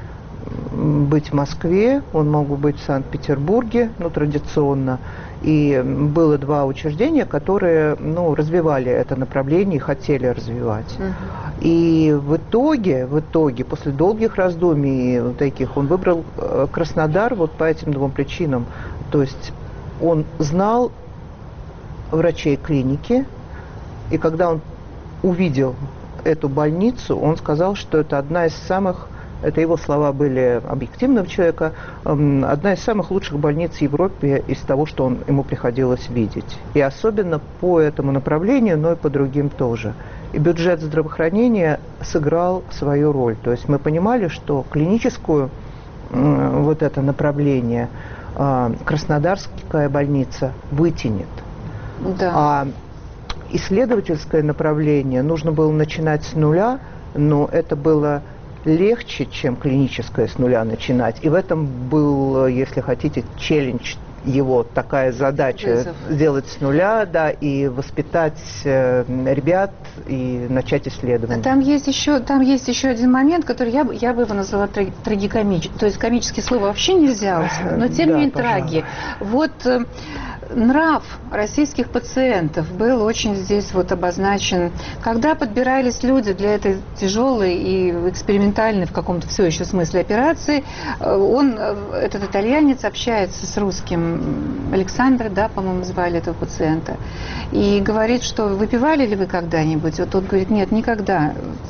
м, быть в Москве, он мог бы быть в Санкт-Петербурге, ну традиционно. И было два учреждения, которые, ну, развивали это направление и хотели развивать. И в итоге, в итоге, после долгих раздумий вот таких, он выбрал э, Краснодар вот по этим двум причинам. То есть он знал врачей клиники, и когда он увидел эту больницу, он сказал, что это одна из самых, это его слова были объективного человека, эм, одна из самых лучших больниц в Европе из того, что он, ему приходилось видеть. И особенно по этому направлению, но и по другим тоже. И бюджет здравоохранения сыграл свою роль. То есть мы понимали, что клиническую м, вот это направление э, Краснодарская больница вытянет. Да. А исследовательское направление нужно было начинать с нуля, но это было легче, чем клиническое с нуля начинать. И в этом был, если хотите, челлендж его, такая задача Вызов. сделать с нуля, да, и воспитать э, ребят и начать исследование. Там есть еще, там есть еще один момент, который я, бы- я бы его назвала траги- трагикомическим. То есть комические слова вообще нельзя, но тем не Да, менее траги. Вот э, нрав российских пациентов был очень здесь вот обозначен. Когда подбирались люди для этой тяжелой и экспериментальной в каком-то все еще смысле операции, он, этот итальянец, общается с русским, Александр, да, по-моему, звали этого пациента, и говорит, что выпивали ли вы когда-нибудь? Вот он говорит, нет, никогда,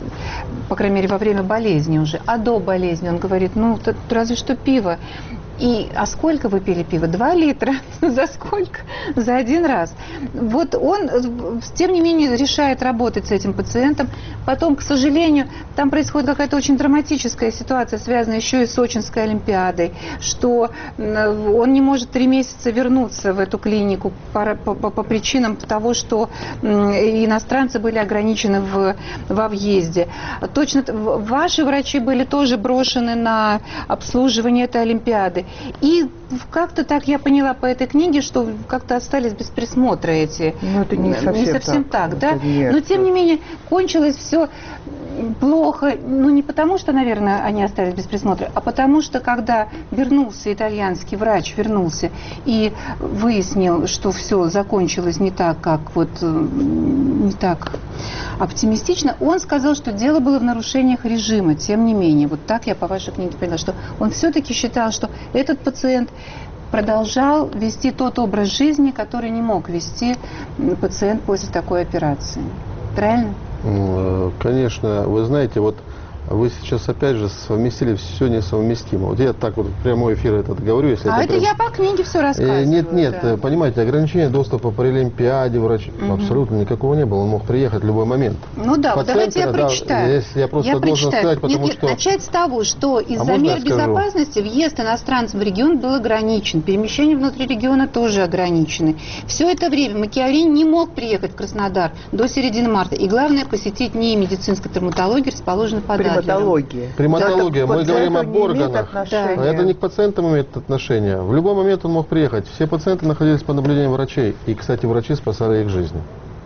по крайней мере, во время болезни уже, а до болезни он говорит, ну, разве что пиво. И, а сколько вы пили пива? Два литра. За сколько? За один раз. Вот он, тем не менее, решает работать с этим пациентом. Потом, к сожалению, там происходит какая-то очень драматическая ситуация, связанная еще и с Сочинской Олимпиадой, что он не может три месяца вернуться в эту клинику по, по, по причинам того, что иностранцы были ограничены в, во въезде. Точно, ваши врачи были тоже брошены на обслуживание этой Олимпиады. И как-то так я поняла по этой книге, что как-то остались без присмотра эти. Ну, это не совсем, не совсем так, так, да? Нет. Но тем не менее кончилось все плохо. Ну, не потому, что, наверное, они остались без присмотра, а потому что, когда вернулся итальянский врач, вернулся и выяснил, что все закончилось не так, как вот не так оптимистично, он сказал, что дело было в нарушениях режима. Тем не менее, вот так я по вашей книге поняла, что он все-таки считал, что этот пациент продолжал вести тот образ жизни, который не мог вести пациент после такой операции. Правильно? Конечно. Вы знаете, вот вы сейчас опять же совместили все несовместимо. Вот я так вот в прямой эфир это говорю. Если а это, это прям... я по книге все рассказываю. Нет, нет, да. Понимаете, ограничения доступа по Олимпиаде врач угу. абсолютно никакого не было. Он мог приехать в любой момент. Ну да, вот давайте я да, прочитаю. Если я просто я должен прочитаю. сказать, потому нет, нет, что... Начать с того, что из-за а мер безопасности въезд иностранцев в регион был ограничен. Перемещения внутри региона тоже ограничены. Все это время Макиавелли не мог приехать в Краснодар до середины марта. И главное, посетить НИИ медицинской травматологии, расположенной под Адлером. Приматология. Приматология. Мы говорим об органах. Да. А это не к пациентам имеет отношение. В любой момент он мог приехать. Все пациенты находились под наблюдением врачей. И, кстати, врачи спасали их жизни.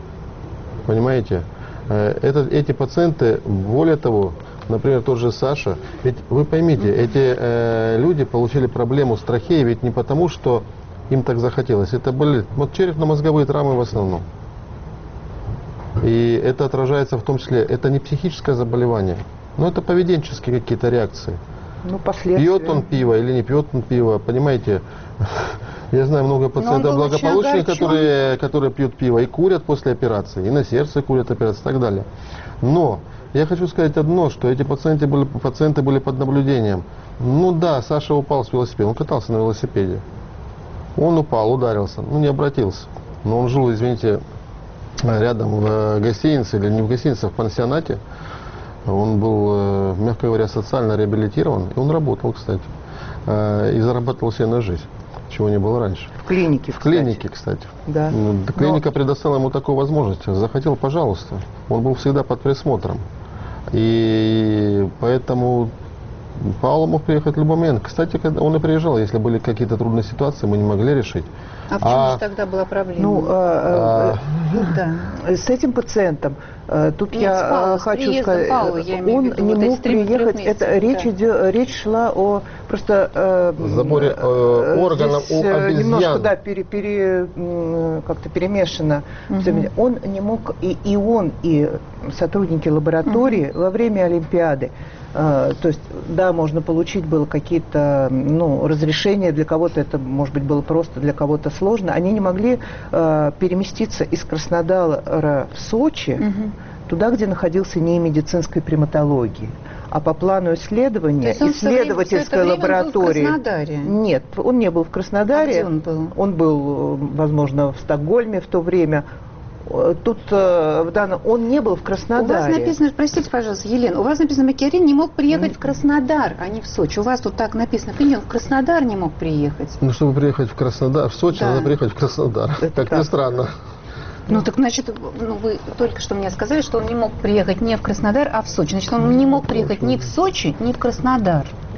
Понимаете? Это, эти пациенты, более того, например, тот же Саша, ведь вы поймите, эти э, люди получили проблему с трахеей ведь не потому, что им так захотелось. Это были вот черепно-мозговые травмы в основном. И это отражается в том числе, это не психическое заболевание, но это поведенческие какие-то реакции. Ну, пьет он пиво или не пьет он пиво, понимаете? Я знаю много пациентов благополучных, которые, которые пьют пиво и курят после операции, и на сердце курят операции и так далее. Но я хочу сказать одно, что эти пациенты были, пациенты были под наблюдением. Ну да, Саша упал с велосипеда, он катался на велосипеде. Он упал, ударился, ну не обратился. Но он жил, извините, рядом в гостинице, или не в гостинице, а в пансионате. Он был, мягко говоря, социально реабилитирован, и он работал, кстати, и зарабатывал себе на жизнь, чего не было раньше. В клинике, В клинике, кстати. Да. Клиника Но... предоставила ему такую возможность. Захотел, пожалуйста. Он был всегда под присмотром. И поэтому Пауло мог приехать в любой момент. Кстати, когда он и приезжал, если были какие-то трудные ситуации, мы не могли решить. А в чем а, же тогда была проблема? Ну, а, а, да. С этим пациентом, тут Нет, я Пауло, хочу сказать, Пауло, я он виду, не вот мог приехать, это да. речь, идет, речь шла о просто э, заборе э, органов у обезьян. Немножко, да, пере, пере, как-то перемешано. Угу. Он не мог, и, и он, и сотрудники лаборатории угу. во время Олимпиады, Uh, то есть, да, можно получить было какие-то, ну, разрешения, для кого-то это, может быть, было просто, для кого-то сложно. Они не могли uh, переместиться из Краснодара в Сочи, uh-huh. туда, где находился НИИ медицинской приматологии. А по плану исследования, исследовательской лаборатории... Он был в Краснодаре? Нет, он не был в Краснодаре. А где он был? Он был, возможно, в Стокгольме в то время. Тут в данном он не был в Краснодаре. У вас написано, простите, пожалуйста, Елена, у вас написано, Макиавелли не мог приехать mm. в Краснодар, а не в Сочи. У вас тут так написано, он в Краснодар не мог приехать. Ну, чтобы приехать в Краснодар, в Сочи, да. надо приехать в Краснодар. Это как ни странно. Ну, так, значит, ну, вы только что мне сказали, что он не мог приехать не в Краснодар, а в Сочи. Значит, он не мог приехать ни в Сочи, ни в Краснодар.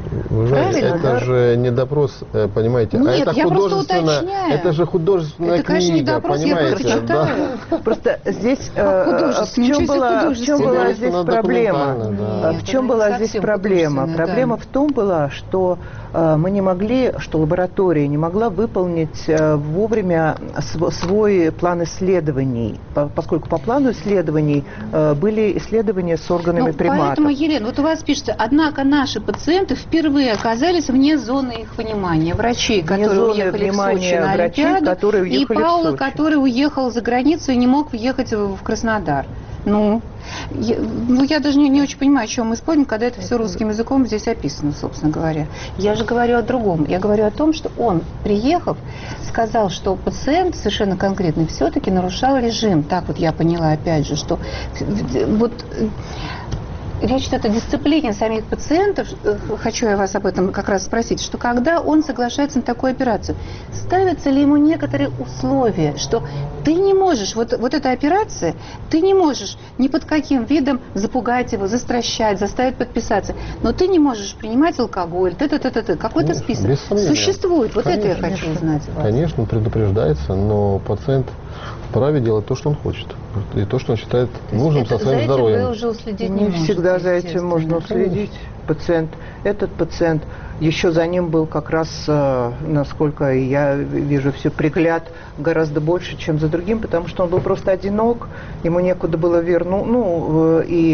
Вы знаете, это же не допрос, понимаете, Нет, а это я художественная, это же художественная это, конечно, книга, не допрос, понимаете? Я да. Просто здесь э, в чем была, в чем была здесь проблема? Да. В чем была здесь проблема? Проблема да. в том была, что э, мы не могли, что лаборатория не могла выполнить э, вовремя св свой план исследований, по поскольку по плану исследований э, были исследования с органами ну, приматов. Поэтому, Елена, вот у вас пишется, однако наши пациенты впервые оказались вне зоны их внимания. Врачи, которые уехали в Сочи на врачей, Олимпиаду, которые и Паула, в который уехал за границу и не мог въехать в Краснодар. Ну, я, ну, я даже не, не очень понимаю, о чем мы спорим, когда это все русским языком здесь описано, собственно говоря. Я же говорю о другом. Я говорю о том, что он, приехав, сказал, что пациент совершенно конкретный все-таки нарушал режим. Так вот я поняла, опять же, что вот... Речь идет о дисциплине самих пациентов. Хочу я вас об этом как раз спросить, что когда он соглашается на такую операцию, ставятся ли ему некоторые условия, что ты не можешь, вот, вот эта операция, ты не можешь ни под каким видом запугать его, застращать, заставить подписаться, но ты не можешь принимать алкоголь, ты, ты, ты, ты, ты. Какой-то список существует. Вот конечно, это я хочу узнать. Конечно, предупреждается, но пациент вправе делать то, что он хочет, и то, что он считает нужным со своим здоровьем. Вы уже уследить не, не всегда за этим можно уследить. Пациент, этот пациент, еще за ним был как раз, насколько я вижу, все пригляд гораздо больше, чем за другим, потому что он был просто одинок, ему некуда было вернуть, ну, и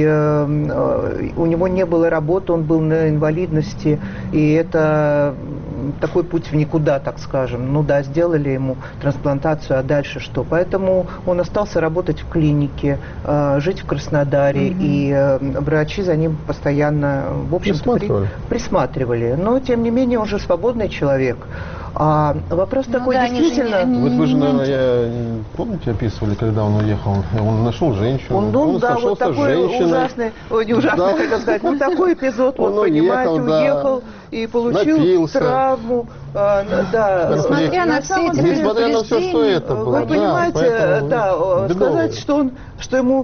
э, у него не было работы, он был на инвалидности, и это такой путь в никуда, так скажем. Ну да, сделали ему трансплантацию, а дальше что? Поэтому он остался работать в клинике, э, жить в Краснодаре, mm-hmm. и э, врачи за ним постоянно, в общем-то, присматривали. При, присматривали. Но, тем не менее, он же свободный человек. А вопрос ну, такой, да, действительно... Не, не, вот вы же, наверное, я, помните, описывали, когда он уехал, он нашел женщину, он, он, он да, вот такой ужасный, ой, не ужасный, да. хотел сказать, ну такой эпизод, он, вот, понимаете, уехал, да, уехал и получил напился. травму, а, да. Несмотря на все эти Несмотря на все, что это было, вы понимаете, да, да сказать, что, он, что ему...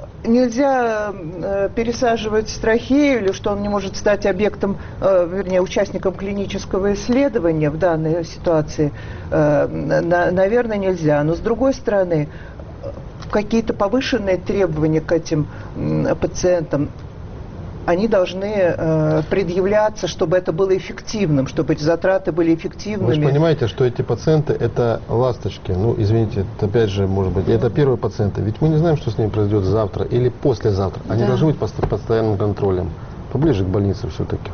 Нельзя э, пересаживать с трахею, или что он не может стать объектом, э, вернее, участником клинического исследования в данной ситуации, э, на, наверное, нельзя. Но, с другой стороны, какие-то повышенные требования к этим э, пациентам, они должны э, предъявляться, чтобы это было эффективным, чтобы эти затраты были эффективными. Вы же понимаете, что эти пациенты – это ласточки. Ну, извините, это опять же, может быть, это первые пациенты. Ведь мы не знаем, что с ними произойдет завтра или послезавтра. Они да. должны быть под постоянным контролем. Поближе к больнице все-таки.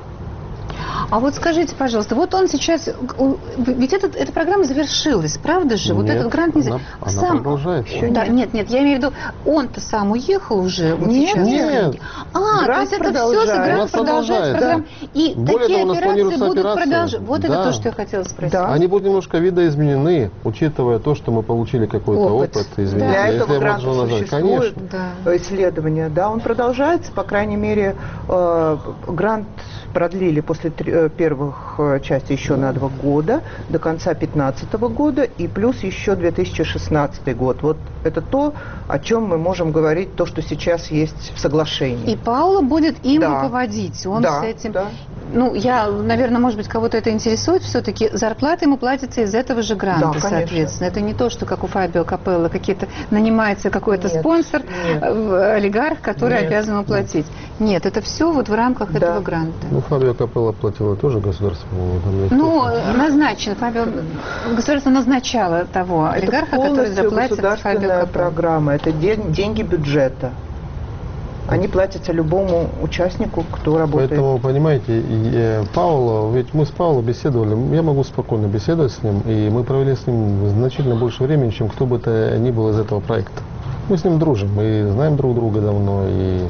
А вот скажите, пожалуйста, вот он сейчас, ведь этот, эта программа завершилась, правда же? Вот нет, этот грант не она, она сам... продолжается. Да, нет, нет, я имею в виду, он-то сам уехал уже. Вот нет, сейчас. нет. А, грант то есть это все, грант продолжается. Да. И более такие того, операции будут операции. продолжаться. Вот да. это то, что я хотела спросить. Да. Они будут немножко видоизменены, учитывая то, что мы получили какой-то опыт. опыт извините, Для этого гранта существует конечно. Да. исследование. Да, он продолжается, по крайней мере, э, грант продлили после три, первых части еще на два года, до конца две тысячи пятнадцатого года, и плюс еще две тысячи шестнадцатый год. Вот это то, о чем мы можем говорить, то, что сейчас есть в соглашении. И Паула будет им да. руководить. Он да, с этим... Да. Ну, я, наверное, может быть, кого-то это интересует, все-таки зарплата ему платится из этого же гранта, да, соответственно. Это не то, что как у Фабио Капелло какие-то нанимается какой-то нет, спонсор, нет. олигарх, который нет, обязан ему платить. Нет, это все вот в рамках да. этого гранта. Ну, Фабио Капелло платила тоже государство. Ну, назначен. Фабио... Государство назначало того это олигарха, который заплатит Фабио Капелло. Программа, это деньги бюджета. Они платятся любому участнику, кто работает. Поэтому, понимаете, Пауло, ведь мы с Пауло беседовали, я могу спокойно беседовать с ним, и мы провели с ним значительно больше времени, чем кто бы то ни был из этого проекта. Мы с ним дружим, мы знаем друг друга давно, и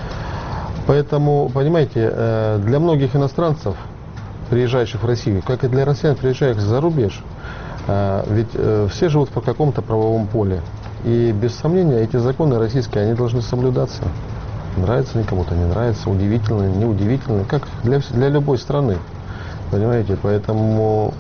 поэтому, понимаете, для многих иностранцев, приезжающих в Россию, как и для россиян, приезжающих за рубеж, ведь все живут в каком-то правовом поле. И без сомнения эти законы российские, они должны соблюдаться. Нравится они кому-то, не нравится, удивительно, неудивительно, как для, для любой страны. Понимаете, поэтому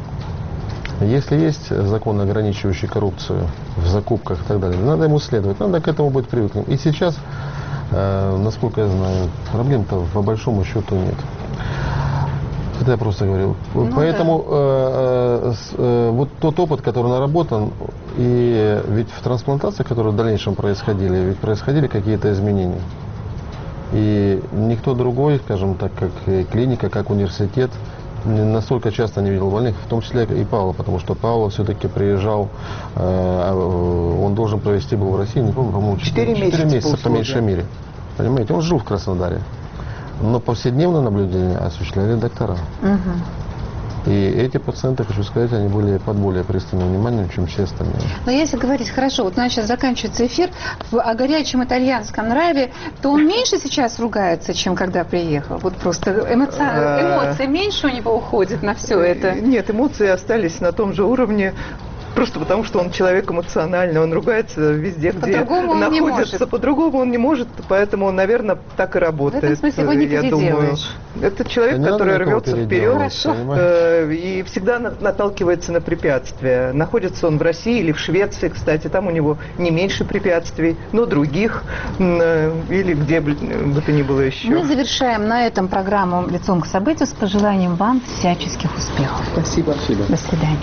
если есть закон, ограничивающий коррупцию в закупках и так далее, надо ему следовать, надо к этому быть привыкнуть. И сейчас, э, насколько я знаю, проблем-то по большому счету нет. Это я просто говорю. Ну, Поэтому да. э, э, вот тот опыт, который наработан, и ведь в трансплантациях, которые в дальнейшем происходили, ведь происходили какие-то изменения. И никто другой, скажем так, как клиника, как университет, настолько часто не видел больных, в том числе и Павла, потому что Павел все-таки приезжал, э, он должен провести был в России, не помню, по-моему, четыре месяца, по меньшей мере. Понимаете, он жил в Краснодаре. Но повседневное наблюдение осуществляли доктора. Угу. И эти пациенты, хочу сказать, они были под более пристальным вниманием, чем все остальные. Но если говорить хорошо, вот у нас сейчас заканчивается эфир, в, о горячем итальянском нраве, то он меньше сейчас ругается, чем когда приехал? Вот просто эмоци... эмоции меньше у него уходят на все это? Нет, эмоции остались на том же уровне. Просто потому, что он человек эмоциональный, он ругается везде, где находится. По-другому он не может, поэтому он, наверное, так и работает. В этом смысле его не я думаю. Это человек, да который рвется вперед э, и всегда на, наталкивается на препятствия. Находится он в России или в Швеции, кстати, там у него не меньше препятствий, но других, э, или где бы то ни было еще. Мы завершаем на этом программу «Лицом к событию» с пожеланием вам всяческих успехов. Спасибо. Спасибо. До свидания.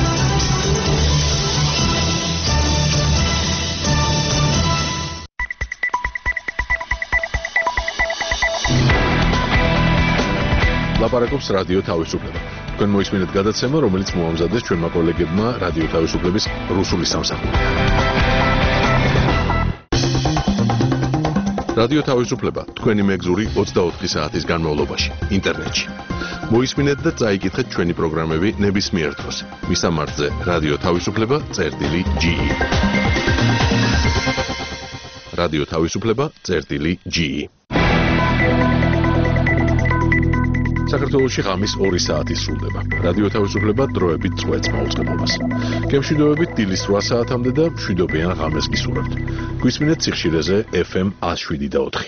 ლაპარაკობს რადიო თავისუფლება. თქვენ მოისმინეთ გადაცემა, რომელიც მოამზადეს ჩვენმა კოლეგებმა რადიო თავისუფლების რუსული სამსახური. რადიო თავისუფლება თქვენი მეგზური ოცდაოთხი საათის განმავლობაში ინტერნეტში. მოისმინეთ და წაიკითხეთ ჩვენი პროგრამები ნებისმიერ დროს. მისამართზე რადიო თავისუფლება წერტილი ჯი ი. რადიო თავისუფლება წერტილი ჯი ი. საქართველოში ღამის ორი საათი სრულდება. რადიო თავისუფლება დროებით წვეთს მაუწყებლობას. გემშვიდობებით დილის რვა საათამდე და მშვიდობიან ღამეს გისურვებთ. გვისმინეთ სიხშირეზე ეფ ემ εκατო შვიდი და ოთხი.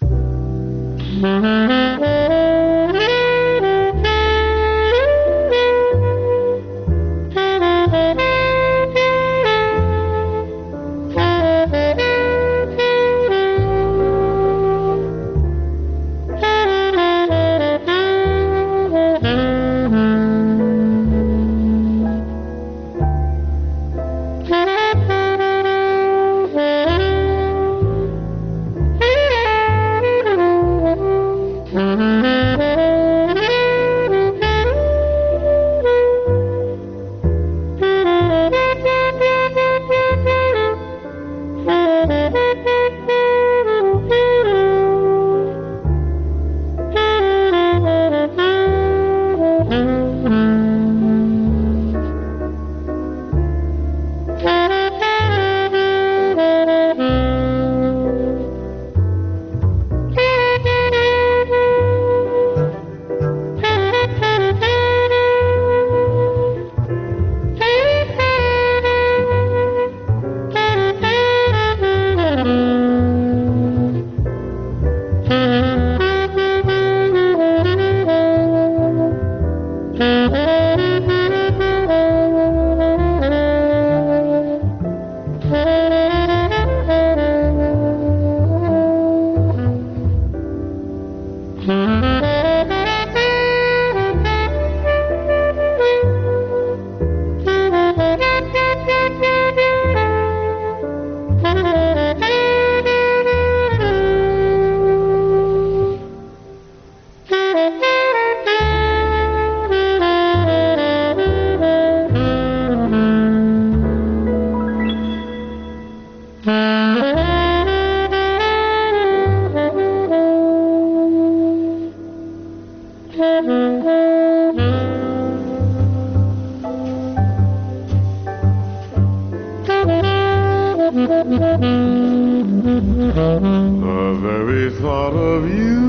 The very thought of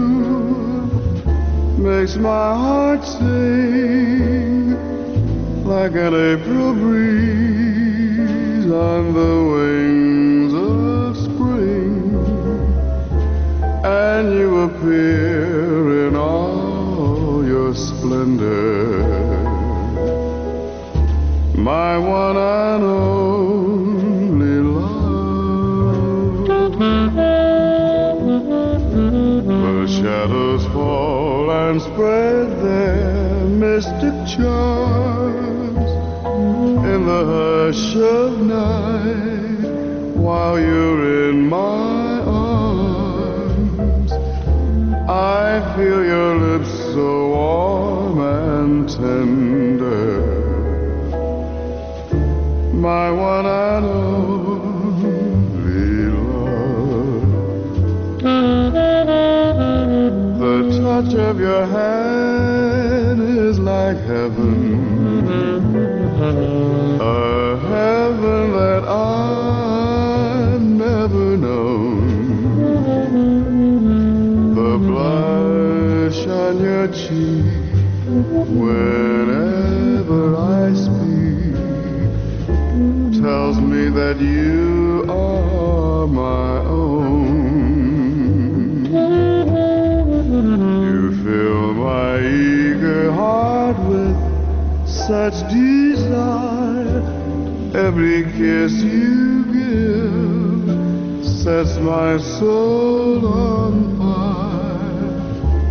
you makes my heart sing like an April breeze on the wings of spring, and you appear in all your splendor, my one and only love. The shadows fall and spread their mystic charms in the hush of night while you're in my arms. I feel your lips so warm and tender, my one and only love. The touch of your hand is like heaven, a heaven that I've never known. The blush on your cheek whenever I speak tells me that you are my own. You fill my eager heart with such desire. Every kiss you give sets my soul on fire.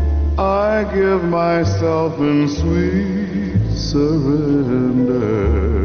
I give myself in sweet surrender.